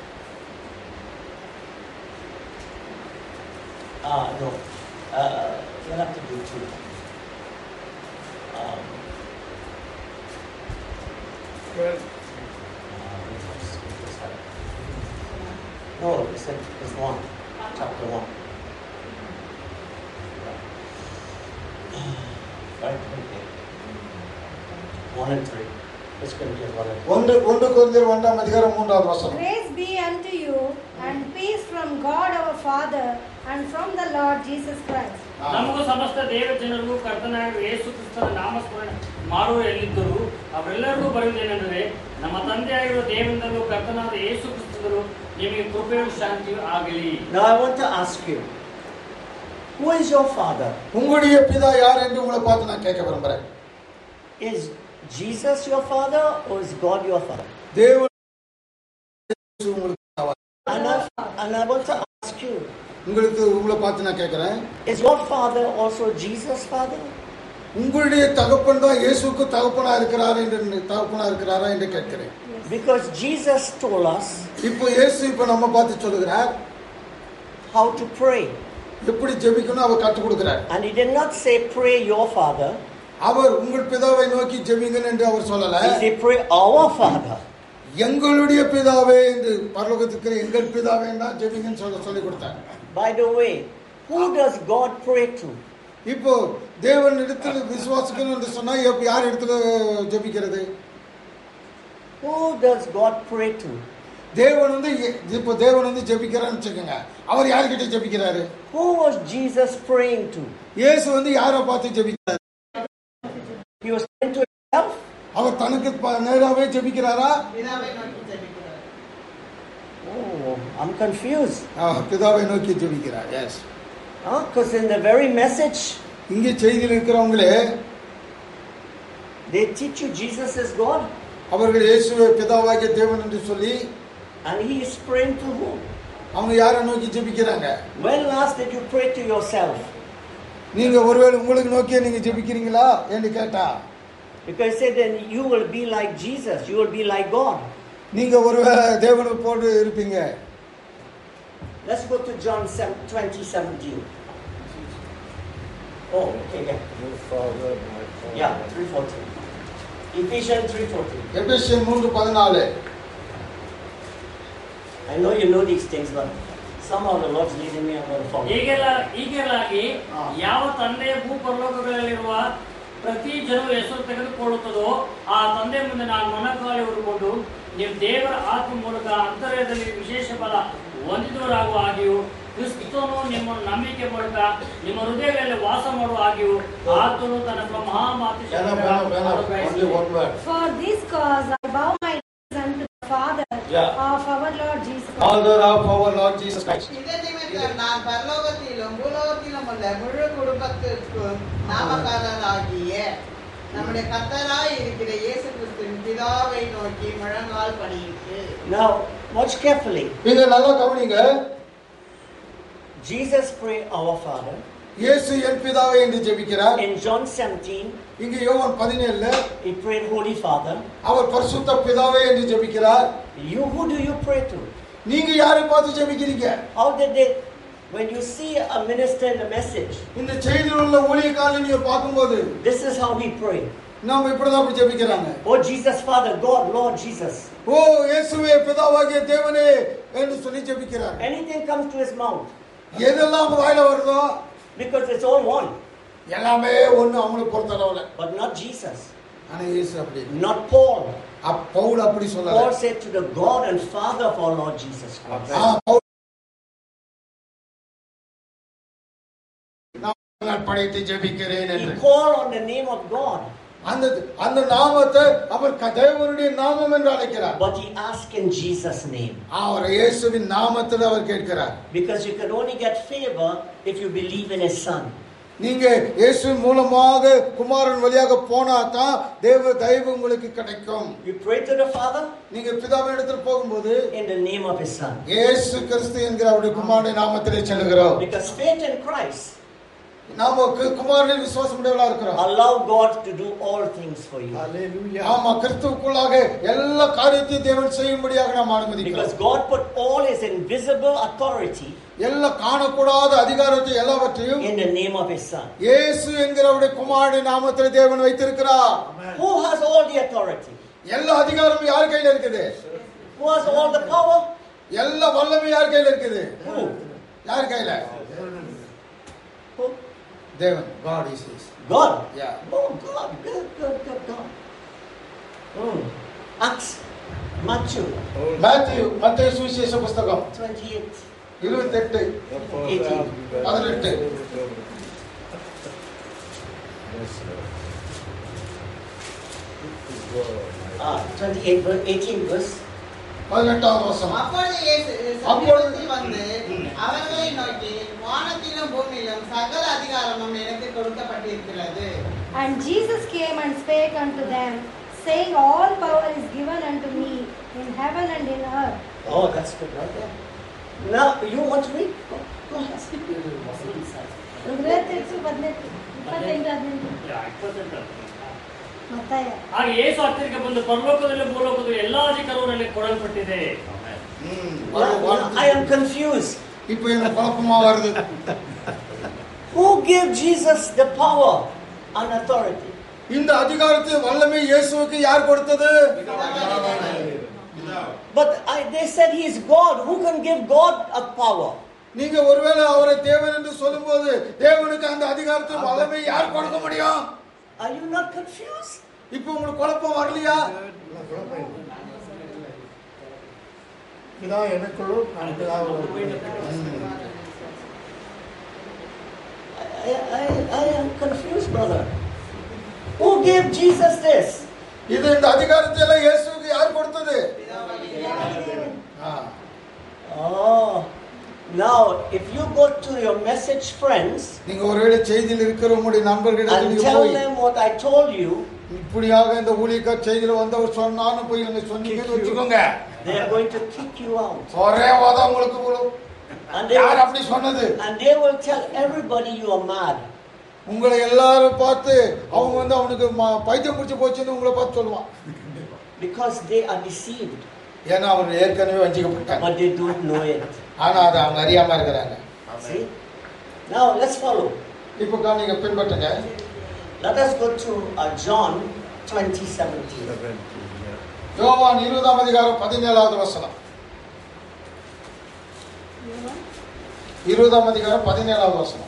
Ah, no. Uh, we'll have to do two. Um, Well, no, it's, it's one. Chapter one. Right, right there. One and three. First Corinthians one and three. ஒன்று ஒன்று கொரிந்தியர் ஒன்றாம் அதிகாரம் மூன்றாவது வசனம். Grace be unto you and peace from God our Father and from the Lord Jesus Christ. ನಮಗೂ ಸಮಸ್ತ ದೇವ ಜನರಿಗೂ ಕರ್ತನಾದ ಯೇಸು ಕ್ರಿಸ್ತನ ನಾಮಸ್ಮರಣೆ ಮಾಡುವ ಎಲ್ಲಿದ್ದರು ಅವರೆಲ್ಲರಿಗೂ ಬರೆಯುವುದೇನೆಂದರೆ ನಮ್ಮ ತಂದೆಯಾಗಿರುವ ದೇವರಿಂದಲೂ ಕರ್ತನಾದ ಯೇಸು ಕ್ರಿಸ್ತರು ನಿಮಗೆ ಕೃಪೆಯೂ ಶಾಂತಿಯೂ ಆಗಲಿ. Now I want to ask you, who is your father? உங்களுடைய பிதா யார் என்று உங்களை பார்த்து நான் கேட்க விரும்புறேன். Is Jesus your father or is God your father? தேவன் உங்களுக்கு பிதாவா? And I, and I want to ask you, உங்களுக்கு உங்களை பார்த்து நான் கேட்கிறேன், is your father also Jesus' father? உங்களுடைய தகப்பன் தான் இயேசுவுக்கு தகப்பனா இருக்கிறார் என்று தகப்பனா இருக்கிறாரா என்று கேட்கிறேன். Because Jesus told us இப்போ இயேசு இப்போ நம்ம பார்த்து சொல்லுகிறார் how to pray. எப்படி ஜெபிக்கணும் அவர் கற்றுக் கொடுக்கிறார். And he did not say pray your Father. அவர் உங்கள் பிதாவை நோக்கி ஜெபிங்கள் என்று அவர் சொல்லல. He said pray our Father. எங்களுடைய பிதாவே என்று பரலோகத்துக்கு எங்கள் பிதாவே தான் ஜெபிங்கன்னு சொல்ல சொல்லி கொடுத்தார். By the way, who does God pray to? இப்போ தேவன் இடத்துல விசுவாசிக்கணும் என்று சொன்னா யார் இடத்துல ஜெபிக்கிறது? Who does God pray to? தேவன் வந்து இப்போ தேவன் வந்து ஜெபிக்கிறான்னு வச்சுக்கோங்க. அவர் யார்கிட்ட ஜெபிக்கிறாரு? Who was Jesus praying to? இயேசு வந்து யாரை பார்த்து ஜெபிக்கிறார்? He was praying to himself. அவர் தனக்கு நேராவே ஜெபிக்கிறாரா? பிதாவை நோக்கி ஜெபிக்கிறார். Oh, I'm confused. பிதாவை நோக்கி ஜெபிக்கிறார். Yes. Ah, because in the very message இங்கே செய்தியில் இருக்கிறவங்களே they teach you Jesus is God. அவர்கள் இயேசுவை பிதாவாகிய தேவன் என்று சொல்லி And he is praying to whom? அவங்க யாரை நோக்கி ஜெபிக்கிறாங்க? When last did you pray to yourself? நீங்க ஒருவேளை உங்களுக்கு நோக்கியே நீங்க ஜெபிக்கிறீங்களா என்று கேட்டா, because he said then you will be like Jesus, you will be like God. நீங்க ஒருவேளை தேவனை போன்று இருப்பீங்க. Let's go to John twenty seventeen. Oh, okay, yeah. Yeah, three fourteen. Ephesians three fourteen. எபேசியர் மூன்று பதினான்கு. I know you know these things, but somehow the Lord's leading me, I'm going to follow. ಹೀಗೆಲ್ಲ ಹೀಗೆಲ್ಲಾಗಿ ಯಾವ ತಂದೆ ಭೂಪರಲೋಕಗಳಲ್ಲಿರುವ ಪ್ರತಿ ಜನರು ಹೆಸರು ತೆಗೆದುಕೊಳ್ಳುತ್ತದೋ ಆ ತಂದೆ ಮುಂದೆ ನಾನು ಮೊಣಕಾಲು ಊರಿಕೊಂಡು ನೀವು ದೇವರ ಆತ್ಮ ಮೂಲಕ ಅಂತರ್ಯದಲ್ಲಿ ವಿಶೇಷ ಬಲ ಹೊಂದಿದವರಾಗುವ ಹಾಗೆಯೂ ಕ್ರಿಸ್ತನು ನಿಮ್ಮ ನಂಬಿಕೆ ಮೂಲಕ ನಿಮ್ಮ ಹೃದಯಗಳಲ್ಲಿ ವಾಸ ಮಾಡುವ ಹಾಗೆಯೂ ಆತನು ತನ್ನ ಮಹಾಮಾತಿ For this cause I bow my knees unto the Father Yeah. of our Lord Jesus Christ. Father of our Lord Jesus Christ. இதன் நிமித்தம் நான் பரலோகத்திலும் பூலோகத்திலும் உள்ள முழு குடும்பத்திற்கும் நாமக்காரராகிய நம்முடைய கர்த்தராய் இருக்கிற இயேசு கிறிஸ்துவின் பிதாவை நோக்கி முழங்கால் பணியிட்டு. Now, watch carefully. நீங்க நல்லா கவனிங்க. Jesus prayed our Father. இயேசு என் பிதாவே என்று ஜெபிக்கிறார். In John seventeen, இங்க யோவான் பதினேழு he prayed Holy Father. அவர் பரிசுத்த பிதாவே என்று ஜெபிக்கிறார். You, who do you pray to? நீங்க யாரை பார்த்து ஜெபிக்கிறீங்க? How did they, when you see a minister in the message, இந்த செய்தியில் உள்ள ஊழியக்காரனை நீங்க பார்க்கும்போது this is how he prayed. நாம இப்படிதான் போய் ஜெபிக்கிறாங்க. Oh Jesus Father, God, Lord Jesus. ஓ இயேசுவே பிதாவாகிய தேவனே என்று சொல்லி ஜெபிக்கிறார். Anything comes to his mouth. எதெல்லாம் வாயில வருதோ Because it's all one. எல்லாமே ஒண்ணு அவங்களை பொறுத்தளவுல. But not Jesus. ஆனா இயேசு அப்படி Not Paul. பவுல் அப்படி சொல்லல. Paul said to the God and Father of our Lord Jesus Christ. நான் படைத்து ஜெபிக்கிறேன் He என்று. called on the name of God. அந்த அந்த நாமத்தை அவர் தேவனுடைய நாமம் என்று அழைக்கிறார். But he asked in Jesus' name. அவர் இயேசுவின் நாமத்தில் அவர் கேட்கிறார். Because you can only get favor if you believe in his son. நீங்க இயேசுவின் மூலமாக குமாரன் வழியாக போனா தான் தேவ தயவு உங்களுக்கு கிடைக்கும். You pray to the Father நீங்க பிதாவின் இடத்தில் போகும்போது in the name of his son. இயேசு கிறிஸ்து என்கிற அவருடைய குமாரனுடைய நாமத்திலே செல்கிறோம். Because faith in Christ நாம குமாரனில் விசுவாசம் உடையவர்களா இருக்கிறோம். allow God to do all things for you. Hallelujah. ஆமா கிறிஸ்துவுக்குள்ளாக எல்லா காரியத்தையும் தேவன் செய்யும்படியாக நாம் அனுமதிக்கிறோம். Because God put all his invisible authority எல்லா காணக்கூடாத அதிகாரத்தை எல்லாவற்றையும் in the name of his son. இயேசு என்கிற அவருடைய குமாரனுடைய நாமத்திலே தேவன் வைத்திருக்கிறார். Who has all the authority? எல்லா அதிகாரமும் யார் கையில இருக்குது? Who has all the power? எல்லா வல்லமையும் யார் கையில இருக்குது? Who? யார் கையில? Who? தேவன். God is his. God. Yeah. Oh God. Good, good, good, God. Hmm. Acts. Matthew. Matthew மத்தேயு சுவிசேஷ புத்தகம் twenty-eight. இருபத்தெட்டு eighteen. பதினெட்டு. Ah, twenty-eight, verse, eighteen verse. பதினெட்டாவது வசனம். அப்பொழுது இயேசு சமீபத்தில் வந்து அவர்களை நோக்கி வானத்திலும் பூமியிலும் சகல அதிகாரமும் எனக்கு கொடுக்கப்பட்டிருக்கிறது. And Jesus came and spake unto them, saying, All power is given unto me in heaven and in earth. Oh, that's good right there. Now, you want to read? Go, go ahead. ಇಪ್ಪತ್ತೆಂಟು ಹದಿನೆಂಟು ಇಪ್ಪತ್ತೆಂಟು ಹದಿನೆಂಟು ಮತ್ತಾಯ. ಹಾಗೆ ಯೇಸು ಹತ್ತಿರಕ್ಕೆ ಬಂದು ಪರಲೋಕದಲ್ಲಿ ಭೂಲೋಕದಲ್ಲಿ ಎಲ್ಲಾ ಅಧಿಕಾರವು ನನಗೆ ಕೊಡಲ್ಪಟ್ಟಿದೆ. I am confused. இப்போ எனக்கு குழப்பமா வருது. Who gave Jesus the power and authority? இந்த அதிகாரத்தை வல்லமை இயேசுவுக்கு யார் கொடுத்தது? But I, they said he is God. Who can give God a power? நீங்க ஒருவேளை அவரை தேவன் என்று சொல்லும்போது தேவனுக்கு அந்த அதிகாரத்தை வல்லமை யார் கொடுக்க முடியும்? Are you not confused? இப்போ உங்களுக்கு குழப்பம் வரலையா? பிதா எனக்குள்ளும் நான் பிதாவுக்குள்ளும். I, I, I am confused, brother. Who gave Jesus this? இது இந்த அதிகாரத்தை எல்லாம் இயேசுவுக்கு யார் கொடுத்தது? Oh, now if you go to your message friends நீங்க ஒருவேளை செய்தியில் இருக்கிற உங்களுடைய நண்பர்களிடம் and நீங்க tell போய் them what I told you, இப்படியாக இந்த ஊழியக்கார செய்தியில வந்தவர் சொன்னான்னு போய் நீங்க சொன்னீங்கன்னு வச்சுக்கோங்க, they are going to kick you out. ஒரே வாதம் உங்களுக்கு விழும். And they யார் will, அப்படி சொன்னது? and they will tell everybody you are mad. உங்களை எல்லாரும் பார்த்து அவங்க வந்து அவனுக்கு பைத்தியம் பிடிச்சு போச்சுன்னு உங்களை பார்த்து சொல்லுவான். Because they are deceived. ஏன்னா அவர் ஏற்கனவே வஞ்சிக்கப்பட்டாங்க. But they don't know it. ஆனா அதை அவங்க அறியாம இருக்கிறாங்க. See? Now let's follow. இப்போ நீங்க பின்பற்றுங்க. Let us go to uh, John twenty seventeen. யோவான் இருபதாம் அதிகாரம் பதினேழாவது வசனம். இருபதாம் அதிகாரம் பதினேழாவது வசனம்.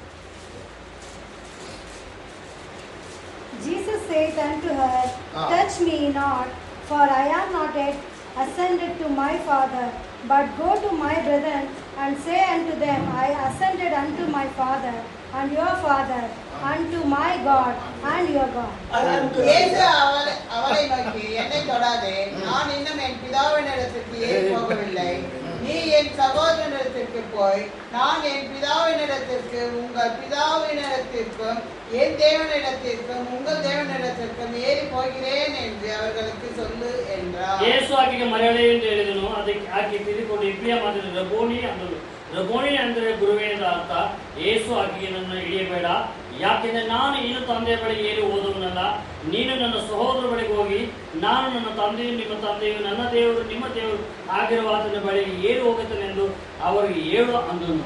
Jesus said unto her, Ah. Touch me not, for I am not yet ascended to my Father, but go to my brethren and say unto them, I ascended unto my Father and your Father, unto my God and your God. இயேசு அவரை அவரை நோக்கி, என்னை தொடாதே, நான் இன்னும் என் பிதாவினிடத்திற்கு ஏறி போகவில்லை. நீ என் சகோதரனிடத்திற்கு போய், நான் என் பிதாவினிடத்திற்கு உங்கள் பிதாவினிடத்திற்கும் என் தேவனிடத்திற்கும் உங்கள் தேவனிடத்திற்கும் ஏறி போகிறேன் என்று அவர்களுக்கு சொல்லு என்றார். ಯೇಸು ಆಕೆಗೆ ಮರೆಯಲೇ ಎಂದು ಹೇಳಿದನು. ಅದಕ್ಕೆ ಆಕೆ ತಿರುಗಿಕೊಂಡು ಇಬ್ರಿಯ ಮಾತಿನ ರಬೋನಿ ಅಂದಳು. ರಬೋನಿ ಅಂದರೆ ಗುರುವೇ ಎಂದ ಅರ್ಥ. ಯೇಸು ಆಕೆಗೆ ನನ್ನ ಹಿಡಿಯಬೇಡ, ಯಾಕೆಂದರೆ ನಾನು ಇನ್ನು ತಂದೆಯ ಬಳಿಗೆ ಏರಿ ಹೋದವನಲ್ಲ. ನೀನು ನನ್ನ ಸಹೋದರ ಬಳಿಗೆ ಹೋಗಿ, ನಾನು ನನ್ನ ತಂದೆಯು ನಿಮ್ಮ ತಂದೆಯು ನನ್ನ ದೇವರು ನಿಮ್ಮ ದೇವರು ಆಗಿರುವ ಆತನ ಬಳಿಗೆ ಏರಿ ಹೋಗುತ್ತೇನೆಂದು ಅವರಿಗೆ ಹೇಳು ಅಂದನು.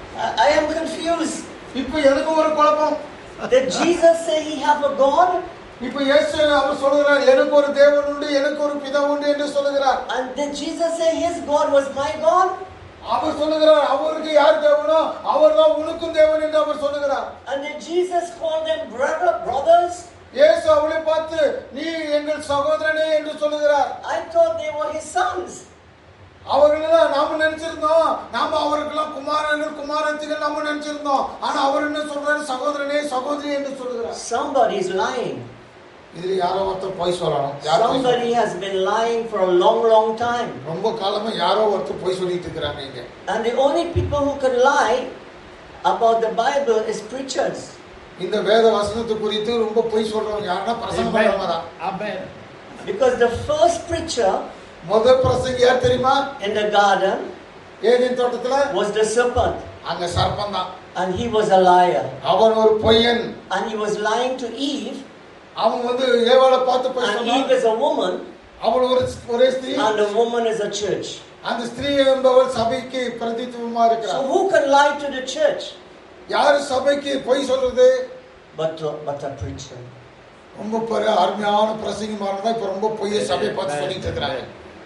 I am confused. இப்போ எனக்கு ஒரு குழப்பம். Did Jesus say he have a God? இப்போ இயேசு அவர் சொல்கிறார், எனக்கு ஒரு தேவன் உண்டு, எனக்கு ஒரு பிதா உண்டு என்று சொல்கிறார். And did Jesus say his God was my God? அவர் சொல்லுகிறார், அவருக்கு யார் தேவனோ அவர்தான் உனக்கும் தேவன் என்று அவர் சொல்லுகிறார். And did Jesus call them brother, brothers? இயேசு அவளை பார்த்து நீ எங்கள் சகோதரனே என்று சொல்லுகிறார். I thought they were his sons. அவர்களெல்லாம் நாம நினைச்சிருந்தோம், நாம அவருக்கெல்லாம் குமாரர்கள் குமாரத்திகள் நாம நினைச்சிருந்தோம். ஆனா அவர் என்ன சொல்றாரு, சகோதரனே சகோதரி என்று சொல்லுகிறார். Somebody is lying. இதுல யாரோ ஒருத்தர் பொய் சொல்லணும். Somebody has been lying for a long, long time. ரொம்ப காலமா யாரோ ஒருத்தர் பொய் சொல்லிட்டு இருக்கிறாங்க இங்க. And the only people who can lie about the Bible is preachers. இந்த வேத வசனத்தை குறித்து ரொம்ப பொய் சொல்றவங்க யாருன்னா பிரசங்கம் பண்றவங்க தான். Amen. Because the first preacher முதல் பிரசங்கி யார் தெரியுமா? in the garden ஏதேன் தோட்டத்துல was the serpent. அங்க சர்ப்பம் தான். And he was a liar. அவன் ஒரு பொய்யன். And he was lying to Eve. அவன் வந்து ஏவாளை பார்த்து பொய் And சொன்னான். Eve is a woman. அவள் ஒரு ஒரே ஸ்திரீ. And the woman is a church. அந்த ஸ்திரீ என்பவள் சபைக்கு பிரதித்துவமா So இருக்கிறார். who can lie to the church? யாரு சபைக்கு பொய் சொல்றது? But uh, but a preacher. ரொம்ப பெரிய அருமையான பிரசங்கிமாரன் தான் இப்ப ரொம்ப பொய்யை சபை பார்த்து சொல்லிட்டு இருக்கிறாங்க.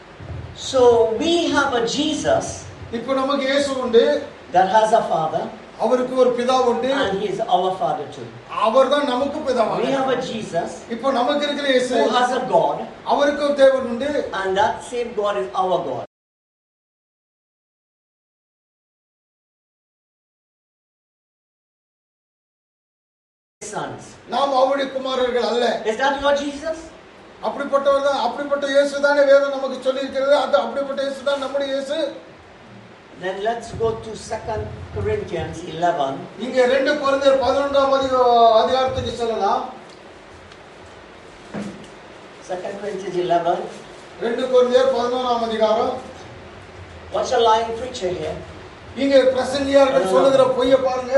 So we have a Jesus இப்போ நமக்கு இயேசு உண்டு, that has a father, அவருக்கு ஒரு பிதா உண்டு, and he is our father too. அவர்தான் நமக்கு பிதாவா. We have a Jesus இப்போ நமக்கு இருக்கிற இயேசு who has a God, அவருக்கு ஒரு தேவன் உண்டு, and that same God is our God. Sons. நாம் அவருடைய குமாரர்கள் அல்ல. Is that your Jesus? அப்படிப்பட்டவர் தான், அப்படிப்பட்ட இயேசு தானே வேதம் நமக்கு சொல்லி இருக்கிறது. அது அப்படிப்பட்ட இயேசு தான் நம்முடைய இயேசு. Then let's go to Second Corinthians eleven. இங்க ரெண்டு கொரிந்தியர் பதினொன்றாம் அதிகாரத்துக்கு செல்லலாம். Second Corinthians eleven. ரெண்டு கொரிந்தியர் பதினொன்றாம் அதிகாரம். What's a lying preacher here? இங்க பிரசங்கியார்கள் சொல்லுகிற பொய்யை பாருங்க.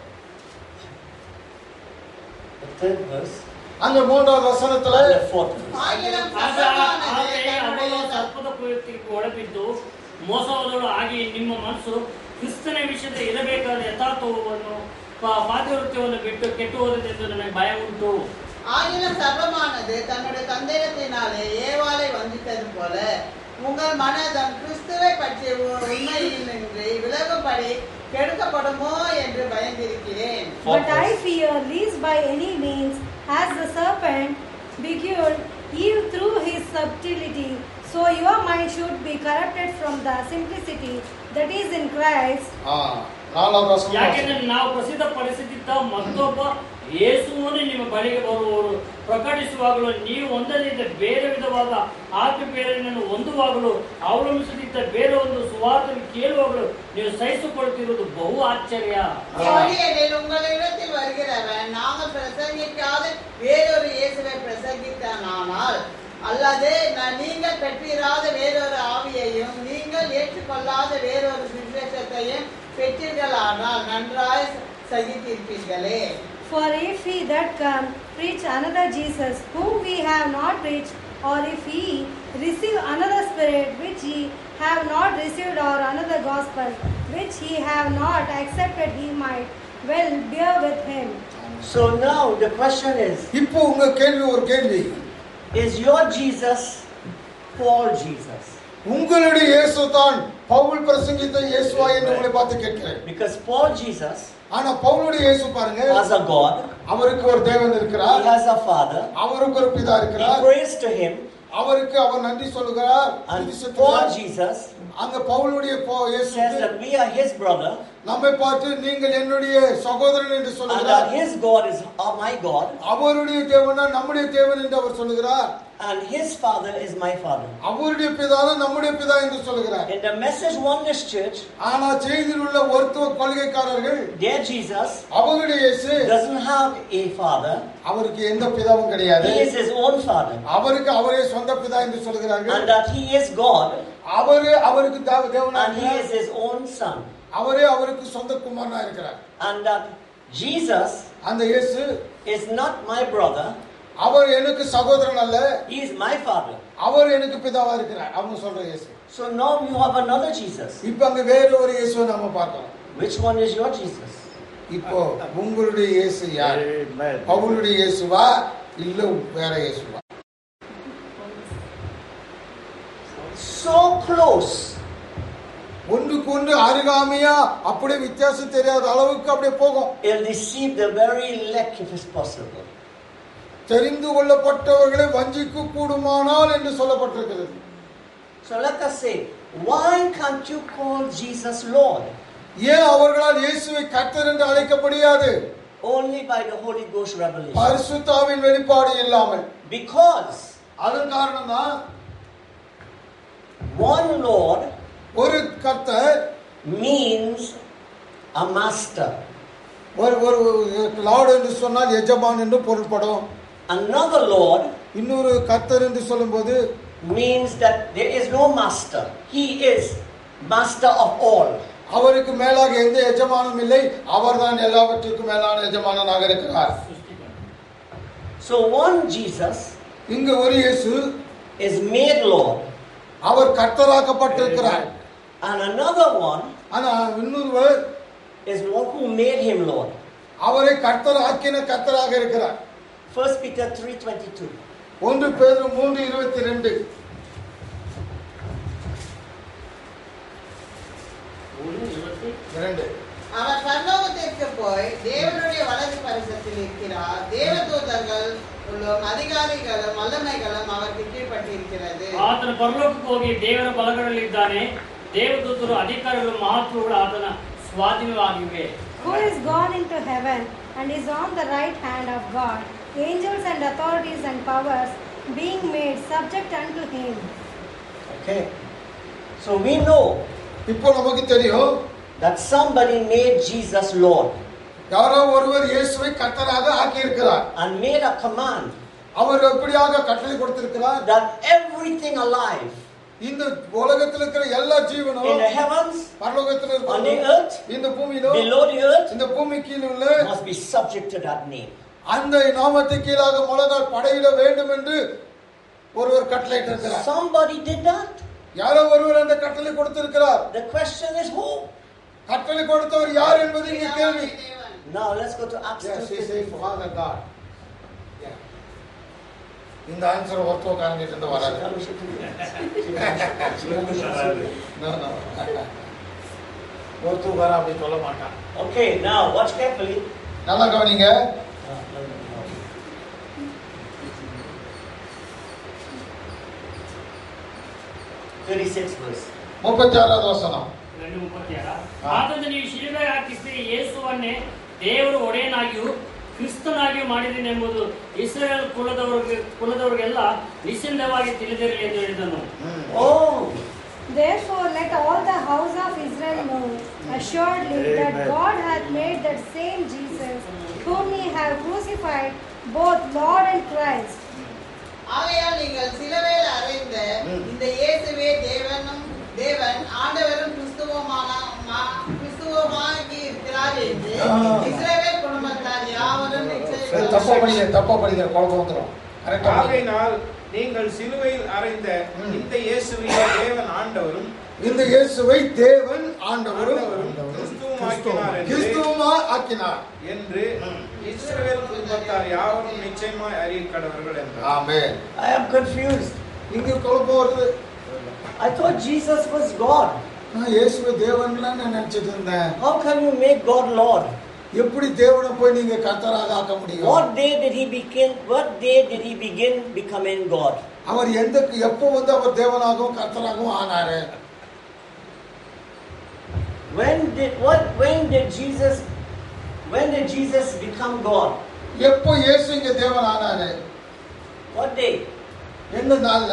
The third verse. அந்த மூன்றாவது வசனத்துல And the fourth verse. ஆகிலும் ಆಗ சர்ப்பமானது ಆಕೆಯು ಅವಳು தன்னுடைய ಸರ್ಪದ ಕುಯುಕ್ತಿಗೆ ಒಳಬಿದ್ದು ಮೋಸವಾದವಳು ಆಗಿ ನಿಮ್ಮ ಮನಸ್ಸು ಕ್ರಿಸ್ತನ ವಿಷಯದಲ್ಲಿ ಇರಬೇಕಾದ ಯಥಾರ್ಥವನ್ನು ಪಾ- ಪಾತಿವ್ರತ್ಯವನ್ನು ಬಿಟ್ಟು ಕೆಟ್ಟು ಹೋದದೆಂದು ನನಗೆ ಭಯ ಉಂಟು. ஆகிலும் சர்வமானது தன்னுடைய சந்தேகத்தினாலே ஏவாளை வஞ்சித்தது போல உங்கள் மனதம் கிறிஸ்துவை பற்றிய உண்மையில் நின்று விலகும்படி கெடுக்கப்படுமோ என்று பயந்திருக்கிறேன். But I fear lest by any means, as the serpent beguiled Eve through his subtlety, so your mind should be corrupted from the simplicity that is in Christ. ஆ, நாலாவது வசனம் ಯಾಕೆಂದ್ರೆ ನಾವು ಪ್ರಸಿದ್ಧಪಡಿಸುತ್ತಿದ್ದ ಮತ್ತೊಬ್ಬ ಯೇಸುವನ್ನು ನಿಮ್ಮ ಬಳಿಗೆ ಬರುವವರು ಪ್ರಕಟಿಸುವಾಗಲೂ ನೀವು ಹೊಂದದಿದ್ದ ಬೇರೆ ವಿಧವಾದ ಆತ್ಮಬೇರೆಯನ್ನು ಹೊಂದುವಾಗಲೂ ಅವಲಂಬಿಸುತ್ತಿದ್ದ ಬೇರೆ ಒಂದು ಸುವಾರ್ತೆಯನ್ನು ಕೇಳುವಾಗಲೂ ನೀವು ಸಹಿಸಿಕೊಳ್ಳುತ್ತಿರುವುದು ಬಹು ಆಶ್ಚರ್ಯ. எனில் உங்களிடத்தில் வருகிறவன் நாங்கள் பிரசங்கிக்காத வேறொரு இயேசுவை பிரசங்கித்தானால் அல்லது நீங்கள் பெற்றிராத வேறொரு ஆவியையும் நீங்கள் ஏற்றுக்கொள்ளாத வேறொரு சுவிசேஷத்தையும் பெற்றீர்களானால் நன்றாய் சகித்திருப்பீர்களே. For if he that come preach another Jesus, whom we have not preached, or if he receive another spirit which ye have not received, or another gospel which ye have not accepted, he might well bear with him. So now the question is, இப்போ உங்க கேள்வி ஒரு கேள்வி, is your Jesus Paul Jesus? உங்களுடைய இயேசு தான் பவுல் பிரசங்கித்த இயேசுவா என்று உங்களை பார்த்து கேட்கிறேன். Because Paul Jesus ஆனா பவுலுடைய இயேசு பாருங்க, has a God, அவருக்கு ஒரு தேவன் இருக்கிறார், he has a Father, அவருக்கு ஒரு பிதா he இருக்கிறார், prays to him, அவருக்கு அவர் நன்றி சொல்லுகிறார். and Paul Jesus அங்க பவுலுடைய இயேசு says that we are his brother, நம்மை பார்த்து நீங்கள் என்னுடைய சகோதரன் என்று and சொல்லுகிறார். that his God is uh, my God, அவருடைய தேவனா நம்முடைய தேவன் என்று அவர் சொல்லுகிறார். and his Father is my Father. அவருடைய பிதானா நம்முடைய பிதா என்று சொல்லுகிறார். In the Message Oneness Church, ஆனா செய்தியில் உள்ள ஒருத்துவ கொள்கைக்காரர்கள் their Jesus அவருடைய இயேசு doesn't have a father, அவருக்கு எந்த பிதாவும் கிடையாது, he is his own father, அவருக்கு அவரே சொந்த பிதா என்று சொல்லுகிறார்கள். and that he is God, அவரே அவருக்கு தேவனா and he is his own son, அவரே அவருக்கு சொந்த குமாரனா இருக்கிறார். and that Jesus அந்த இயேசு is not my brother, அவர் எனக்கு சகோதரன் அல்ல, he is my father. அவர் எனக்கு பிதாவா இருக்கிறார் அவங்க சொல்ற இயேசு. So now you have another Jesus. இப்ப அங்க வேற ஒரு இயேசுவை நாம பார்க்கிறோம். Which one is your Jesus? இப்போ உங்களுடைய இயேசு யார்? Amen. அவருடைய இயேசுவா இல்ல வேற இயேசுவா? So close. ஒன்றுக்கு ஒன்று அருகாமையா அப்படியே வித்தியாசம் தெரியாத அளவுக்கு அப்படியே போகும். It'll deceive the very elect if it's possible. தெரிந்து கொள்ளப்பட்டவர்களை வஞ்சிக்க கூடுமானால் என்று சொல்லப்பட்டிருக்கிறது. So let us say, why can't you call Jesus Lord? ஏன் அவர்களால் இயேசுவை கர்த்தர் என்று அழைக்கப்படியாது? Only by the Holy Ghost revelation. பரிசுத்தாவின் வெளிப்பாடு இல்லாமல். Because அதன் காரணம் தான் one Lord ஒரு கர்த்தர் means a master. ஒரு ஒரு லார்ட் என்று சொன்னால் எஜமான் என்று பொருள்படும். Another Lord இன்னொரு கர்த்தர் என்று சொல்லும்போது means that there is no master. He is master of all. அவருக்கு மேலாக எந்த எஜமானும் இல்லை, அவர்தான் எல்லாவற்றுக்கும் மேலான எஜமானனாக இருக்கிறார். So one Jesus இங்க ஒரு இயேசு is made Lord, our கர்த்தராக்கப்பட்டிருக்கிறார். and another one ஆனா இன்னொருவர் is one who made him Lord. அவரை கர்த்தர் ஆக்கின கர்த்தராக இருக்கிறார். First Peter three twenty-two. ஒன்று பேதுரு மூன்று இருபத்தி இரண்டு. இரண்டு. அவர் பரலோகத்திற்கு போய் தேவனுடைய வலது பரிசத்தில் இருக்கிறார். தேவதூதர்கள் அதிகாரிகளும் வல்லமைகளும் அவருக்கு கீழ்ப்பட்டிருக்கிறது. ಆತನ ಪರಲೋಕಕ್ಕೆ ಹೋಗಿ ದೇವರ ಬಲಗಳಲ್ಲಿದ್ದಾನೆ. ದೇವದೂತರು ಅಧಿಕಾರಿಗಳು ಮಹತ್ವಗಳು ಆತನ ಸ್ವಾಧೀನವಾಗಿವೆ. Who is gone into heaven and is on the right hand of God, angels and authorities and powers being made subject unto him. Okay. So we know இப்போ நமக்கு தெரியும் that somebody made Jesus Lord யாரோ ஒருவர் இயேசுவை கர்த்தராக ஆக்கி இருக்கிறார். and made a command அவர் எப்படியாக கட்டளை கொடுத்திருக்கிறார்? that everything alive இந்த உலகத்தில் இருக்கிற எல்லா ஜீவனும் in the heavens, பரலோகத்தில் on the இருக்கிற earth, இந்த பூமியிலும் below the earth இந்த பூமி கீழ் உள்ள must be subject to that name. அந்த நாமத்துக்கு கீழாக முழங்கால் படையிட வேண்டும் என்று ஒருவர் கட்டளையிட்டிருக்கிறார். Somebody did that. யாரோ ஒருவர் அந்த கட்டளை கொடுத்திருக்கிறார். The question is who? கட்டளை கொடுத்தவர் யார் என்பது இங்கே கேள்வி. Now let's go to Acts Yes, two he says fifty. Father God. Yeah. இந்த ஆன்சர் ஒருத்தோ காரங்கிட்ட இருந்து வராது. No, no. ஒருத்தோ வர அப்படி சொல்ல மாட்டான். Okay, now watch carefully. நல்லா கவனிங்க. thirty-six verse. முப்பத்தி ஆறாவது வசனம். రెండు ముప్పై ఆరు ಹಾ. ಆತನು ನೀವು ಶಿಲುಬೆ ಹಾಕಿಸಿ ಯೇಸುವನ್ನೇ ದೇವರು ಒಡೆಯನಾಗಿಯೂ ಕ್ರಿಸ್ತನಾಗಿಯೂ ಮಾಡಿದನೆಂಬುದು ಇಸ್ರಾಯೇಲ್ ಕುಲದವರಿಗೆ ಕುಲದವರಿಗೆಲ್ಲ ನಿಶ್ಚಿಂತವಾಗಿ ತಿಳಿದಿರಲಿ ಎಂದು ಹೇಳಿದನು. Oh, Therefore, let all the house of Israel know assuredly that God hath made that same Jesus, whom ye have crucified, both Lord and Christ. ஆகையால் நீங்கள் சிலுவையில் அறைந்த இந்த இயேசுவே தேவனும் தேவன் ஆண்டவரும் கிறிஸ்துவுமான கிறிஸ்துவுமாகி இருக்கிறார் என்று இஸ்ரவேல் குடும்பத்தார் யாவரும் தப்பா படிங்க தப்பா படிங்க குழப்பம் வந்துடும். கரெக்டா? ஆகையினால் நீங்கள் சிலுவையில் அறைந்த இந்த இயேசுவை தேவன் ஆண்டவரும் இந்த இயேசுவை தேவன் ஆண்டவரும் கிறிஸ்துவும் ஆக்கினார் என்று கிறிஸ்துவுமா ஆக்கினார் என்று இஸ்ரவேல் குடும்பத்தார் யாவரும் நிச்சயமாய் அறிய கடவர்கள் என்றார். ஆமென். I am confused. இங்க குழப்பம் வருது. I thought Jesus was God. நான் இயேசுவை தேவன்லாம் நான் நினைச்சிட்டு இருந்தேன். How can you make God Lord? எப்படி தேவனை போய் நீங்க கர்த்தராக ஆக்க முடியும்? What day did he begin? What day did he begin becoming God? அவர் எந்த எப்போ வந்து அவர் தேவனாகவும் கர்த்தராகவும் ஆனாரு? When did what? When did Jesus? When did Jesus become God? எப்போ இயேசு இங்க தேவன் ஆனாரு? What day? எந்த நாள்ல?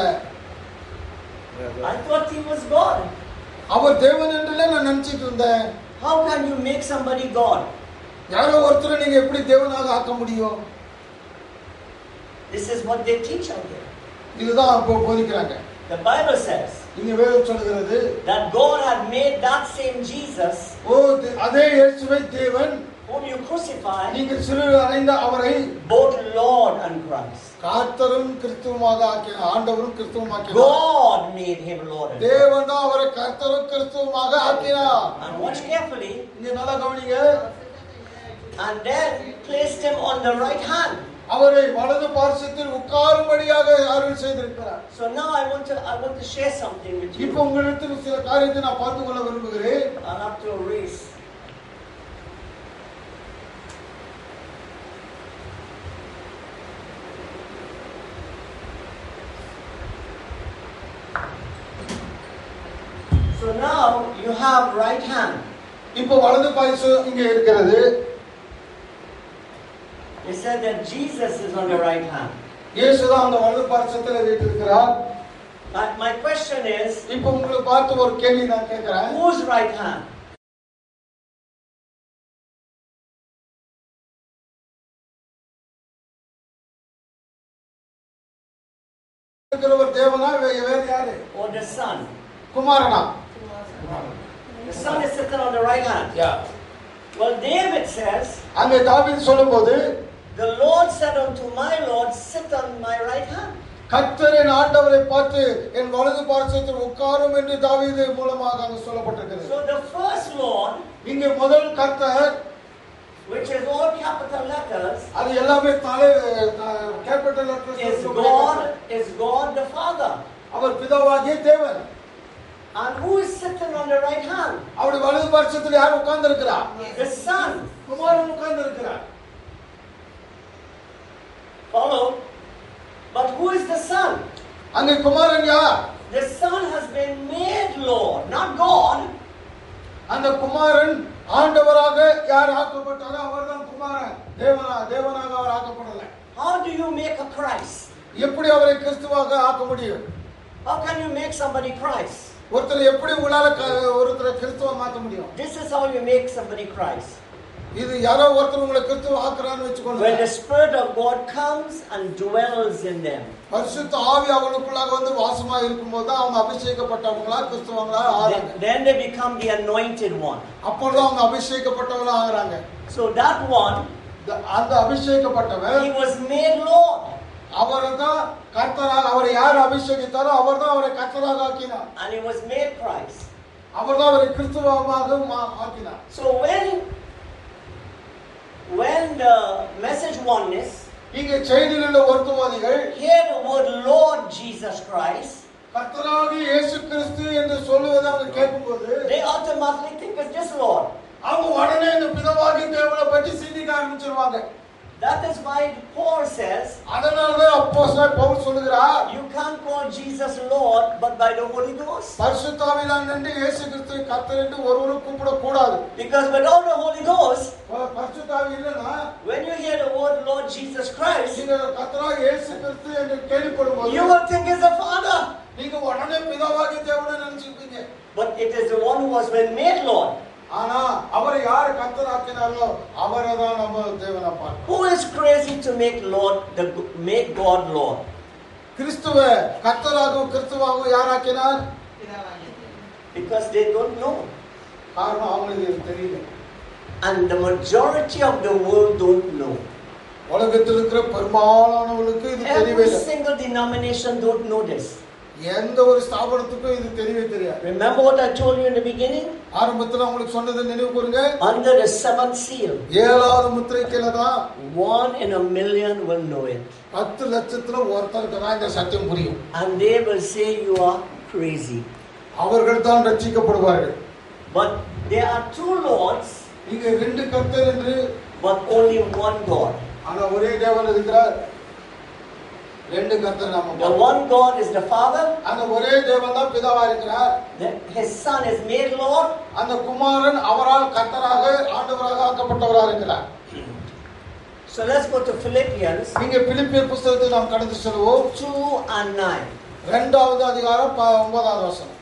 I thought he was God. அவர் தேவன் என்றுல நான் நினைச்சிட்டு இருந்தேன். How can you make somebody God? யாரோ ஒருத்தரை நீங்க எப்படி தேவனாக ஆக்க முடியும்? This is what they teach out there. இதுதான் அப்போ போதிக்கிறாங்க. The Bible says இங்க வேதம் சொல்கிறது that God had made that same Jesus, ஓ தே- அதே இயேசுவை தேவன் whom you crucified, நீங்கள் சிலுவையில் அறைந்த அவரை both Lord and Christ. கர்த்தரும் கிறிஸ்துவுமாக ஆக்கினார். ஆண்டவரும் கிறிஸ்துவும் ஆக்கினார். God made him Lord and Christ. தேவன் தான் அவரை கர்த்தரும் கிறிஸ்துவுமாக ஆக்கினார். And watch carefully. இங்க நல்லா கவனிங்க. And then placed him on the right hand. அவரை வலது பார்சத்தில் உட்காரும்படியாக அருள் செய்திருக்கிறார். So now I want to I want to share something with இப்போ you. உங்களிடத்தில் சில காரியத்தை நான் பார்த்து கொள்ள விரும்புகிறேன். I'll have to erase. So now you have right hand. இப்போ வலது பார்சம் இங்க இருக்கிறது. It said that Jesus is on the right hand. இயேசு தான் அந்த வலது பார்சத்தில் வீற்றிருக்கிறார். My, my question is, இப்போ உங்களுக்கு பார்த்து ஒரு கேள்வி நான் கேட்கிறேன். whose right hand? இருக்கிறவர் தேவனா வே- வேற யாரு? Or the Son? குமாரனா? The Son is sitting on the right hand. Yeah. Well, David says, அங்கே தாவீது சொல்லும்போது the Lord said unto my Lord, sit on my right hand. கர்த்தர் என் ஆண்டவரை பார்த்து என் வலது பார்சத்தில் உட்காரும் என்று தாவீது மூலமாக அங்கு சொல்லப்பட்டிருக்கிறது. So the first Lord, இங்கே முதல் கர்த்தர், which is all capital letters, அது எல்லாமே தலை capital is letters. God, is God the Father. அவர் பிதாவாகிய தேவன். And who is sitting on the right hand? அவருடைய வலது பார்சத்தில் யார் உட்கார்ந்து இருக்கிறார்? The Son. குமாரன் உட்கார்ந்து இருக்கிறார். Follow? But who is the Son? அங்கே குமாரன் யார்? The Son has been made Lord, not God. அந்த குமாரன் ஆண்டவராக யார் ஆக்கப்பட்டாரோ அவர்தான் குமாரன். தேவனா தேவனாக அவர் ஆக்கப்படலை. How do you make a Christ? எப்படி அவரை கிறிஸ்துவாக ஆக்க முடியும்? How can you make somebody Christ? ஒருத்தர் எப்படி உங்களால க- ஒருத்தரை கிறிஸ்துவ மாத்த முடியும்? This is how you make somebody Christ. இது யாரோ ஒருத்தர் உங்களை கிறிஸ்துவ ஆக்குறான்னு When வெச்சுக்கோங்க. the Spirit of God comes and dwells in them. பரிசுத்த ஆவி அவங்களுக்குள்ளாக வந்து வாசமா இருக்கும்போது தான் அவங்க அபிஷேகப்பட்டவங்களா கிறிஸ்துவங்களா Then, ஆறாங்க. then they become the anointed one. அப்பொழுது அவங்க அபிஷேகப்பட்டவங்களா ஆகுறாங்க. So that one, இந்த- அந்த அபிஷேகப்பட்டவர் he was made Lord. அவரை தான் கர்த்தராக, அவரை யார் அபிஷேகித்தாரோ அவர் தான் அவரை கர்த்தராக ஆக்கினார். And he was made Christ. அவர்தான் அவரை கிறிஸ்துவமாக ஆக்கினார். So when when the message oneness இங்கே செய்தியில் உள்ள ஒருத்தவாதிகள் hear the word Lord Jesus Christ, கர்த்தராகிய இயேசு கிறிஸ்து என்று சொல்லுவதை அவங்க கேட்கும்போது they automatically think it's this Lord. அவங்க உடனே இந்த பிதாவாகிய தேவனை பற்றி சிந்திக்க ஆரம்பிச்சிருவாங்க. That is why Paul says, அதனாலதான் அப்போஸ்தலர் பவுல் சொல்கிறார், you can't call Jesus Lord but by the Holy Ghost. பரிசுத்த ஆவியானவர் என்று இயேசு கிறிஸ்துவை கர்த்தர் என்று ஒருவரும் கூப்பிட கூடாது. Because without the Holy Ghost, பரிசுத்த ஆவி இல்லனா when you hear the word Lord Jesus Christ, நீங்க கர்த்தராகிய இயேசு கிறிஸ்து என்று கேள்விப்படும்போது you will think it's the Father. நீங்க உடனே பிதாவாகிய தேவனை நினைச்சிருப்பீங்க. But it is the one who was been made Lord. ஆனா அவரை யார் கர்த்தராக்கினாரோ அவரை தான் நம்ம தேவனா பார்க்கிறோம். Who is crazy to make Lord, the make God Lord? கிறிஸ்துவை கர்த்தராகவும் கிறிஸ்துவாகவும் யார் ஆக்கினார்? Because they don't know. காரணம் அவங்களுக்கு தெரியல. And the majority of the world don't know. உலகத்தில் இருக்கிற பெரும்பாலானவர்களுக்கு இது தெரியவே Every இல்லை. single denomination don't know this. எந்த ஒரு ஸ்தாபனத்துக்கும் இது தெரியவே தெரியாது. Remember what I told you in the beginning? ஆரம்பத்துல உங்களுக்கு சொன்னதை நினைவு கூறுங்க. Under the seventh seal, ஏழாவது முத்திரைக்குள்ள தான் one in a million will know it. பத்து லட்சத்துல ஒருத்தருக்கு தான் இந்த சத்தியம் புரியும். And they will say you are crazy. அவர்கள் தான் ரட்சிக்கப்படுவார்கள். But there are two lords, இங்க ரெண்டு கர்த்தர் என்று but only one God. ஆனா ஒரே தேவன் இருக்கிறார். ரெண்டு கர்த்தர் நாம The one God is the Father. அந்த ஒரே தேவன் தான் பிதாவா இருக்கிறார். His Son is made Lord. அந்த குமாரன் அவரால் கர்த்தராக ஆண்டவராக ஆக்கப்பட்டவராக இருக்கிறார். So let's go to Philippians இங்க பிலிப்பியர் புத்தகத்தை நாம் கடந்து செல்வோம். two and nine. இரண்டாவது அதிகாரம் ஒன்பதாவது வசனம்.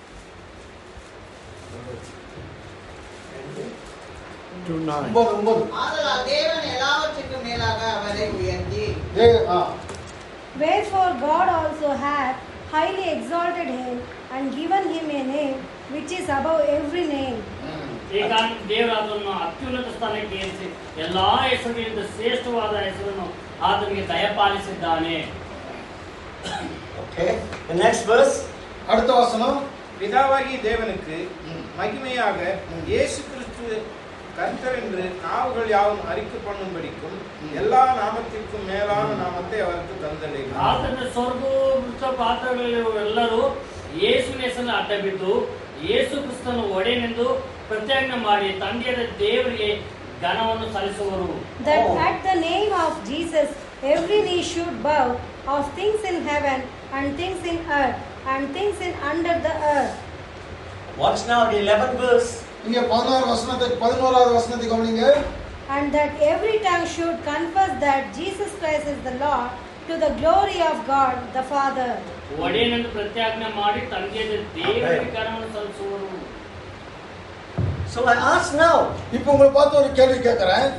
ஒன்பது ஒன்பது. ஆதலால் தேவன் எல்லாவற்றுக்கும் மேலாக அவரை உயர்த்தி ஏ- ஆ. Wherefore God also hath highly exalted him and given him a name which is above every name. ಈಗ ದೇವರು ಅದನ್ನು ಅತ್ಯುನ್ನತ ಸ್ಥಾನಕ್ಕೆ ಏರಿಸಿ ಎಲ್ಲಾ ಹೆಸರಿಗಿಂತ ಶ್ರೇಷ್ಠವಾದ ಹೆಸರನ್ನು ಆತನಿಗೆ ದಯಪಾಲಿಸಿದ್ದಾನೆ. Okay. The next verse. அடுத்த வசனம். பிதாவாகிய தேவனுக்கு மகிமையாக இயேசு கிறிஸ்து கர்த்தர் என்று நாவுகள் யாவும் அறிக்கை பண்ணும்படிக்கும் எல்லா நாமத்திற்கும் மேலான நாமத்தை அவருக்கு தந்தளினார். ಆತನ ಸ್ವರ್ಗ ಮೃತ ಪಾತ್ರಗಳಿರುವ ಎಲ್ಲರೂ ಯೇಸುವಿನ ಹೆಸರನ್ನು ಅಡ್ಡ ಬಿದ್ದು ಯೇಸು ಕ್ರಿಸ್ತನು ಒಡೆಯನೆಂದು ಪ್ರತ್ಯಾಜ್ಞೆ ಮಾಡಿ ತಂದೆಯಾದ ದೇವರಿಗೆ ಘನವನ್ನು ಸಲ್ಲಿಸುವರು. That Oh. at the name of Jesus every knee should bow, of things in heaven and things in earth and things in under the earth. Watch now the eleventh verse. இங்க பதினாறு வசனத்தை பதினோராவது வசனத்தை கவனிங்க. And that every tongue should confess that Jesus Christ is the Lord, to the glory of God the Father. ಒಡೆಯನೆಂದು ಪ್ರತ್ಯಾಜ್ಞೆ ಮಾಡಿ ತಂದೆಯಾದ ದೇವರಿಗೆ ಘನವನ್ನು ಸಲ್ಲಿಸುವರು. So I ask now, இப்போ உங்களை பார்த்து ஒரு கேள்வி கேட்கிறேன்.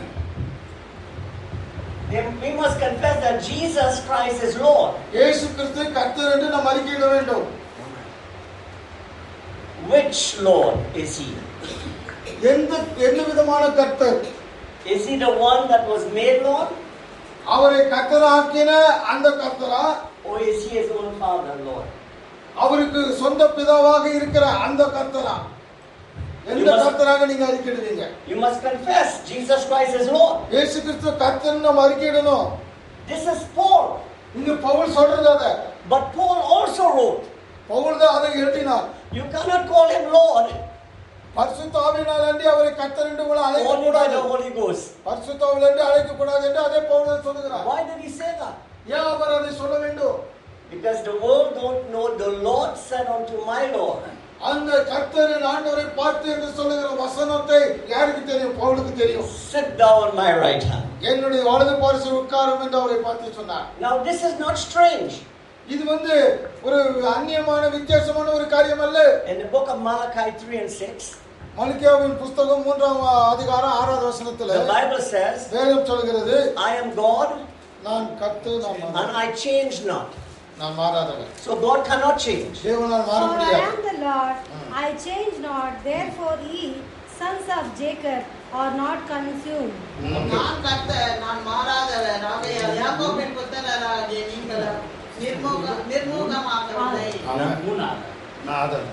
we must confess that Jesus Christ is Lord. இயேசு கிறிஸ்து கர்த்தர் என்று நாம் அறிக்கையிட வேண்டும். Which Lord is he? எந்த என்ன விதமான கர்த்தர்? Is he the one that was made Lord? அவரை கர்த்தராக்கின அந்த கர்த்தரா? Or is he his own Father, Lord? அவருக்கு சொந்த பிதாவாக இருக்கிற அந்த கர்த்தரா? எந்த You must- கர்த்தராக நீங்க அறிக்கையிடுவீங்க? You must confess Jesus Christ is Lord. இயேசு கிறிஸ்து கர்த்தர்னு நாம் அறிக்கையிடணும். This is Paul. இங்க பவுல் சொல்றது அத. But Paul also wrote, Pavul தான் அதை எழுதினார். you cannot call him Lord பரிசுத்த ஆவியினால் அன்றி அவரை கர்த்தர் என்று கூட அழைக்க only by கூடாது. the Holy Ghost. பரிசுத்த ஆவியில் என்று அழைக்க கூடாது என்று அதே பவுல் சொல்லுகிறார். Why did he say that? ஏன் அவர் அதை சொல்ல வேண்டும்? Because the world don't know the Lord said unto my Lord. அந்த கர்த்தரின் ஆண்டவரை பார்த்து என்று சொல்லுகிற வசனத்தை யாருக்கு தெரியும்? பவுலுக்கு தெரியும். Sit down on my right hand. என்னுடைய வலது பாரிசு உட்காரும் என்று அவரை பார்த்து சொன்னார். Now this is not strange. இது வந்து ஒரு அந்நியமான வித்தியாசமான ஒரு காரியம் அல்ல. In the book of Malachi three and six, மல்கியாவின் புத்தகம் மூன்றாம் அதிகாரம் ஆறாவது வசனத்துல the Bible says, வேதம் சொல்கிறது, I am God நான் கர்த்தர், நான் and மாறாதவர். I change not. நான் மாறாதவர். So God cannot change. தேவனால் மாற For I முடியாது. am the Lord, I change not, therefore ye, sons of Jacob, are not consumed. நான் கர்த்தர், நான் மாறாதவர். ஆகையால் யாக்கோபின் புத்திரராகிய நீங்கள் நிர்மூக நிர்மூகமாகவில்லை. ஆமென். ಮೂಲ நாதன்.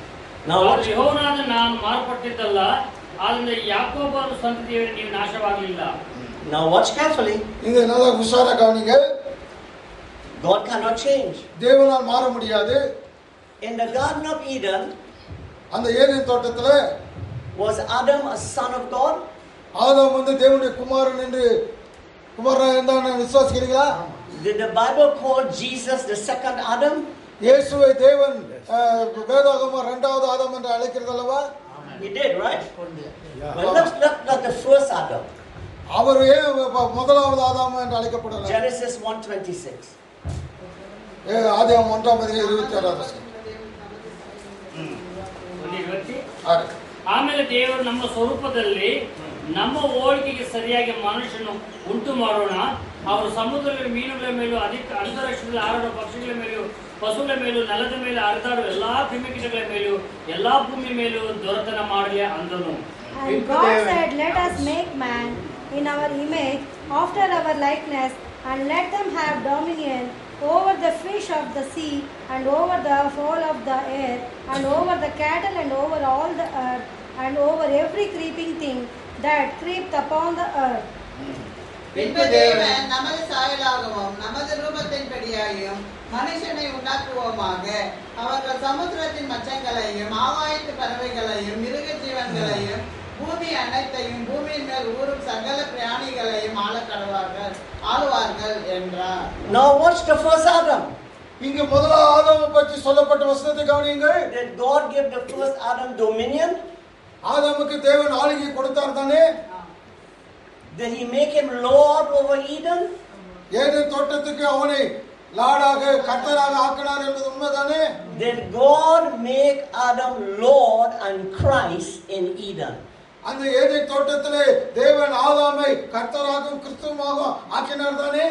Now ಅದು watch. ಯೆಹೋವನಾದ ನಾನು ಮಾರ್ಪಟ್ಟಿದ್ದಲ್ಲ, ಆದ್ದರಿಂದ ಯಾಕೋಬನ ಸಂತತಿಯವರು ನೀವು ನಾಶವಾಗಲಿಲ್ಲ. Now watch carefully. இங்க நல்லா உஷாரா கவனிங்க. God cannot change. தேவனால் மாற முடியாது. In the Garden of Eden, அந்த ஏதேன் தோட்டத்துல was Adam a son of God? ஆதாம் வந்து தேவனுடைய குமாரன் என்று குமாரன் இருந்தான்னு விசுவாசிக்கிறீங்களா? Did the Bible call Jesus the second Adam? இயேசுவை தேவன் வேதாகமம் இரண்டாவது ஆதாம் என்று அழைக்கிறது அல்லவா? He did, right? Well, not, not, not the first Adam. அவர் ஏன் முதலாவது ஆதாம் என்று அழைக்கப்படலாம்? Genesis one twenty-six. ஆதியாகமம் ஒன்றாம் அதிகாரம் இருபத்தி ஆறாவது வசனம். ಆಮೇಲೆ ದೇವರು ನಮ್ಮ ಸ್ವರೂಪದಲ್ಲಿ ನಮ್ಮ ಹೋಲಿಕೆಗೆ ಸರಿಯಾಗಿ ಮನುಷ್ಯನು ಉಂಟು ಮಾಡೋಣ. ಅವರು ಸಮುದ್ರದ ಮೀನುಗಳ ಮೇಲೂ ಅಧಿಕ ಅಂತರಿಕ್ಷದಲ್ಲಿ ಹಾರಾಡುವ ಪಕ್ಷಿಗಳ ಮೇಲೂ ಪಶುಗಳ ಮೇಲೂ ನೆಲದ ಮೇಲೆ ಹರಿದಾಡುವ ಎಲ್ಲಾ ಕ್ರಿಮಿಕೀಟಗಳ ಮೇಲೂ ಎಲ್ಲಾ ಭೂಮಿ ಮೇಲೂ ದೊರೆತನ ಮಾಡಲಿ ಅಂದನು. And God said, let us make man in our image, after our likeness, and let them have dominion over the fish of the sea, and over the fowl of the air, and over the cattle, and over all the earth, and over every creeping thing that creepeth upon the earth. பின்பு தேவன் நமது சாயலாகவும் நமது ரூபத்தின்படியாயும் மனுஷனை உண்டாக்குவோமாக. அவர்கள் சமுத்திரத்தின் மச்சங்களையும் ஆகாயத்து பறவைகளையும் மிருக ஜீவன்களையும் பூமி அனைத்தையும் பூமியின் மேல் ஊறும் சகல பிராணிகளையும் ஆள கடவார்கள் ஆளுவார்கள் என்றார். Now watch the first Adam. இங்க முதலாவது ஆதாமை பற்றி சொல்லப்பட்ட வசனத்தை கவனியுங்கள். Did God give the first Adam dominion? ஆதாமுக்கு தேவன் ஆளுகை கொடுத்தார் தானே? Did he make him Lord over Eden? ஏதேன் தோட்டத்துக்கு அவனை லார்டாக கர்த்தராக ஆக்கினார் என்பது உண்மைதானே? Did God make Adam Lord and Christ in Eden? அந்த ஏதேன் தோட்டத்திலே தேவன் ஆதாமை கர்த்தராகவும் கிறிஸ்துவாகவும் ஆக்கினார் தானே?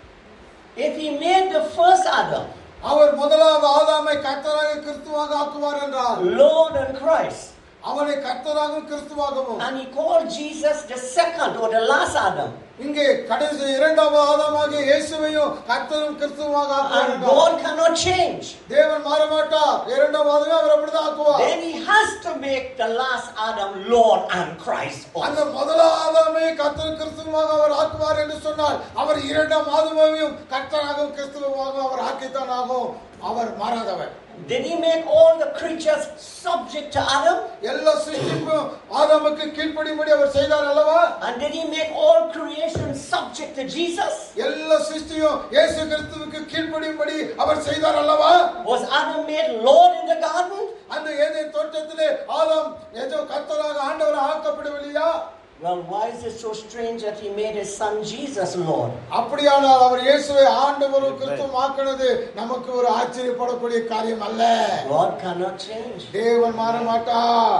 If he made the first Adam அவர் முதலாவது ஆதாமை கர்த்தராக கிறிஸ்துவாக ஆக்குவார் என்றார். Lord and Christ, அவனை கர்த்தராகவும் கிறிஸ்துவாகவும், and he called Jesus the second or the last Adam, இங்கே கடைசி இரண்டாவது ஆதாமாகிய இயேசுவையும் கர்த்தரும் கிறிஸ்துவாக ஆக்குவார் and என்றார். God cannot change, தேவன் மாற மாட்டார். இரண்டாவது அவர் அப்படிதான் ஆக்குவார். then he has to make the last Adam Lord and Christ அந்த also. முதலாவது ஆதாமை கர்த்தரும் கிறிஸ்துவாக அவர் ஆக்குவார் என்று சொன்னால் அவர் இரண்டாம் ஆதாமையும் கர்த்தராகவும் கிறிஸ்துவாகவும் அவர் ஆக்கித்தான் ஆகும். அவர் மாறாதவர். Did he make all the creatures subject to Adam? எல்லா சிருஷ்டிப்பும் ஆதாமுக்கு கீழ்ப்படியும்படி அவர் செய்தார் அல்லவா? And did he make all creation subject to Jesus? எல்லா சிருஷ்டியும் இயேசு கிறிஸ்துவுக்கு கீழ்ப்படியும்படி அவர் செய்தார் அல்லவா? Was Adam made Lord in the garden? அந்த ஏதேன் தோட்டத்திலே ஆதாம் ஏதோ கர்த்தராக ஆண்டவராக ஆக்கப்படவில்லையா? Well, why is it so strange that he made his son Jesus Lord? அப்படியானால் அவர் இயேசுவை ஆண்டவரும் கிறிஸ்துவும் ஆக்கினது நமக்கு ஒரு ஆச்சரியப்படக்கூடிய காரியம் அல்ல. God cannot change. தேவன் மாற மாட்டார்.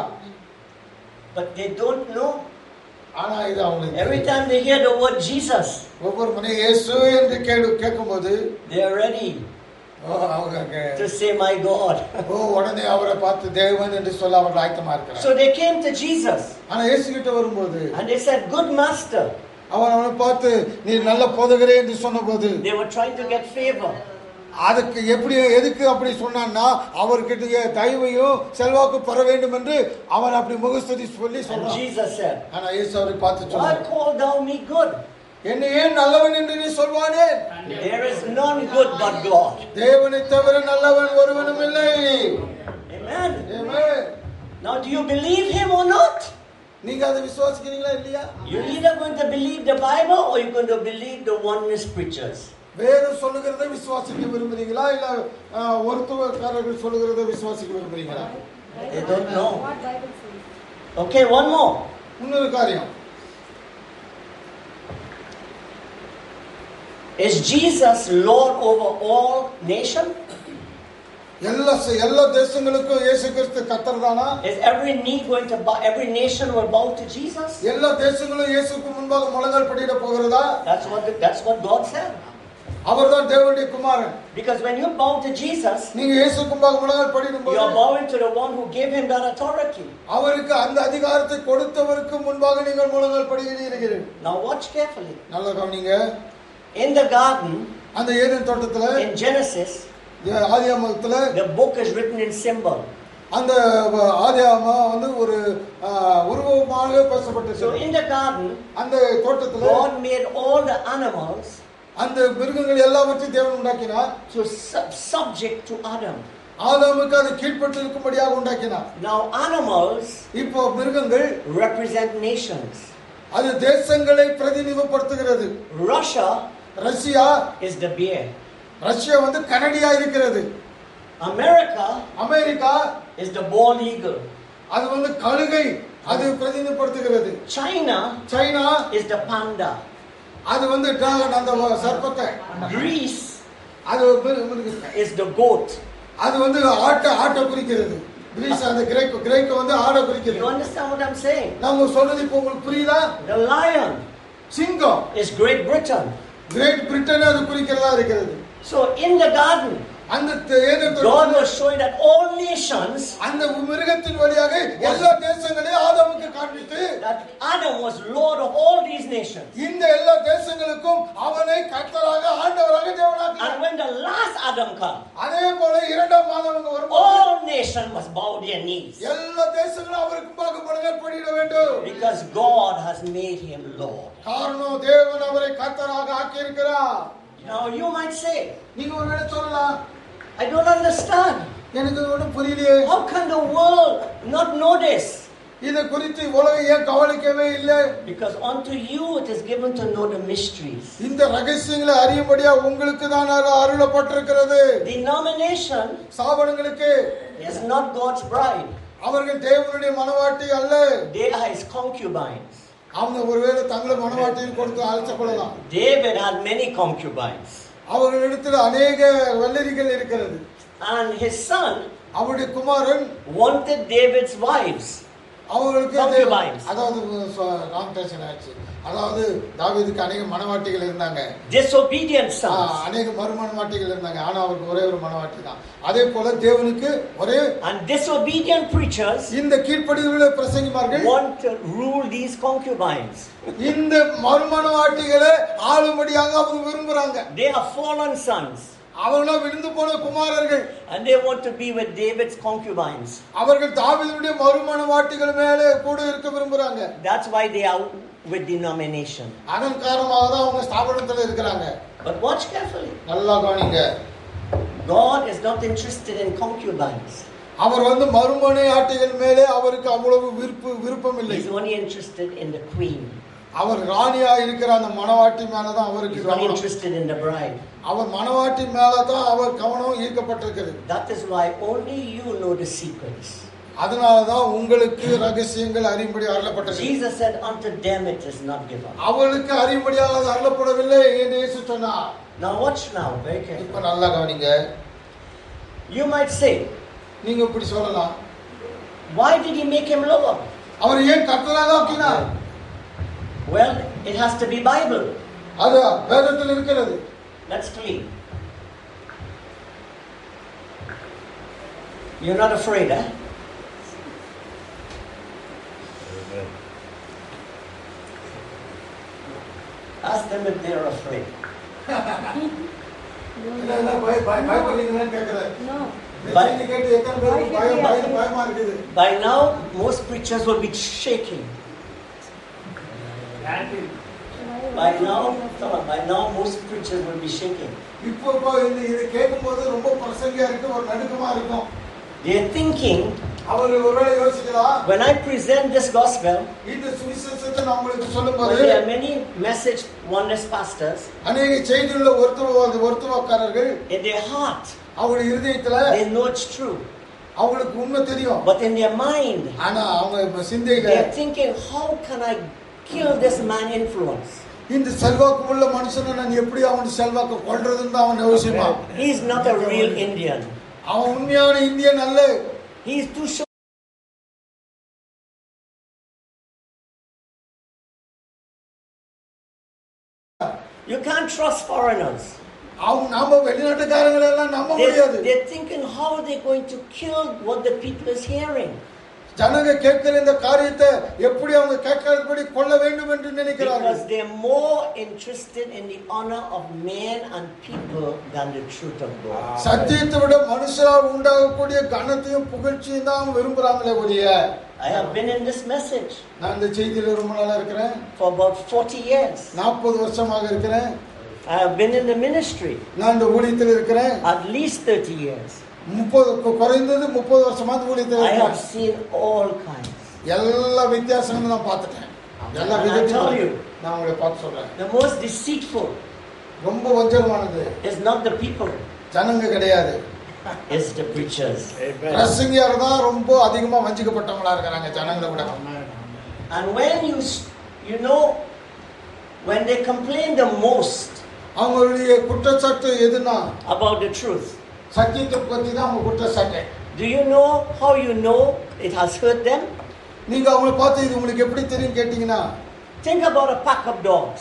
But they don't know. ஆனா இது அவங்களுக்கு Every time they hear the word Jesus, ஒவ்வொரு முறை இயேசு என்று கேடு கேட்கும்போது they are ready ஓ அவங்க to say, my God. ஓ உடனே அவரை பார்த்து தேவன் என்று சொல்ல அவர் ஆயத்தமா இருக்கிறார். So they came to Jesus ஆனா இயேசு கிட்ட வரும்போது and they said, good master. அவன் அவனை பார்த்து நீ நல்ல போதகரே என்று சொன்னபோது They were trying to get favor. அதுக்கு எப்படி எதுக்கு அப்படி சொன்னான்னா அவர்கிட்ட தயவையும் செல்வாக்கு பெற வேண்டும் என்று அவன் அப்படி முகஸ்துதி சொல்லி And சொன்னான். Jesus said, ஆனா இயேசு அவரை பார்த்து why சொன்னார், call thou me good? என்னை ஏன் நல்லவன் என்று நீ சொல்வானே? There is none good but God. தேவனை தவிர நல்லவன் ஒருவனும் இல்லை. Amen. Amen. Now do you believe him or not? நீங்க அதை விசுவாசிக்கிறீங்களா இல்லையா? You're either going to believe the Bible or you're going to believe the oneness preachers. வேதம் சொல்லுகிறதை விசுவாசிக்க விரும்புறீங்களா இல்ல ஒருத்தவக்காரர்கள் சொல்லுகிறதை விசுவாசிக்க விரும்புறீங்களா? They don't know. What Bible says. Okay, one more. இன்னொரு காரியம், Is Jesus Lord over all nations? எல்லா எல்லா தேசங்களுக்கும் இயேசு கிறிஸ்து கர்த்தர் தானா? Is every knee going to bow, every nation will bow to Jesus? எல்லா தேசங்களும் இயேசுவுக்கு முன்பாக முழங்கால் படியிட போகிறதா? That's what the, that's what God said. அவர்தான் தேவனுடைய குமாரன். Because when you bow to Jesus, நீங்க இயேசுவுக்கு முன்பாக முழங்கால் படியிடும்போது you are bowing to the one who gave him that authority. அவருக்கு அந்த அதிகாரத்தை கொடுத்தவருக்கு முன்பாக நீங்கள் முழங்கால் படியிடுகிறீர்கள். Now watch carefully. நல்லா கவனிங்க. In the garden, அந்த ஏதேன் தோட்டத்துல in Genesis, ஆதியாகமத்துல the book is written in symbol. அந்த ஆதியாகமம் வந்து ஒரு உருவமாக பேசப்பட்டது. So in the garden, அந்த தோட்டத்துல God made all the animals அந்த மிருகங்கள் எல்லாவற்றையும் தேவன் உண்டாக்கினார். to sub- subject to Adam. ஆதாமுக்கு அது கீழ்ப்பட்டு இருக்கும்படியாக உண்டாக்கினார். Now animals இப்போ மிருகங்கள் represent nations. அது தேசங்களை பிரதிநிதிப்படுத்துகிறது. Russia Russia is the bear. Russia வந்து கனடியா இருக்கிறது. America America is the bald eagle. அது வந்து கழுகை, அது பிரதிநிதிப்படுத்துகிறது. China China is the panda. அது வந்து டிராகன், அந்த சர்ப்பத்தை. Greece அது மிருகம். is the goat. அது வந்து ஆட்ட ஆட்ட குறிக்கிறது. கிரீஸ் அந்த கிரேக்க கிரேக்க வந்து ஆட You குறிக்கிறது. understand what I'm saying? நாம சொல்றது இப்போ உங்களுக்கு புரியுதா? The lion சிங்கம் is Great Britain. Great Britain அது குறிக்கிறதா இருக்கிறது. So in the garden, அந்த ஏதேன் God தோட்டத்தில் was showing that all nations, அந்த மிருகத்தின் வழியாக எல்லா தேசங்களையும் ஆதாமுக்கு காண்பித்து that Adam was Lord of all these nations. இந்த எல்லா தேசங்களுக்கும் அவனை கர்த்தராக ஆண்டவராக தேவனாக்கினார். And when the last Adam comes, அதே போல இரண்டாம் மாதவங்க வரும்போது all nations must bow their knees. எல்லா தேசங்களும் அவருக்கு முன்பாக முழங்கப்படியிட வேண்டும். Because God has made him Lord. காரணம் தேவன் அவரை கர்த்தராக ஆக்கி இருக்கிறார். Now you might say, நீங்க ஒருவேளை சொல்லலாம், I don't understand. எனக்கு ஒன்றும் புரியலையே, How can the world not know this? இதை குறித்து உலகம் ஏன் கவனிக்கவே இல்லை? Because unto you it is given to know the mysteries. இந்த ரகசியங்களை அறியும்படியா உங்களுக்கு தான் அருளப்பட்டிருக்கிறது. Denomination சாபனங்களுக்கு is not God's bride. அவர்கள் தேவனுடைய மனவாட்டி அல்ல. They are his concubines. அவங்க ஒருவேளை தங்களை மனவாட்டியில் கொடுத்து அழைச்சப்படலாம். David had many concubines. அவர்களிடத்தில் அநேக வல்லரிகள் இருக்கிறது. And his son அவருடைய குமாரன் wanted David's wives. அவர்களுக்கு Concubines. அதாவது ராம்டேஷன் ஆச்சு. அதாவது தாவீதுக்கு அநேக மனவாட்டிகள் இருந்தாங்க. Disobedient sons. அநேக மறுமனவாட்டிகள் இருந்தாங்க. ஆனா அவருக்கு ஒரே ஒரு மனவாட்டி தான். அதே போல தேவனுக்கு ஒரே And disobedient preachers இந்த கீழ்ப்படிதலுள்ள பிரசங்கிமார்கள் want to rule these concubines. இந்த மறுமனவாட்டிகளை ஆளும்படியாக அவங்க விரும்புறாங்க. They are fallen sons. அவர்களாம் விழுந்து போன குமாரர்கள். And they want to be with David's concubines. அவர்கள் தாவீதுடைய மறுமனவாட்டிகள் மேலே கூட இருக்க விரும்புறாங்க. That's why they are with denomination. அதன் காரணமாக தான் அவங்க ஸ்தாபனத்துல இருக்கிறாங்க. But watch carefully. நல்லா கவனிங்க. God is not interested in concubines. அவர் வந்து மறுமனையாட்டிகள் மேலே அவருக்கு அவ்வளவு விருப்பு விருப்பம் இல்லை. He's only interested in the queen. அவர் ராணியா இருக்கிற அந்த மனவாட்டி மேல தான் அவருக்கு He's only கவனம். interested in the bride. அவர் மனவாட்டி மேல தான் அவர் கவனம் ஈர்க்கப்பட்டிருக்கிறது. That is why only you know the secrets. அதனால தான் உங்களுக்கு ரகசியங்கள் அறியும்படி அருளப்பட்டது. Jesus said, unto them it is not given. அவளுக்கு அறியும்படியாக அது அருளப்படவில்லை என்று இயேசு சொன்னார். Now watch now, very carefully. இப்ப நல்லா கவனிங்க. You might say, நீங்க இப்படி சொல்லலாம், why did he make him Lord? அவர் ஏன் கர்த்தராக ஆக்கினார்? Well, it has to be Bible. அது வேதத்தில் இருக்கிறது. Let's clean. You're not afraid, eh? Ask them if they're afraid. பயப்படுறீங்களான்னு கேக்குறேன். No. கேட்டு எத்தனை பேருக்கு பயம் பயம் பயமா இருக்குது? By now, most preachers will be shaking. By now, come on, by now most preachers will be shaking. இப்போ இப்போ இந்த இது கேட்கும்போது ரொம்ப பிரசங்கியா இருக்கு, ஒரு நடுக்கமா இருக்கும். They are thinking, அவர் ஒருவேளை யோசிக்கலாம், when I present this gospel, இந்த சுவிசேஷத்தை நம்மளுக்கு when சொல்லும்போது there are many message oneness pastors, அநேக செய்தியுள்ள ஒருத்தர் ஒருத்தவக்காரர்கள் in their heart, அவங்களுடைய இருதயத்துல they know it's true. அவங்களுக்கு உண்மை தெரியும். But in their mind, ஆனா அவங்க சிந்தையில they are thinking, how can I kill this man influence? இந்த செல்வாக்கு உள்ள மனுஷனை நான் எப்படி அவன் செல்வாக்கு கொல்றதுன்னு தான் அவன் யோசிப்பான். He is not a real Indian. அவன் உண்மையான இந்தியன் அல்ல. He is too short. You can't trust foreigners. அவங்க நாம வெளிநாட்டுக்காரங்களை எல்லாம் நம்ப They, முடியாது. they're thinking how they're going to kill what the people is hearing. ஜனங்க கேட்கிற இந்த காரியத்தை எப்படி அவங்க கேட்காதபடி கொள்ள வேண்டும் என்று நினைக்கிறார்கள். Because they are more interested in the honor of man and people than the truth of God. சத்தியத்தை விட மனுஷரால் உண்டாகக்கூடிய கனத்தையும் புகழ்ச்சியும் தான் விரும்புறாங்களே ஒழிய. I have been in this message. நான் இந்த செய்தியில ரொம்ப நாளா இருக்கிறேன். For about forty years. நாற்பது வருஷமாக இருக்கிறேன். I have been in the ministry. நான் இந்த ஊழியத்தில் இருக்கிறேன். At least thirty years. முப்பது குறைந்தது முப்பது வருஷமா இந்த ஊழியத்தில் I இருக்கிறேன். have seen all kinds. எல்லா வித்தியாசங்களும் நான் பார்த்துட்டேன். எல்லா And I tell you, நான் உங்களை பார்த்து சொல்றேன். the most deceitful ரொம்ப வஞ்சகமானது is not the people, ஜனங்க கிடையாது, is the preachers. பிரசங்கியார் தான் ரொம்ப அதிகமா வஞ்சிக்கப்பட்டவங்களா இருக்காங்க ஜனங்களை விட. And when you you know when they complain the most அவங்களுடைய குற்றச்சாட்டு எதுனா about the truth, சத்தியத்தை பத்தி தான் அவங்க குற்றச்சாட்டு. do you know how you know it has hurt them? நீங்க அவங்களை பார்த்து இது உங்களுக்கு எப்படி தெரியும் கேட்டீங்கன்னா, Think about a pack of dogs.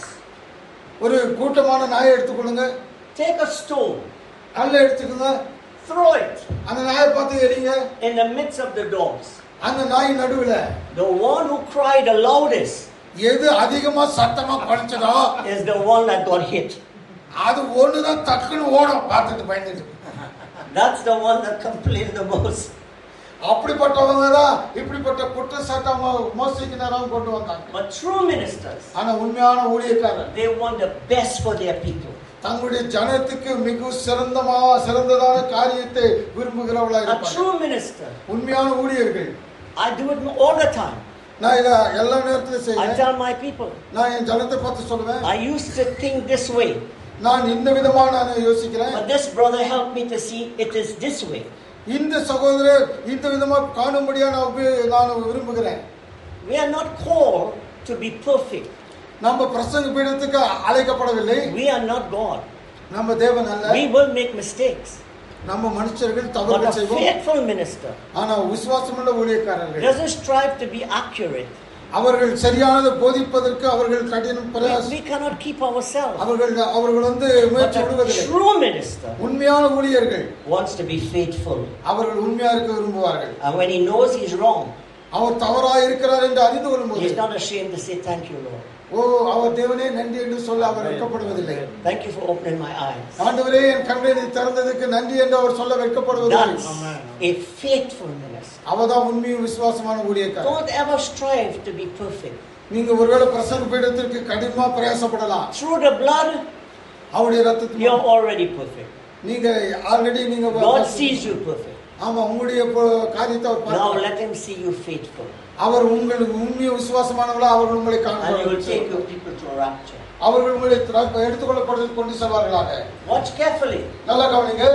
ஒரு கூட்டமான நாயை எடுத்துக்கொள்ளுங்க. Take a stone, கல்லை எடுத்துக்கோங்க, throw it அந்த நாயை பார்த்து எறிங்க. in the midst of the dogs. அந்த நாய் நடுவுல The one who cried the loudest எது அதிகமா சத்தமா குறைச்சதோ is the one that got hit. அது ஒண்ணுதான் டக்குன்னு ஓடும் பார்த்துட்டு பயந்துட்டு. That's the one that complained the most. அப்படிப்பட்டவங்க தான் இப்படிப்பட்ட குற்றச்சாட்டு அவங்க மோசடிக்கு நேரம் கொண்டு வந்தாங்க. But true ministers, ஆனா உண்மையான ஊழியக்காரர் they want the best for their people. தங்களுடைய ஜனத்துக்கு மிக சிறந்தமா சிறந்ததான காரியத்தை விரும்புகிறவர்களா A இருப்பாங்க. true minister, உண்மையான ஊழியர்கள். I do it all the time. நான் இத எல்லா நேரத்திலும் I செய்வேன். tell my people, நான் என் ஜனத்தை பார்த்து சொல்லுவேன், I used to think this way, நான் இந்த விதமா நான் யோசிக்கிறேன், but this brother helped me to see it is this way. இந்த சகோதரர் இந்த விதமா காணும்படியா நான் உப- நான் விரும்புகிறேன். We are not called to be perfect. நம்ம பிரசங்க பீடத்துக்கு அழைக்கப்படவில்லை. We are not God. நம்ம தேவன் அல்ல. We will make mistakes. நம்ம மனுஷர்கள் But தவறு a செய்வோம். faithful minister ஆனா விசுவாசமுள்ள ஊழியக்காரர்கள் doesn't strive to be accurate. அவர்கள் சரியானதை போதிப்பதற்கு அவர்கள் கடினம் We, பிரயாசம் we cannot keep ourselves. அவர்கள் அவர்கள் வந்து But முயற்சி a விடுவதில்லை. true minister உண்மையான ஊழியர்கள் wants to be faithful. அவர்கள் உண்மையா இருக்க விரும்புவார்கள். And when he knows he's wrong, அவர் தவறா இருக்கிறார் என்று அறிந்து கொள்ளும்போது he's not ashamed to say, "Thank you, Lord. ஓ அவர் தேவனே நன்றி என்று சொல்ல அவர் வெட்கப்படுவதில்லை. Thank you for opening my eyes." ஆண்டவரே என் கண்களை திறந்ததுக்கு நன்றி என்று அவர் சொல்ல வெட்கப்படுவதில்லை. That's a faithful minister. அவர்தான் உண்மையும் விசுவாசமான ஊழியக்காரர். Don't ever strive to be perfect. நீங்க ஒருவேளை பிரசங்க பீடத்திற்கு கடினமா பிரயாசப்படலாம். Through the blood, அவருடைய ரத்தத்தில் you're already perfect. நீங்க ஆல்ரெடி நீங்க God sees you perfect. ஆமா உங்களுடைய ப- காரியத்தை அவர் Now பார்க்கிறார். let him see you faithful. அவர் உங்களுக்கு உண்மைய விசுவாசமானவர்களா அவர்கள் உங்களை And you will take காண்பார்கள். your people to rapture. அவர்கள் உங்களை திர- எடுத்துக்கொள்ளப்படுவது கொண்டு செல்வார்களாக. Watch carefully. நல்லா கவனிங்க.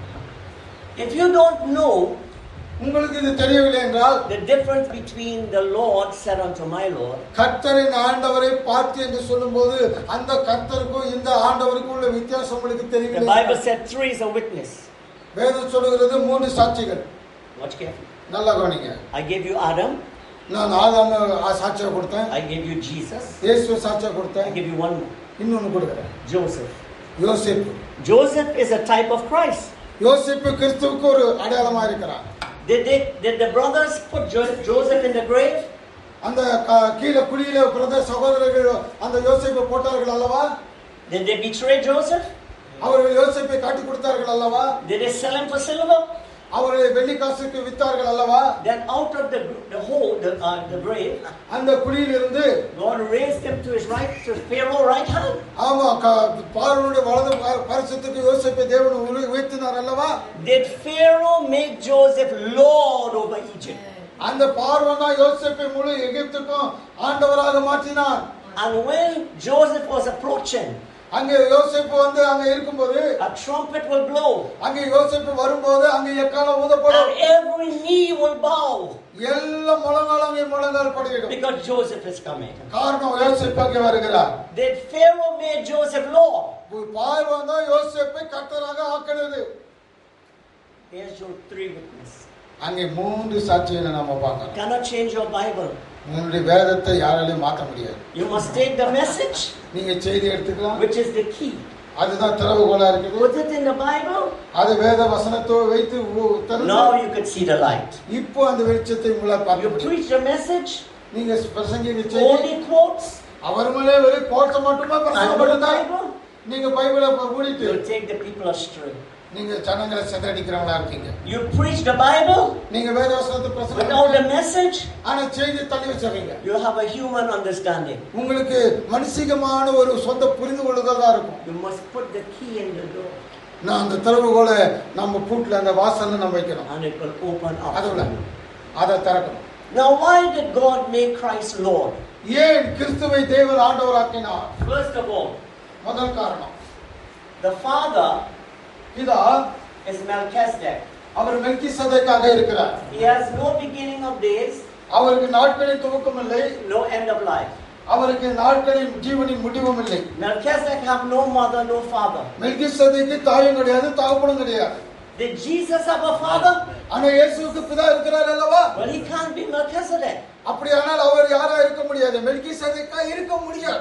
If you don't know உங்களுக்கு இது தெரியவில்லை என்றால் the difference between the Lord said unto my Lord கர்த்தரின் ஆண்டவரை பார்த்து என்று சொல்லும்போது அந்த கர்த்தருக்கும் இந்த ஆண்டவருக்கும் உள்ள வித்தியாசம் உங்களுக்கு the தெரியவில்லை. Bible said three is a witness. வேதம் சொல்லுகிறது மூன்று சாட்சிகள். Watch carefully. நல்லா கவனிங்க. I gave you Adam, நான் ஆதாம் சாட்சியா கொடுத்தேன், I gave you Jesus, இயேசு சாட்சியா I கொடுத்தேன், give you one more, இன்னொன்னு கொடுக்கிறேன், Joseph. யோசேப்பு. Joseph is a type of Christ. யோசேப்பு கிறிஸ்துவுக்கு ஒரு அடையாளமா இருக்கிறார். Did they did the brothers put Jo- Joseph in the grave? அந்த க- கீழே குழியில பிறந்த சகோதரர்கள் அந்த யோசேப்பை போட்டார்கள் அல்லவா? Did they betray Joseph? அவர்கள் யோசேப்பை காட்டி கொடுத்தார்கள் அல்லவா? Did they sell him for silver? அவர்களை வெள்ளி காசுக்கு வித்தார்கள் அல்லவா? Then out of the the hole, the, uh, the grave, அந்த குழியிலிருந்து God raised him to his right, to Pharaoh right hand. ஆமா பார்வோனுடைய வலது பரிசுத்துக்கு யோசேப்பை தேவன் உய- உயர்த்தினார் அல்லவா? Did Pharaoh make Joseph Lord over Egypt? அந்த பார்வோன் தான் யோசேப்பை முழு எகிப்துக்கும் ஆண்டவராக மாற்றினார். And when Joseph was approaching, அங்கே யோசேப்பு வந்து அங்க இருக்கும்போது a trumpet will blow, அங்கே யோசேப்பு வரும்போது அங்கே எக்காலம் ஊதப்படும். and every knee will bow, எல்லா முழங்கால் அங்கே முழங்கால் படியிடும். because Joseph is coming. காரணம் யோசேப்பு அங்கே வருகிறார். Did Pharaoh make Joseph Lord? பார்வோன் தான் யோசேப்பை கர்த்தராக ஆக்கினது. Here's your three witnesses. அங்கே மூன்று சாட்சிகளை நாம பார்க்கலாம். Cannot change your Bible. உங்களுடைய வேதத்தை யாராலையும் மாற்ற முடியாது. You must take the message, நீங்க செய்தி எடுத்துக்கலாம், which is the key. அதுதான் திறவுகோலா இருக்குது. Put it in the Bible, அது வேத வசனத்தை வைத்து திறந்து Now you could see the light. இப்போ அந்த வெளிச்சத்தை உங்களால் பார்க்க You முடியும். preach the message, நீங்க பிரசங்கிங்க செய்தி only quotes, அவர் மேலே வெறும் கோட்ஸை மட்டுமா and the பிரசங்கப்படுத்தா Bible, நீங்க பைபிளை மூடிட்டு you'll take the people astray. நீங்க ஜனங்களை சிதறடிக்கிறவங்களா இருக்கீங்க. You preach the Bible நீங்க வேத வசனத்தை without பிரசங்கம் the message, ஆனா செய்தி தள்ளி வச்சிருக்கீங்க. you have a human understanding. உங்களுக்கு மனுஷிகமான ஒரு சொந்த புரிந்து கொள்ளுதல் தான் இருக்கும். You must put the key in the door, நான் அந்த திறவுகோலை நம்ம பூட்ல அந்த வாசல்ல நம்ம வைக்கணும். and it will open up. அதுல அதை திறக்கணும். Now, why did God make Christ Lord? ஏன் கிறிஸ்துவை தேவன் ஆண்டவராக்கினார்? First of all, முதல் காரணம், the Father இதா is Melchizedek. அவர் மெல்கிசேதேக்காக இருக்கிறார். He has no beginning of days, அவருக்கு நாட்களின் துவக்கம் இல்லை, no end of life. அவருக்கு நாட்களின் ஜீவனின் முடிவும் இல்லை. Melchizedek have no mother, no father. மெல்கிசேதேக்கு தாயும் கிடையாது, தகப்பனும் கிடையாது. Did Jesus have a father? ஆனா இயேசுவுக்கு பிதா இருக்கிறார் அல்லவா? Well, he can't be Melchizedek. அப்படியானால் அவர் யாரா இருக்க முடியாது? மெல்கிசேதேக்கா இருக்க முடியாது.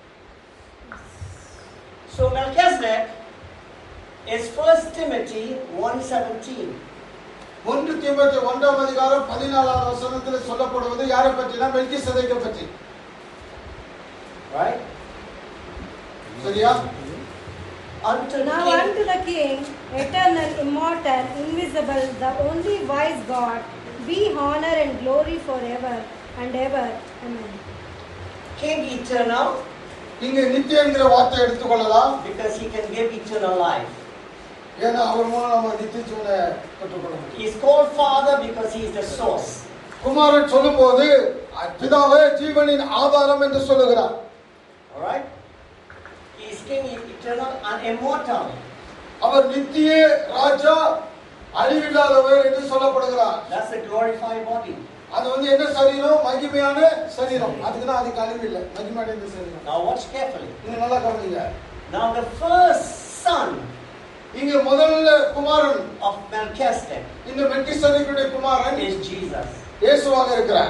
So Melchizedek is First Timothy one seventeen. ஒன்று தீமோத்தேயு ஒன்றாம் அதிகாரம் பதினாலாம் வசனத்தில் சொல்லப்படுவது யாரை பற்றினா மெல்கிசேதேக்கை பற்றி. Right? சரியா? Unto the Now king. unto the King, eternal, immortal, invisible, the only wise God, be honor and glory forever and ever. Amen. King eternal, இங்க நித்தியங்கிற வார்த்தை எடுத்துக்கொள்ளலாம். because he can give eternal life. ஏன்னா அவர் மூலம் நம்ம நித்திய ஜீவனை பெற்றுக்கொள்ள முடியும். He is called Father because he is the source. குமாரன் சொல்லும்போது பிதாவே ஜீவனின் ஆதாரம் என்று சொல்லுகிறார். Alright? He is King eternal and immortal. அவர் நித்திய ராஜா, அழிவில்லாதவர் என்று சொல்லப்படுகிறார். That's a glorified body. அது வந்து என்ன சரீரம்? மகிமையான சரீரம். அதுக்கு தான் அதுக்கு அழிவு இல்லை, மகிமையான சரீரம். Now watch carefully. நீங்க நல்லா கவனிங்க. Now the first son இங்க முதல்ல குமாரன் of Melchizedek இந்த மெல்கிசேதேக்குடைய குமாரன் is Jesus. இயேசுவாக இருக்கிறார்.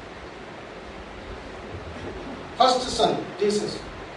First son, Jesus.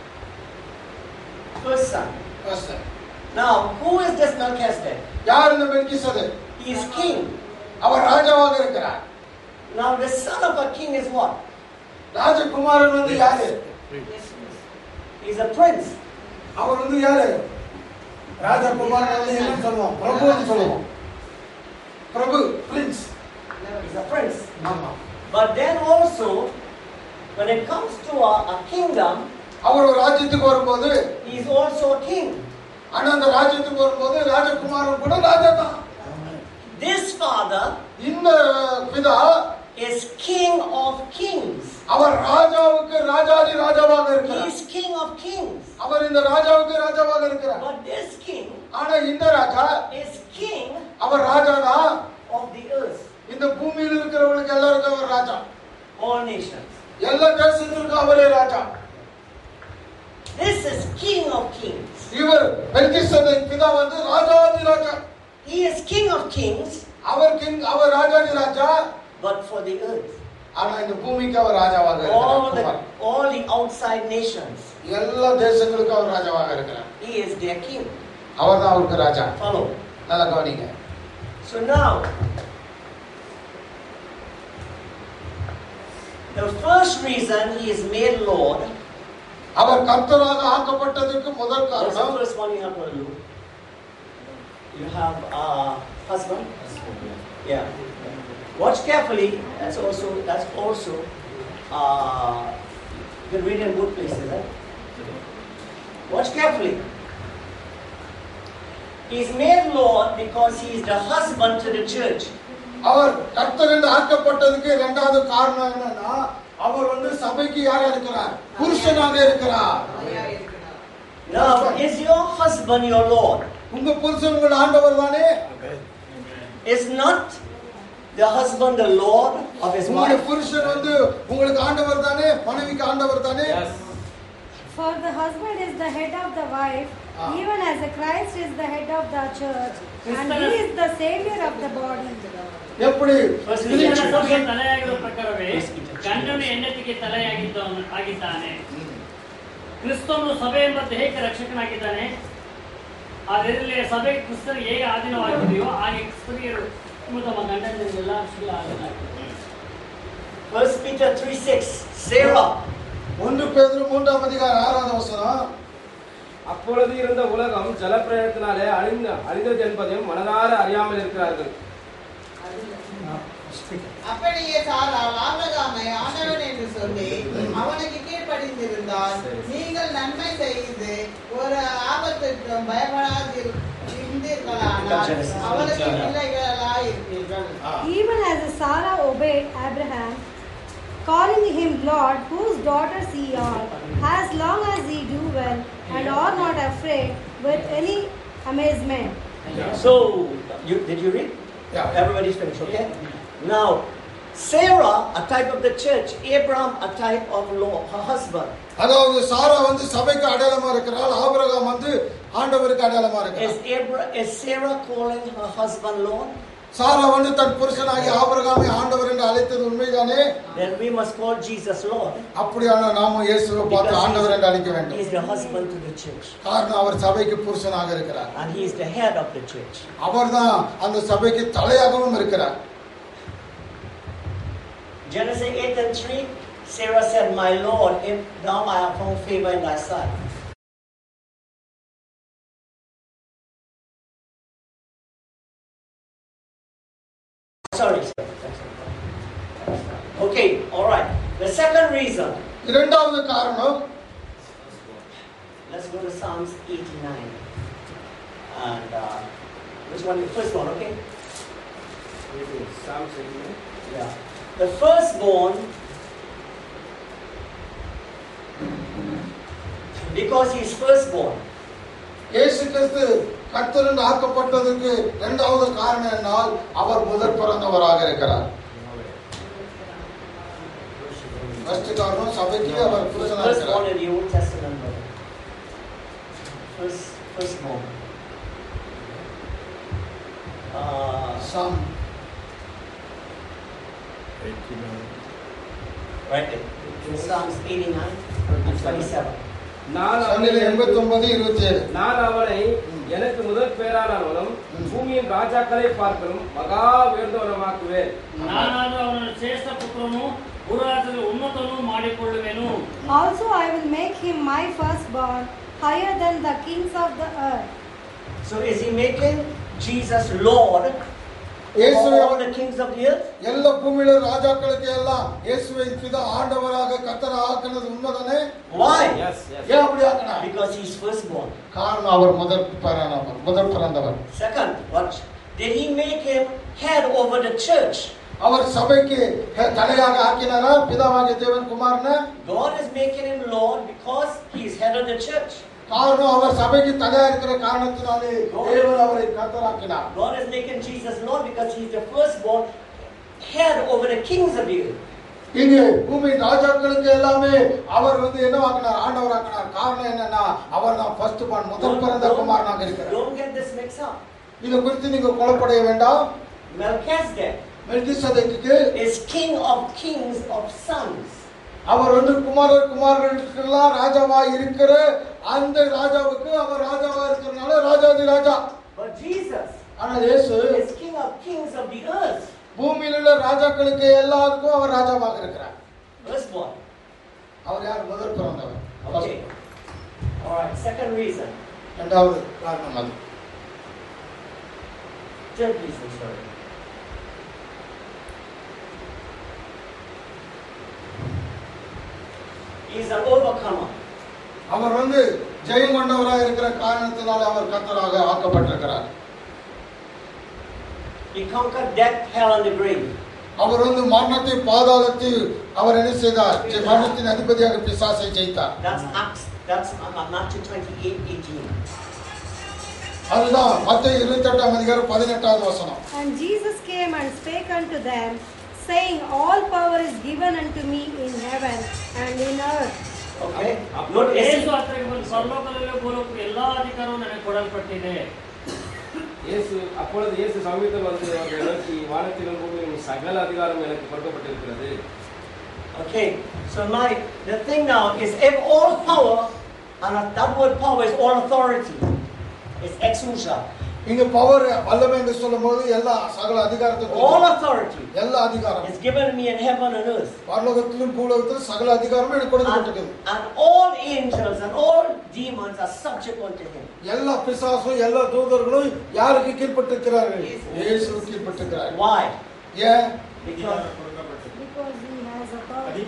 First son. First son. Now, who is this Melchizedek? யார் இந்த மெல்கிசேதேக்? He is king. அவர் ராஜாவாக இருக்கிறார். Now, the son of a king is what? ராஜகுமாரன் வந்து யாரு? He is a prince. அவர் வந்து யாரு? ராஜகுமாரன் வந்து என்ன சொல்லுவோம்? பிரபுன்னு சொல்லுவோம். பிரபு, prince. He is a prince. ஆமா. But then also, when it comes to a, a kingdom, அவர் ஒரு ராஜ்யத்துக்கு வரும்போது he is also a king. ஆனா அந்த ராஜ்யத்துக்கு வரும்போது ராஜகுமாரன் கூட ராஜா தான். This father இந்த பிதா is king of kings. அவர் ராஜாவுக்கு ராஜாதி ராஜாவாக He இருக்கிறார். is king of kings. அவர் இந்த ராஜாவுக்கு ராஜாவாக இருக்கிறார். But this king ஆனா இந்த ராஜா is king our ராஜாதான் of the earth, இந்த பூமியில் இருக்கிறவங்களுக்கு எல்லாருக்கும் அவர் ராஜா. all nations. எல்லா தேசத்திற்கும் அவரே ராஜா. This is king of kings. இவர் மெல்கிசேதேக் பிதா வந்து ராஜாதி ராஜா. He is king of kings, அவர் கிங், அவர் ராஜாதி ராஜா. but for the earth. ஆனா இந்த பூமிக்கு அவர் ராஜாவாக All the, இருக்கிறார். all the outside nations, எல்லா தேசங்களுக்கும் அவர் ராஜாவாக இருக்கிறார். he is their king. அவர் தான் அவருக்கு ராஜா. Follow. நல்லா கவனிங்க. So now, the first reason he is made Lord, அவர் கர்த்தராக ஆக்கப்பட்டதற்கு முதல் what's the காரணம் first one you have to do? You have a husband? Yeah. Watch carefully. That's also, that's also, uh, you can read in good places, right? Watch carefully. He's made Lord because he is the husband to the church. அவர் கர்த்தர் என்று ஆக்கப்பட்டதுக்கு இரண்டாவது காரணம் என்னன்னா அவர் வந்து சபைக்கு யாரா இருக்கிறார்? புருஷனாக இருக்கிறார். Now, is your husband your Lord? உங்க புருஷன் உங்கள் ஆண்டவர் தானே? Is not the husband the Lord of his உங்களுடைய wife? புருஷன் வந்து உங்களுக்கு ஆண்டவர் தானே? மனைவிக்கு ஆண்டவர் தானே? For the husband is the head of the wife, Ah. even as the Christ is the head of the church, and he is the savior of the body. எப்படி? ಕ್ರಿಸ್ತನ ಸಭೆಗೆ ತಲೆಯಾಗಿರುವ ಪ್ರಕಾರವೇ ಗಂಡನು ಹೆಂಡತಿಗೆ ತಲೆಯಾಗಿದ್ದವನು ಆಗಿದ್ದಾನೆ. ಕ್ರಿಸ್ತನು ಸಭೆ ಎಂಬ ದೇಹಕ್ಕೆ ರಕ್ಷಕನಾಗಿದ್ದಾನೆ. ಅದರಲ್ಲಿ ಸಭೆ ಕ್ರಿಸ್ತರಿಗೆ ಹೇಗೆ ಆಧೀನವಾಗಿದೆಯೋ ಹಾಗೆ ಸ್ತ್ರೀಯರು ತಮ್ಮ ಗಂಡಂದಿರಿಗೆಲ್ಲ ಅಷ್ಟೇ ಆಧೀನವಾಗಿದೆ. First Peter three six, Sarah. ஒன்று பேதுரு மூன்றாம் அதிகாரம் ஆறாவது வசனம். அப்பொழுது இருந்த உலகம் ஜலப்பிரளயத்தினாலே அழிந்த அழிந்தது என்பதையும் மனதார அறியாமல் இருக்கிறார்கள். அப்படியே சாராள் ஆபிரகாமை ஆண்டவன் என்று சொல்லி அவனுக்கு கீழ்ப்படிந்திருந்தால் நீங்கள் நன்மை செய்து ஒரு ஆபத்துக்கும் பயப்படாதிருந்தீர்களானால் அவனுக்கு பிள்ளைகளாய் இருப்பீர்கள். Even as Sarah obeyed Abraham, calling him Lord, whose daughters ye are, as long as ye do well and are not afraid with any amazement. So, you, did you read? Yeah. Everybody's finished, okay? Now, Sarah, a type of the church, Abraham, a type of law, her husband. அதாவது சாரா வந்து சபைக்கு அடையாளமா இருக்கிறாள், Abraham வந்து ஆண்டவருக்கு அடையாளமா Is இருக்கிறார். Abra- is Sarah calling her husband Lord? சாரா வந்து தன் புருஷனாகிய ஆபிரகாமை ஆண்டவர் என்று அழைத்தது உண்மைதானே? Then we must call Jesus Lord. அப்படியான நாம இயேசுவை பார்த்து Because ஆண்டவர் என்று அழைக்க he வேண்டும். is the husband to the church. காரணம் அவர் சபைக்கு புருஷனாக இருக்கிறார். And he is the head of the church. அவர்தான் அந்த சபைக்கு தலையாகவும் இருக்கிறார். Genesis eight and three, Sarah said, My Lord, if thou I have found favor in thy sight. Sorry, sorry. Okay, all right. The second reason, இரண்டாவது காரணம், let's go to Psalms eighty-nine. And uh, which one? The first one, okay? Psalms eighty-nine. Yeah. The firstborn, because he is firstborn, இயேசு கிறிஸ்து கர்த்தர் ஆக்கப்பட்டதற்கு இரண்டாவது காரணம் என்னால் அவர் முதற் பிறந்தவராக இருக்கிறார். First காரணம் சபைக்கு அவர் புருஷனாக firstborn இருக்கிறார். in the Old Testament. brother. First, firstborn. Uh, Some right there. In Psalms eighty-nine and twenty-seven. நான் சங்கீதம் அவனை எண்பத்தி ஒன்பது இருபத்தி ஏழு. நான் அவனை எனக்கு முதற் பேரானவனும் பூமியின் ராஜாக்களை பார்க்கலும் மகா உயர்ந்தவனமாக்குவேன். ನಾನಾದರೂ ಅವನನ್ನು ಶ್ರೇಷ್ಠ ಪುತ್ರನು ಭೂರಾಜದಲ್ಲಿ ಉನ್ನತನು ಮಾಡಿಕೊಳ್ಳುವೆನು. Also I will make him my firstborn, higher than the kings of the earth. So is he making Jesus Lord இயேசுவை of all the kings of the earth? எல்லா பூமியில ராஜாக்களுக்கு எல்லாம் இயேசுவை பிதா ஆண்டவராக கர்த்தர் ஆக்கினது உண்மைதானே? Why? Yes, yes. ஏன் அப்படி ஆக்கினார்? Because he is firstborn. காரணம் அவர் முதற் பிறந்தவர், முதற் பிறந்தவர். Second, watch. Did he make him head over the church? அவர் சபைக்கு தலையாக ஆக்கினாரா பிதாவாகிய தேவன் குமாரனை? God is making him Lord because he is head of the church. காரணம் அவர் சபைக்கு தலையா இருக்கிற காரணத்தினாலே தேவன் அவரை கர்த்தராக்கினார். God is making Jesus Lord because he is the firstborn head over the kings of the earth. இங்கே பூமி ராஜாக்களுக்கு எல்லாமே அவர் வந்து என்ன ஆக்கினார்? ஆண்டவராக்கினார். காரணம் என்னன்னா அவர் தான் ஃபர்ஸ்ட் பார்ன் முதல் பிறந்த குமாரனாக இருக்கிறார். Don't get this mixed up. இதை குறித்து நீங்க குழப்படைய வேண்டாம். Melchizedek மெல்கிசேதேக்கு is king of kings of sons. அவர் வந்து குமாரர் குமாரர்களுக்கெல்லாம் ராஜாவா இருக்கிற அந்த ராஜாவுக்கு அவர் ராஜாவா இருக்கிறதுனால ராஜாதி ராஜா. But Jesus ஆனா இயேசு is king of kings of the earth. பூமியில் உள்ள ராஜாக்களுக்கு எல்லாருக்கும் அவர் ராஜாவாக இருக்கிறார். Firstborn. அவர் யார்? முதல் பிறந்தவர். Okay. All right. Second reason. இரண்டாவது காரணம் அது. Third reason, sorry. He is an overcomer. அவர் வந்து ஜெயம் கொண்டவராக இருக்கிற காரணத்தினால அவர் கர்த்தராக ஆக்கப்பட்டிருக்கிறார். He conquered death, hell, and the grave. அவர் வந்து மரணத்தை பாதாளத்தில் அவர் என்ன செய்தார்? மரணத்தின் அதிபதியாக பிசாசை ஜெயித்தார். That's Acts. That's Matthew twenty-eight eighteen. அதுதான் மத்தேயு இருபத்தி எட்டாம் அதிகாரம் பதினெட்டாவது வசனம். And Jesus came and spake unto them, saying, All power is given unto me in heaven and in earth. Okay. Not ಯೇಸು ಹತ್ತಿರಕ್ಕೆ ಬಂದು ಪರಲೋಕದಲ್ಲೂ ಭೂಲೋಕಕ್ಕೂ ಎಲ್ಲಾ ಅಧಿಕಾರವೂ ನನಗೆ ಕೊಡಲ್ಪಟ್ಟಿದೆ. இயேசு அப்பொழுது இயேசு சமீபத்தில் வந்து அவர்களை நோக்கி வானத்திலும் பூமியிலும் சகல அதிகாரம் எனக்கு கொடுக்கப்பட்டிருக்கிறது. Okay. So my the thing now is if all power, and that word power is all authority. It's exousia. இங்க பவர் வல்லமை என்று சொல்லும்போது எல்லா சகல அதிகாரத்தை All authority எல்லா அதிகாரம் is given me in heaven and earth. பரலோகத்திலும் பூலோகத்திலும் சகல அதிகாரமும் எனக்கு And, கொடுக்கப்பட்டிருக்கிறது. and all angels and all demons are subject unto him. எல்லா பிசாசும் எல்லா தூதர்களும் யாருக்கு கீழ்ப்பட்டிருக்கிறார்கள்? இயேசுவுக்கு கீழ்ப்பட்டிருக்கிறார்கள். Why? ஏன்? Because Because he has authority.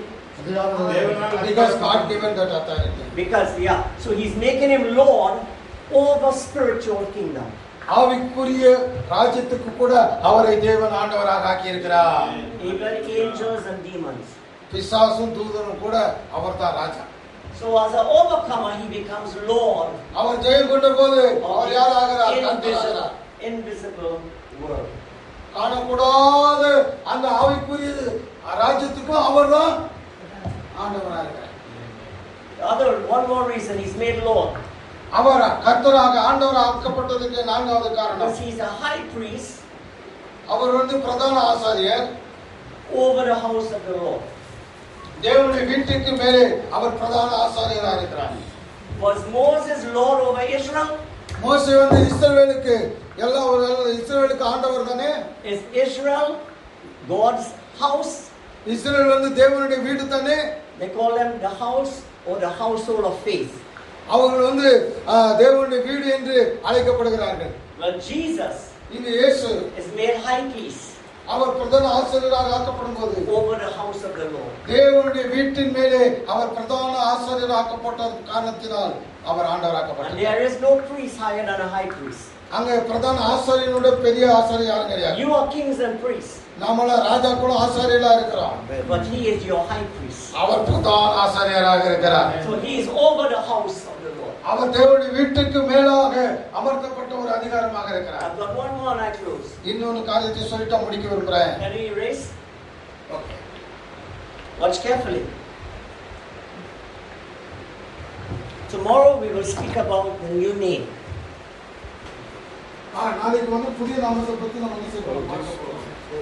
Because God given that authority. because yeah. So he's making him Lord over spiritual kingdom. ஆவிக்குரிய ராஜ்யத்துக்கு கூட அவரை தேவன் ஆண்டவராக ஆக்கி இருக்கிறார். Even angels and demons. பிசாசும் தூதரும் கூட அவர்தான் ராஜா. So as an overcomer, he becomes Lord அவர் ஜெயம் கொண்ட போது அவர் யார் ஆகிறார்? of கர்த்தராகிறார். invisible, invisible world. காணக்கூடாத அந்த ஆவிக்குரிய ராஜ்யத்துக்கும் அவர்தான் ஆண்டவராக இருக்கிறார். The other one more reason he's made Lord. அவர் கர்த்தராக ஆண்டவராக ஆக்கப்பட்டதுக்கு நான்காவது காரணம், Because he's a high priest அவர் வந்து பிரதான ஆசாரியர். over the house of the Lord. தேவனுடைய வீட்டுக்கு மேலே அவர் பிரதான ஆசாரியராக இருக்கிறார். Was Moses Lord over Israel? மோசே வந்து இஸ்ரவேலுக்கு எல்லா இஸ்ரவேலுக்கு ஆண்டவர் தானே? Is Israel God's house? இஸ்ரவேல் வந்து தேவனுடைய வீடு தானே? They call them the house or the household of faith. அவர்கள் வந்து தேவனுடைய வீடு என்று அழைக்கப்படுகிறார்கள். Well, Jesus இங்க இயேசு is made high priest அவர் பிரதான ஆசாரியராக ஆக்கப்படும் போது over the house of the Lord. தேவனுடைய வீட்டின் மேலே அவர் பிரதான ஆசாரியராக ஆக்கப்பட்ட காரணத்தினால் அவர் And ஆண்டவராக்கப்பட்டார். there is no priest higher than a high priest. அங்க பிரதான ஆசாரியனோட பெரிய ஆசாரியர் யாரும் கிடையாது. You are kings and priests, நாமள ராஜாக்களும் ஆசாரியரா இருக்கிறோம். but he is your high priest. அவர் பிரதான ஆசாரியராக இருக்கிறார். So he is over the house of the Lord. அவர் தேவனுடைய வீட்டுக்கு மேலாக அமர்த்தப்பட்ட ஒரு அதிகாரமாக இருக்கிறார். I've got one more and I close. இன்னொரு காரியத்தை சொல்லிட்டு முடிக்க விரும்புறேன். Can we erase? Okay. Watch carefully. Tomorrow we will speak about the new name. ஆ நாளைக்கு வந்து புதிய நாமத்தை பத்தி நம்ம என்ன செய்யப் போறோம்?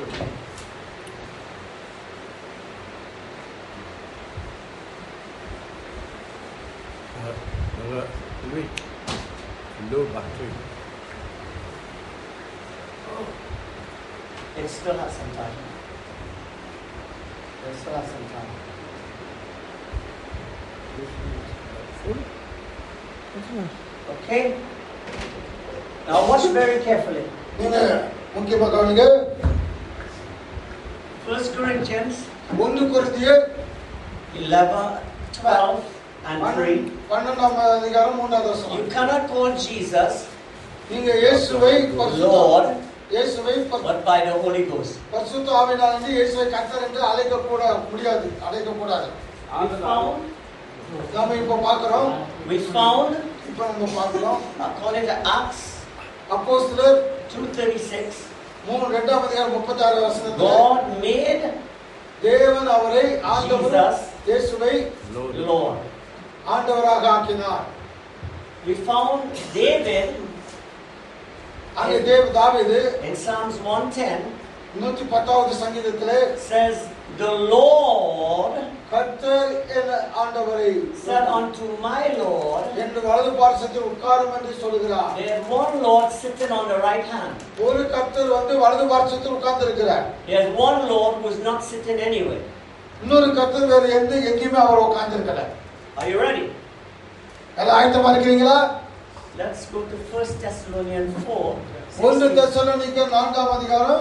It still has some time. It still has some time. Okay? Now watch very carefully. நீங்க முக்கியமா கவனிங்க. First Corinthians ஒன்று கொரிந்தியர் eleven, twelve and three. பன்னிரண்டாம் அதிகாரம் மூன்றாவது வசனம். You cannot call Jesus நீங்க இயேசுவை Lord, இயேசுவை but by the Holy Ghost. பரிசுத்த ஆவியினாலே இயேசுவை கர்த்தர் என்று அழைக்க கூட முடியாது, அழைக்க கூடாது. We found, நாம இப்ப பார்க்கிறோம். we found இப்ப நம்ம பார்க்கிறோம். according to Acts அப்போஸ்தலர் two thirty-six, மூன்று இரண்டாம் அதிகாரம் முப்பத்தாறு வசனத்துல God made தேவன் அவரை ஆண்டவர் Jesus இயேசுவை Lord. ஆண்டவராக ஆக்கினார். We found David அங்கே தேவ தாவீது in Psalms one ten நூற்றி பத்தாவது சங்கீதத்திலே says, the Lord கர்த்தர் என் ஆண்டவரை said unto my Lord, என்று வலது பார்சத்தில் உட்காரும் என்று சொல்கிறார். there is one Lord sitting on the right hand. ஒரு கர்த்தர் வந்து வலது பார்சத்தில் உட்கார்ந்து இருக்கிறார். There is one Lord who is not sitting anywhere. இன்னொரு கர்த்தர் வேற எந்த எங்கேயுமே அவர் உட்கார்ந்து இருக்கல. Are you ready? எல்லாம் ஆயத்தமா இருக்கிறீங்களா? Let's go to First Thessalonians four. ஒன்று தெசலோனிக்கர் நான்காம் அதிகாரம்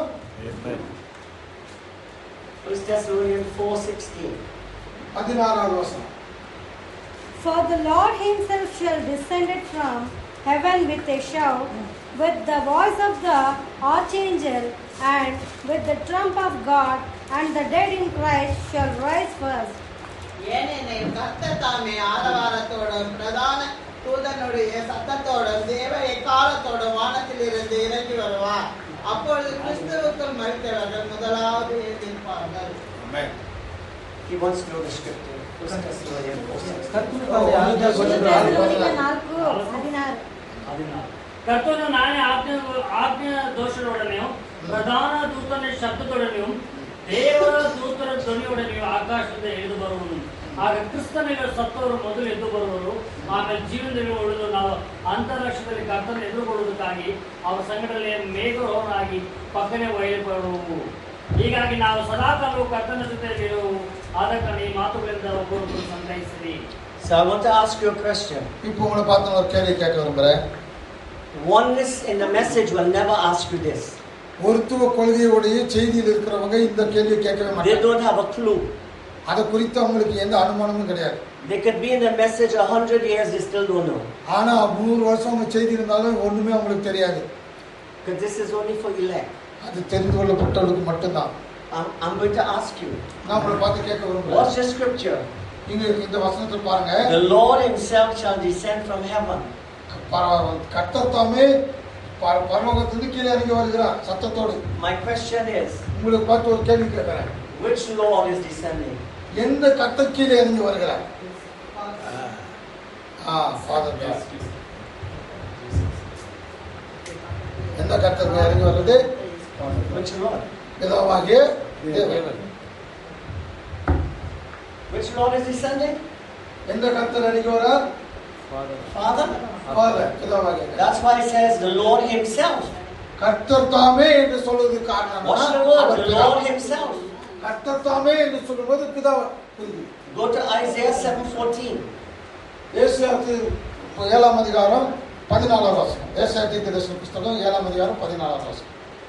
First Thessalonians four sixteen. பதினாறாவது வசனம். For the Lord himself shall descend from heaven with a shout, with the voice of the archangel, and with the trump of God, and the dead in Christ shall rise first. ஏனெனில் கர்த்தர் தாமே ஆரவாரத்தோடும் பிரதான தூதனுடைய சத்தத்தோடும் தேவ எக்காலத்தோடும் வானத்திலிருந்து இறங்கி வருவார். அப்பொழுது கிறிஸ்துவுக்குள் மரித்தவர்கள் முதலாவது எழுந்திருப்பார்கள். ஆமென். He wants to know the scripture. First Thessalonians four sixteen. தெசலோனிಕ ನಾಲ್ಕು ಹದಿನಾರು. ಕರ್ತನು ನಾನೇ ಆಜ್ಞೆ ಆಜ್ಞೆ ದೋಷದೊಡನೆಯೂ ಪ್ರಧಾನ ದೂತನ ಶಬ್ದದೊಡನೆಯೂ ದೇವರ ದೂತರ ಧ್ವನಿಯೊಡನೆಯೂ ಆಕಾಶದಿಂದ ಇಳಿದು ಬರುವನು. ಆಗ ಕ್ರಿಸ್ತನಲ್ಲಿ ಸತ್ತವರು ಮೊದಲು ಎದ್ದು ಬರುವರು, ಆಮೇಲೆ ಜೀವನದಲ್ಲಿ ಉಳಿದು ನಾವು ಅಂತರಿಕ್ಷದಲ್ಲಿ ಕರ್ತನ ಎದುರುಗೊಳ್ಳುವುದಕ್ಕಾಗಿ ಅವರ ಸಂಗಡದಲ್ಲಿ ಮೇಘರೋಹನಾಗಿ ಪಕ್ಕನೆ ಒಯ್ಯಲ್ಪಡುವು. ಹೀಗಾಗಿ ನಾವು ಸದಾಕಾಲವು ಕರ್ತನ ಜೊತೆಯಲ್ಲಿರುವು. ಆದ ಕಾರಣ ಈ ಮಾತುಗಳಿಂದ ಒಬ್ಬರೊಬ್ಬರು ಸಂತೈಸಿರಿ. So I want to ask you a question. இப்போ உங்களை பார்த்து நான் ஒரு கேள்வி கேட்க விரும்புறேன். Oneness in the message will never ask you this. ஒருத்துவ கொள்கையோடைய செய்தியில் இருக்கிறவங்க இந்த கேள்வியை கேட்கவே They மாட்டாங்க. don't have a clue. அதை குறித்து அவங்களுக்கு எந்த அனுமானமும் கிடையாது. They could be in the message a hundred years, they still don't know. ஆனா நூறு வருஷம் அவங்க செய்தி இருந்தாலும் ஒண்ணுமே அவங்களுக்கு தெரியாது. Because this is only for elect. அது தெரிந்து கொள்ளப்பட்டவர்களுக்கு மட்டும்தான். I'm, I'm going to ask you. நான் உங்களை பார்த்து கேட்க விரும்புறேன். What's the scripture? இங்க இந்த வசனத்தை பாருங்க. The Lord himself shall descend from heaven. கர்த்தர் தாமே பரலோகத்திலிருந்து கீழே இறங்கி வருகிறார் சத்தத்தோடு. My question is, உங்களுக்கு பார்த்து ஒரு கேள்வி கேட்கிறேன். which Lord is descending? எந்த கர்த்தர் கீழே இறங்கி வருகிறார்? ஆ, ஃபாதர் தான். எந்த கர்த்தர் இறங்கி வருது? Which Lord? பிதாவாகிய தேவன். Which Lord is descending? எந்த கர்த்தர் இறங்கி வரார்? Father? ஃபாதர், பிதாவாகிய தேவன். That's why it says the Lord himself. கர்த்தர் தாமே என்று சொல்வது காரணம். What's the word? The Lord himself. கர்த்தர் தாமே என்று சொல்லும்போது பிதா. Go to Isaiah seven fourteen. ஏசாயாத்து ஏழாம் அதிகாரம் பதினாலாவது வசனம். ஏசாயா தீர்க்கதரிசன புத்தகம் ஏழாம் அதிகாரம் பதினாலாவது வசனம்.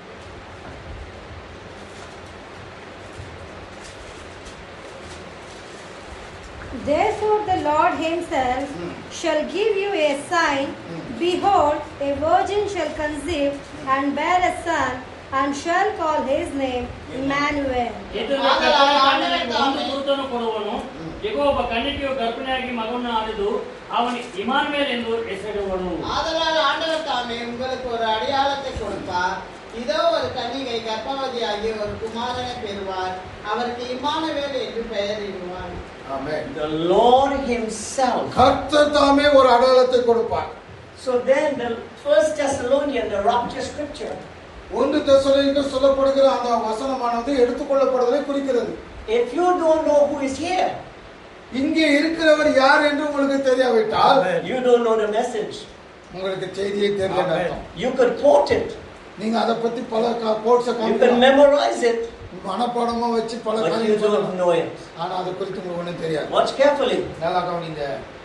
Therefore the Lord himself Hmm. shall give you a sign. Hmm. Behold, a virgin shall conceive and bear a son, and shall call his name Emmanuel. ಇದನ್ನು ಕರ್ತನ ಕಾಲದಲ್ಲಿ ಒಂದು ದೂತನು ಕೊಡುವನು. ಇಗೋ, ಒಬ್ಬ ಕನ್ನಿಕೆಯು ಗರ್ಭಿಣಿಯಾಗಿ ಮಗನನ್ನು ಆಳಿದು அவன் இமானுவேல் என்று ಹೆಸರಿಡುವನು. ஆதலால் ஆண்டவர் தாமே உங்களுக்கு ஒரு அடையாளத்தை கொடுப்பார். இதோ ஒரு கன்னிகை கர்ப்பவதியாகி ஒரு குமாரனை பெறுவார். அவருக்கு இமானுவேல் என்று பெயரிடுவார். ஆமென். The Lord himself. கர்த்தர் தாமே ஒரு அடையாளத்தை கொடுப்பார். So then the first Thessalonian, the rapture scripture. ஒன்று தெசலோனிக்கேயர் சொல்லப்படுகிற அந்த வசனமானது எடுத்துக்கொள்ளப்படுவதை குறிக்கிறது. If you don't know who is here, இங்கே இருக்கிறவர் யார் என்று உங்களுக்கு தெரியாவிட்டால் you don't know the message. உங்களுக்கு செய்தியை தெரியல. You could quote it. நீங்க அதை பத்தி பல கோட்ஸை You can காமிக்கலாம். memorize it, மனப்பாடமா வச்சு பல but you காரியங்கள் don't சொல்லலாம். know it. ஆனா அதை குறித்து உங்களுக்கு ஒண்ணும் தெரியாது. Watch carefully. நல்லா கவனிங்க.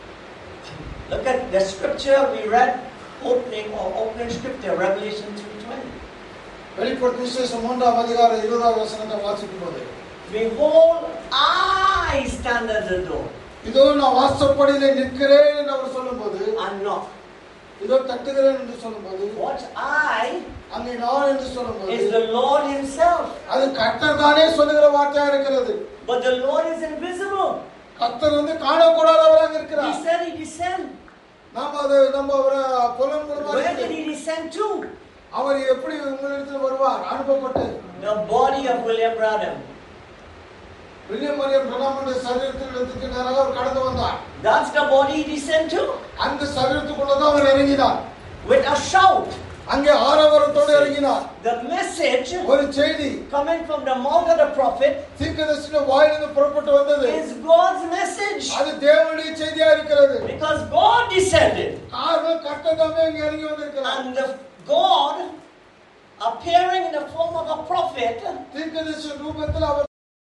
Look at the scripture we read, opening or opening scripture, Revelation three twenty. வெளிப்படுத்தின விசேஷம் மூன்றாம் அதிகாரம் இருபதாவது வசனத்தை வாசிக்கும் போது, Behold, I stand at the door இதோ நான் வாசற்படியிலே நிற்கிறேன் என்று அவர் சொல்லும்போது, and knock. இதோ தட்டுகிறேன் என்று சொல்லும்போது, What I அங்கே நான் என்று சொல்லும்போது is the Lord himself. அது கர்த்தர் தானே சொல்லுகிற வார்த்தையா இருக்கிறது. But the Lord is invisible. கர்த்தர் வந்து காணக்கூடாதவராக He இருக்கிறார். said he descend. நாம அதை நம்ம அவரை புலன் Where did மூலமாக he descend to? அவர் எப்படி உங்களிடத்தில் வருவார்? அனுப்பப்பட்டு The body of William Branham. William மரியம் பிரணாமுடைய சரீரத்திற்கு நேராக அவர் கடந்து வந்தார். That's the body he descend to. அந்த சரீரத்துக்குள்ளதான் அவர் இறங்கினார். With a shout. அங்கே ஆரவாரத்தோடு இறங்கினார். The message ஒரு செய்தி coming from the mouth of the prophet தீர்க்கதரிசியின் வாயிலிருந்து புறப்பட்டு வந்தது. is God's message. அது தேவனுடைய செய்தியா இருக்கிறது. Because God descended. காரணம் கர்த்தர் தாமே இங்கே இறங்கி வந்திருக்கிறார். And the God appearing in the form of a prophet தீர்க்கதரிசியின் ரூபத்தில் அவர்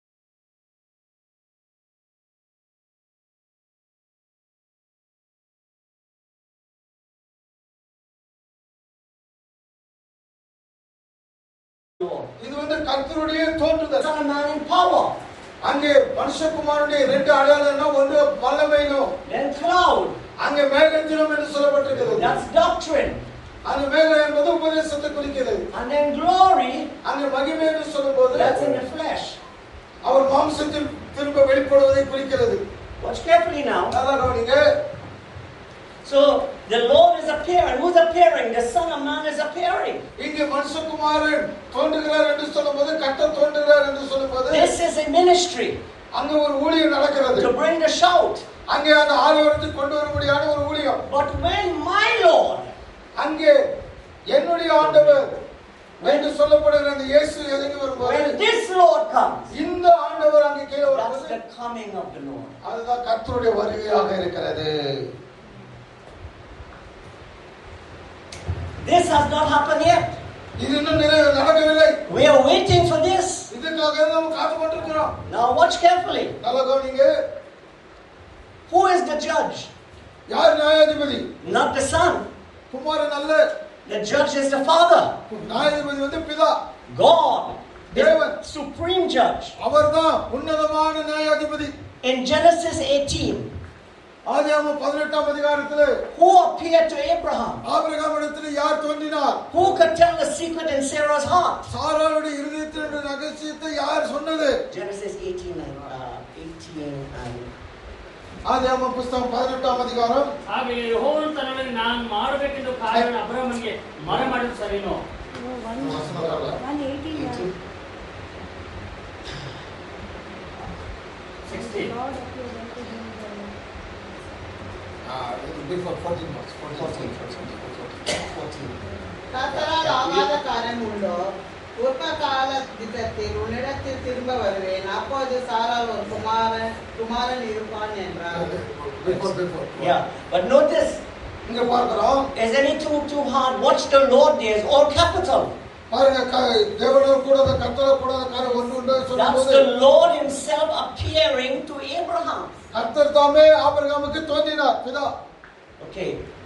இது வந்து கர்த்தருடைய தோன்றுதல். Son of Man in power. அங்கே மனுஷகுமாரனுடைய இரண்டு அடையாளம்னா ஒன்று வல்லமையிலும் Then cloud. அங்கே மேகத்திலும் என்று சொல்லப்பட்டிருக்கிறது. That's doctrine. அந்த மேகம் என்பது உபதேசத்தை குறிக்கிறது. And then glory. அங்கே மகிமை என்று சொல்லும்போது That's in the flesh. அவர் மாம்சத்தில் திரும்ப வெளிப்படுவதை குறிக்கிறது. Watch carefully now. நல்லா கவனிங்க. So the Lord is appearing. Who's appearing? The Son of Man is appearing. இங்கே மனுஷகுமாரன் தோன்றுகிறார் என்று சொல்லும்போது கர்த்தர் தோன்றுகிறார் என்று சொல்லும்போது This is a ministry அங்கே ஒரு ஊழியம் நடக்கிறது. to bring the shout. அங்கே அந்த ஆலயத்தை கொண்டு வரும்படியான ஒரு ஊழியம். But when my Lord அங்கே என்னுடைய ஆண்டவர் என்று சொல்லப்படுகிற அந்த இயேசு இறங்கி வரும்போது When this Lord comes, இந்த ஆண்டவர் அங்கே கீழே that's வரும்போது the coming of the Lord. அதுதான் கர்த்தருடைய வருகையாக இருக்கிறது. This has not happened yet. இது இன்னும் நிறை- நடக்கவில்லை. We are waiting for this. இதுக்காக நம்ம காத்து கொண்டிருக்கிறோம். Now watch carefully. நல்லா கவனிங்க. Who is the judge? யார் நியாயாதிபதி? Not the son. குமாரன் அல்ல. The judge is the father. நியாயாதிபதி வந்து பிதா. God is தேவன். the supreme judge. அவர்தான் உன்னதமான நியாயாதிபதி. In Genesis eighteen, ஆதியாகமம் பதினெட்டாம் அதிகாரத்திலே who appeared to Abraham? ஆபிரகாமிடத்திலே யார் தோன்றினார்? Who could tell the secret in Sarah's heart? சாராளுடைய இருதயத்தினுடைய ரகசியத்தை யார் சொன்னது? Genesis eighteen and uh, eighteen and ஆதியாகமம் புத்தகம் பதினெட்டாம் அதிகாரம் ಹಾಗೆ ಯೆಹೋವನು ತನ್ನೊಳಗೆ ನಾನು ಮಾಡಬೇಕೆಂದು ಕಾರ್ಯವನ್ನು ಅಬ್ರಹಾಮನಿಗೆ ಮರೆಮಾಡಿದ್ದು ಸರಿನೋ? வசனம் வரல. one eighteen. sixteen. Lord appeared unto him there. ஆ, இது before fourteen months, fourteen, fourteen, fourteen. கர்த்தரால் ஆகாத காரியம் உண்டோ? உற்ப கால திட்டத்தில் உன்னிடத்தில் திரும்ப வருவேன், அப்போது சாரால் ஒரு குமாரன் குமாரன் இருப்பான் என்றார். Before, before. yeah. But notice, இங்க பார்க்கிறோம். is anything too hard? Watch the Lord there is all capital. பாருங்க, க- தேவனோடு கூட கர்த்தரோடு கூட காரியம் ஒன்று உண்டு That's சொல்லும்போது the Lord Himself appearing to Abraham. கர்த்தர் தாமே ஆபிரகாமுக்கு தோன்றினார் பிதா. Okay.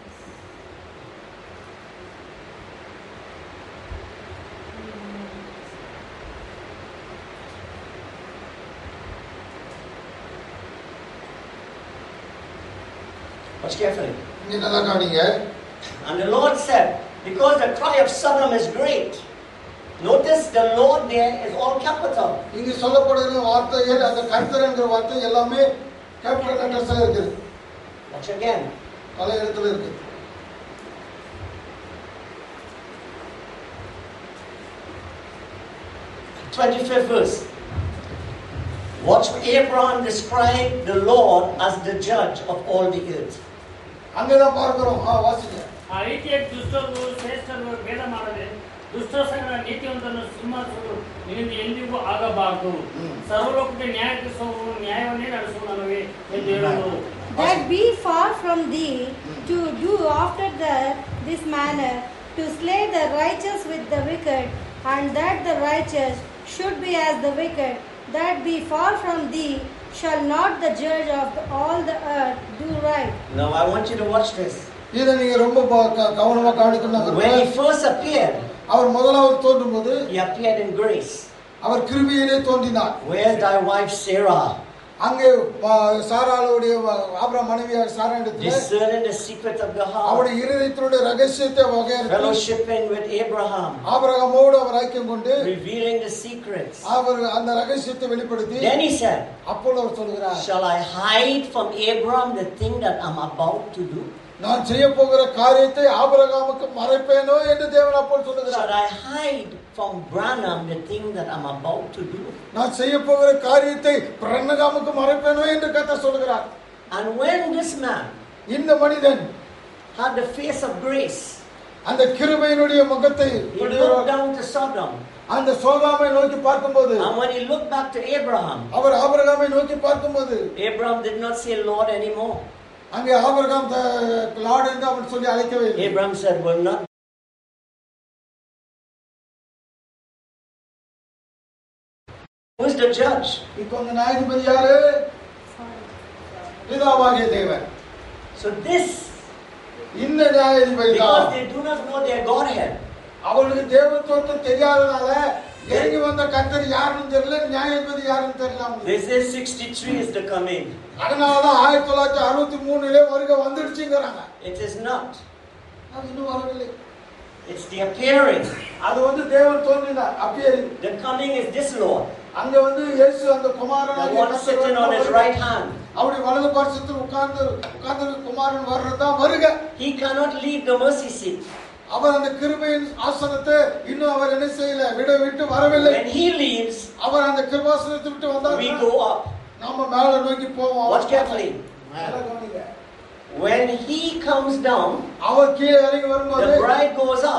Watch carefully. இங்க நல்லா கவனிங்க. And the Lord said, because the cry of Sodom is great. Notice the Lord there is all capital. இங்க சொல்லப்படுகிற வார்த்தைகள் அந்த கர்த்தர் என்கிற வார்த்தை எல்லாமே கேபிட்டல் லெட்டர்ஸ்ல இருக்குது. Watch again. பல இடத்துல இருக்கு. twenty-fifth verse. Watch Abraham describe the Lord as the judge of all the earth. அங்கதான் பார்க்கிறோம். ஆ, வாசிங்க. ಆ ರೀತಿಯಾಗಿ ದುಷ್ಟರು ಶ್ರೇಷ್ಠರು ಭೇದ ಮಾಡದೆ ದುಷ್ಟರ ಸಂಗಡ ನೀತಿವಂತನು ಸಿಂಹಾಸನವು ನಿನ್ನಿಂದ ಎಂದಿಗೂ ಆಗಬಾರದು. ಸರ್ವಲೋಕಕ್ಕೆ ನ್ಯಾಯ ತೀರಿಸುವವನು ನ್ಯಾಯವನ್ನೇ ನಡೆಸುವನಲ್ಲವೇ ಎಂದು ಹೇಳುವರು. That be far from thee to do after that this manner, to slay the righteous with the wicked, and that the righteous should be as the wicked. That be far from thee, shall not the judge of the, all the earth do right? Now I want you to watch this. இதை நீங்க ரொம்ப ப- க- கவனமா கவனிக்கணும். When he first appeared, அவர் முதலாவது தோன்றும் போது he appeared in grace. அவர் கிருபையிலே தோன்றினார். Where's thy wife Sarah? அங்கே ப- சாராளுடைய ஆபிரகாம் மனைவியார் சாரா இடத்துல Discerning the secret of the heart. அவருடைய இருதயத்தினுடைய ரகசியத்தை வகையறுத்து Fellowshipping with Abraham. ஆபிரகாமோடு அவர் ஐக்கியம் கொண்டு Revealing the secrets. அவர் அந்த ரகசியத்தை வெளிப்படுத்தி Then he said, அப்பொழுது அவர் சொல்கிறார், shall I hide from Abraham the thing that I'm about to do? நான் செய்ய போகிற காரியத்தை ஆபிரகாமுக்கு மறைப்பேனோ என்று தேவன் அப்போது Should சொல்லுகிறார். I hide from Branham the thing that I'm about to do? நான் செய்ய போகிற காரியத்தை பிரன்னகாமுக்கு மறைப்பேனோ என்று கர்த்தர் சொல்லுகிறார். And when this man இந்த மனிதன் had the face of grace, அந்த கிருபையினுடைய முகத்தை he looked down to Sodom. அந்த சோதோமை நோக்கி பார்க்கும்போது And when he looked back to Abraham, அவர் ஆபிரகாமை நோக்கி பார்க்கும்போது Abraham did not say Lord anymore. அங்கே ஆபிரகாம் த- லார்ட் என்று அவன் சொல்லி அழைக்கவே இல்லை. Abraham said, well, not. Who is the judge? இப்போ அந்த நியாயாதிபதி யாரு? பிதாவாகிய தேவன். So this, இந்த நியாயாதிபதி because தான் they do not know their Godhead, அவர்களுக்கு தேவத்துவம் தெரியாதனால இறங்கி வந்த கர்த்தர் யாருன்னு தெரியல, நியாயாதிபதி யாருன்னு தெரியல அவங்களுக்கு. they say sixty-three is the coming. அதனாலதான் ஆயிரத்தி தொள்ளாயிரத்தி அறுபத்தி மூணுல வருகை வந்துடுச்சுங்கிறாங்க. It is not. அது இன்னும் வரவில்லை. It's the appearing. அது வந்து தேவன் தோன்றினார், appearing. The coming is this Lord, அங்க வந்து இயேசு அந்த the குமாரனாகிய one sitting on his right hand. அவருடைய வலது பார்சத்தில் உட்கார்ந்து உட்கார்ந்து குமாரன் வர்றதுதான் வருகை. He cannot leave the mercy seat. அவர் அந்த கிருபையின் ஆசனத்தை இன்னும் அவர் என்ன செய்யல, விட விட்டு வரவில்லை. When he leaves, அவர் அந்த கிருபாசனத்தை விட்டு we வந்தார், go up. நாம மேல நோக்கி போவோம். Watch carefully. மேல கவனிங்க. When he comes down, அவர் கீழே இறங்கி வரும்போது the bride goes up.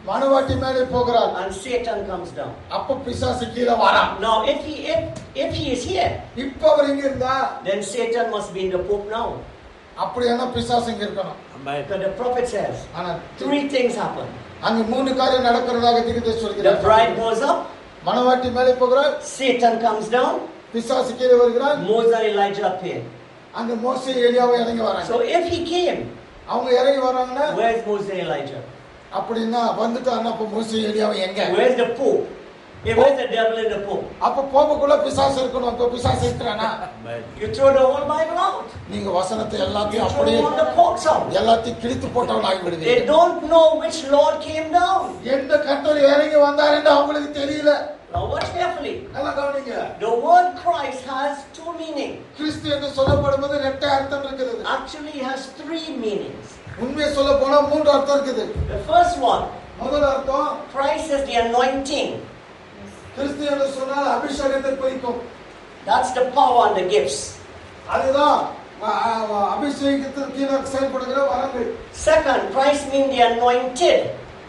மணவாட்டி மேலே போகிறார். and Satan comes down. அப்ப பிசாசு கீழே வரான். Now if he if, if he is here, இப்ப அவர் இங்க இருந்தா then Satan must be in the Pope now. அப்படியான பிசாசு இங்க இருக்கணும். Because the prophet says ஆனா three things happen. அங்க மூணு காரியம் நடக்கிறதாக தீர்க்கதரிசி The சொல்கிறார். bride goes up, மணவாட்டி மேலே போகிறார், Satan comes down, பிசாசு கீழே வருகிறார், Moses and Elijah appear. அங்க மோசே எலியாவை இறங்கி வராங்க. So if he came, அவங்க இறங்கி வராங்கன்னா where is Moses and Elijah? அப்படின்னா வந்துட்டாருன்னா அப்ப மோசே எலியாவை எங்க? Where is the Pope? Hey, where is the devil in the Pope? அப்ப போபக்குள்ள பிசாசு இருக்கணும். அப்ப பிசாசு இருக்கிறானா? You throw the whole Bible out. நீங்க வசனத்தை எல்லாத்தையும் You throw அப்படியே all the quotes out. எல்லாத்தையும் கிழித்து போட்டவனாகி They விடுவீங்க. don't know which Lord came down. எந்த கர்த்தர் இறங்கி வந்தாருன்னு அவங்களுக்கு தெரியல. Now watch carefully. நல்லா கவனிங்க. The word Christ has two meanings. கிறிஸ்து என்று சொல்லப்படும்போது இரட்டை அர்த்தம் இருக்குது. Actually, it has three meanings. உண்மையை சொல்ல போனா மூன்று அர்த்தம் இருக்குது. The first one, முதல் அர்த்தம் Christ is the anointing. கிறிஸ்து என்று சொன்னால் அபிஷேகத்தை குறிக்கும். That's the power and the gifts. அதுதான் அபிஷேகத்தின் கீழே செயல்படுகிற வரங்கள். Second, Christ means the anointed.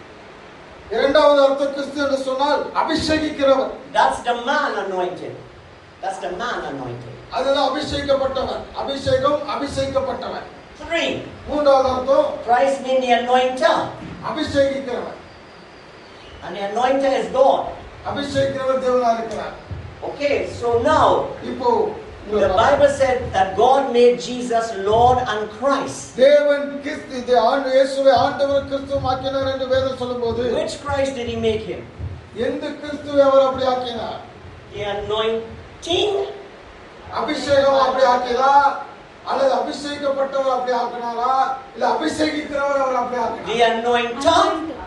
இரண்டாவது அர்த்தம் கிறிஸ்து என்று சொன்னால் அபிஷேகிக்கிறவர். That's the man anointed. That's the man anointed. அதுதான் அபிஷேகிக்கப்பட்டவர். அபிஷேகம் அபிஷேகிக்கப்பட்டவர். Three, மூன்றாவது அர்த்தம் Christ means the anointer. அபிஷேகிக்கிறவர். And the anointer is God. அபிஷேகிக்கிறவர் தேவனா இருக்கிறார். Okay, so now இப்போ the Bible said that God made Jesus Lord and Christ. தேவன் கிறிஸ்து இந்த ஆண்டு இயேசுவை ஆண்டவர் கிறிஸ்துவ ஆக்கினார் என்று வேதம் சொல்லும்போது Which Christ did he make him? எந்த கிறிஸ்துவை அவர் அப்படி ஆக்கினார்? The anointing. அபிஷேகம் அப்படி ஆக்கினா அல்லது அபிஷேகிக்கப்பட்டவர் அப்படி ஆக்கினாரா இல்ல அபிஷேகிக்கிறவர் அவர் அப்படி ஆக்கினாரா? The anointer.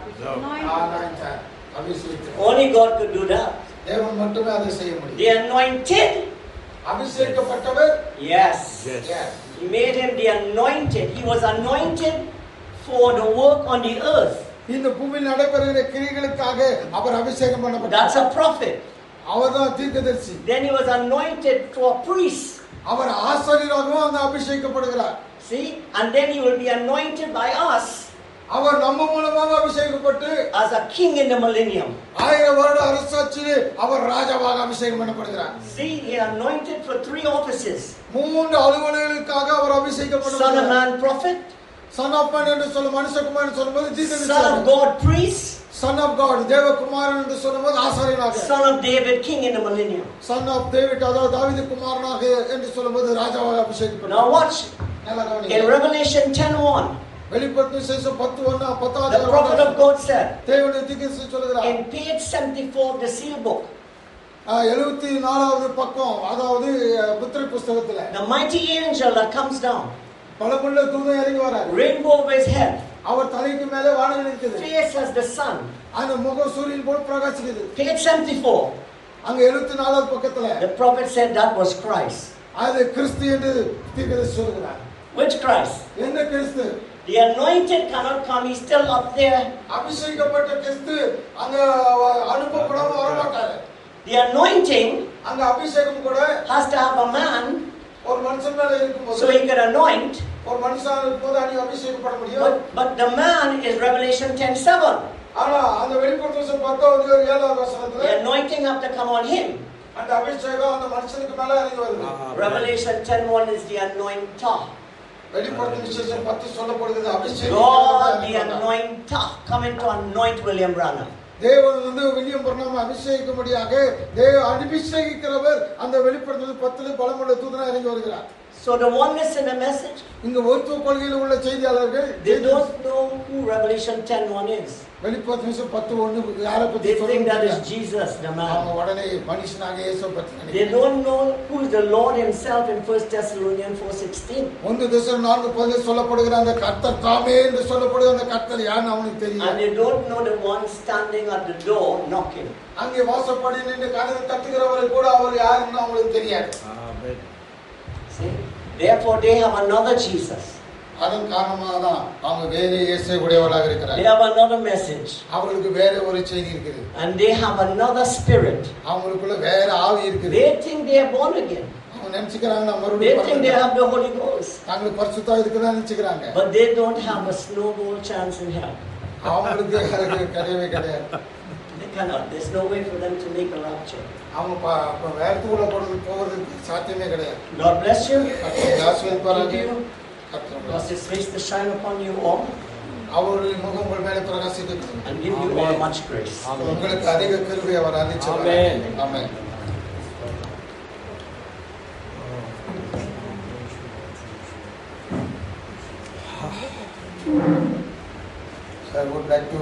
ஆனாய்ச்சார். அபிஷேகிக்கிறவர். Only God could do that. தேவன் மட்டுமே அதை செய்ய முடியும். The anointed. அபிஷேகிக்கப்பட்டவர். Yes. Yes. He made him the anointed. He was anointed for the work on the earth. இந்த பூமியில் நடைபெறுகிற கிரியைகளுக்காக அவர் அபிஷேகம் பண்ணப்பட்டார். That's a prophet. அவர்தான் தீர்க்கதரிசி. Then he was anointed for a priest. அவர் ஆசாரியராகவும் அந்த அபிஷேகிக்கப்படுகிறார். See? And then he will be anointed by us அவர் நம்ம மூலமாக அபிஷேகிக்கப்பட்டு as a king in the millennium. ஆயிரம் வருட அரசாட்சியிலே அவர் ராஜாவாக அபிஷேகம் பண்ணப்படுகிறார். See, he anointed for three offices. மூன்று அலுவலர்களுக்காக அவர் அபிஷேகிக்கப்படுகிறார். Son of man prophet, Son of man என்று சொல்லும் மனுஷகுமாரன் சொல்லும்போது தீர்க்கதரிசி. Son of God priest, Son of God தேவகுமாரன் என்று சொல்லும்போது ஆசாரியனாக. Son of David king in the millennium. Son of David அதாவது தாவீது குமாரனாக என்று சொல்லும்போது ராஜாவாக அபிஷேகிக்கப்படுகிறார். Now watch. நல்லா கவனிங்க. In Revelation ten one, வெளிப்படுத்தின விசேஷம் பத்து ஒன்று பத்தாவது the prophet of God said, தேவனுடைய தீர்க்கதரிசி சொல்கிறார். in page seventy-four of the seal book, எழுபத்தி நாலாவது பக்கம் அதாவது புத்திர புஸ்தகத்துல the mighty angel that comes down, பலமுள்ள தூதன் இறங்கி வரார். rainbow over his head, அவர் தலைக்கு மேலே வானம் இருக்குது. face as the sun. அந்த முகம் சூரியன் போல பிரகாசிக்குது. Page seventy-four, அங்க எழுபத்தி நாலாவது பக்கத்துல the prophet said that was Christ. அது கிறிஸ்து என்று தீர்க்கதரிசி சொல்கிறார். Which Christ? என்ன கிறிஸ்து? The anointed cannot come, he's still up there. அபிஷேகிக்கப்பட்ட கிறிஸ்து அங்க அனுப்பப்படாம வர மாட்டாரு. The anointing அங்க அபிஷேகம் கூட has to have a man ஒரு மனுஷன் மேல இருக்கும்போது so he can anoint. ஒரு மனுஷன் இருக்கும்போது அங்க அபிஷேகப்பட முடியும். But, but the man is Revelation ten seven. ஆனா அந்த வெளிப்படுத்தல் பத்தாவது ஏழாவது வசனத்துல The anointing have to come on him. அந்த அபிஷேகம் அந்த மனுஷனுக்கு மேல இறங்கி வருது. Revelation ten one is the anointer. வெளிப்படுத்தல் விசேஷம் பத்து சொல்லப்படுகிறது அபிஷேகம். God the anointer coming to anoint William Branham. தேவன் வந்து வில்லியம் பிரணாம் அபிஷேகிக்கும்படியாக தேவ அபிஷேகிக்கிறவர் அந்த வெளிப்படுத்தல் பத்துல பலமுள்ள தூதனா இறங்கி வருகிறார். So the oneness in the message, இங்க ஒருத்துவ கொள்கையில் உள்ள செய்தியாளர்கள் they don't know who Revelation ten one is. வெளிப்படுத்தல் பத்து ஒன்று யாரை பத்தி They think that is சொல்றாங்க? Jesus the அவங்க man. உடனே மனுஷனாக இயேசுவை பத்தி They நினைக்கிறாங்க. don't know who is the Lord himself in First Thessalonians four sixteen. ஒன்று தெசலோனிக்கேயர் நான்கு பதினேழு சொல்லப்படுகிற அந்த கர்த்தர் தாமே என்று சொல்லப்படுகிற அந்த கர்த்தர் யாருன்னு அவனுக்கு And தெரியும். they don't know the one standing at the door knocking. அங்கே வாசப்படி நின்று கதவை தட்டுகிறவரை கூட அவர் யாருன்னு அவங்களுக்கு தெரியாது. See? Therefore they have another Jesus. அதன் காரணமாக தான் அவங்க வேற இயேசு உடையவர்களாக They இருக்கிறார்கள். have another message. அவங்களுக்கு வேற ஒரு செய்தி இருக்குது. And they have another spirit. அவங்களுக்குள்ள வேற ஆவி இருக்குது. They think they are born again. அவங்க நினைச்சுக்கிறாங்க நான் They மறுபடியும் think they பிறந்தேன். have the Holy Ghost. தாங்கள் பரிசுத்தா இருக்குதா நினைச்சுக்கிறாங்க. But they don't have a snowball chance in hell. அவங்களுக்கு அது கிடையவே கிடையாது. They cannot. There's no way for them to make a rapture. அவங்க ப- அப்ப வேறத்துக்குள்ள போறது போகிறதுக்கு சாத்தியமே கிடையாது. God bless you. கர்த்தர் ஆசீர்வதிப்பாராக. Keep you. கர்த்தர் Cause His face to shine upon you all அவருடைய முகம் உங்கள் மேலே பிரகாசிக்கட்டும். and give you all much grace. உங்களுக்கு அதிக கிருபை அவர் அளிச்சிருவார். Amen. Amen. So I would like to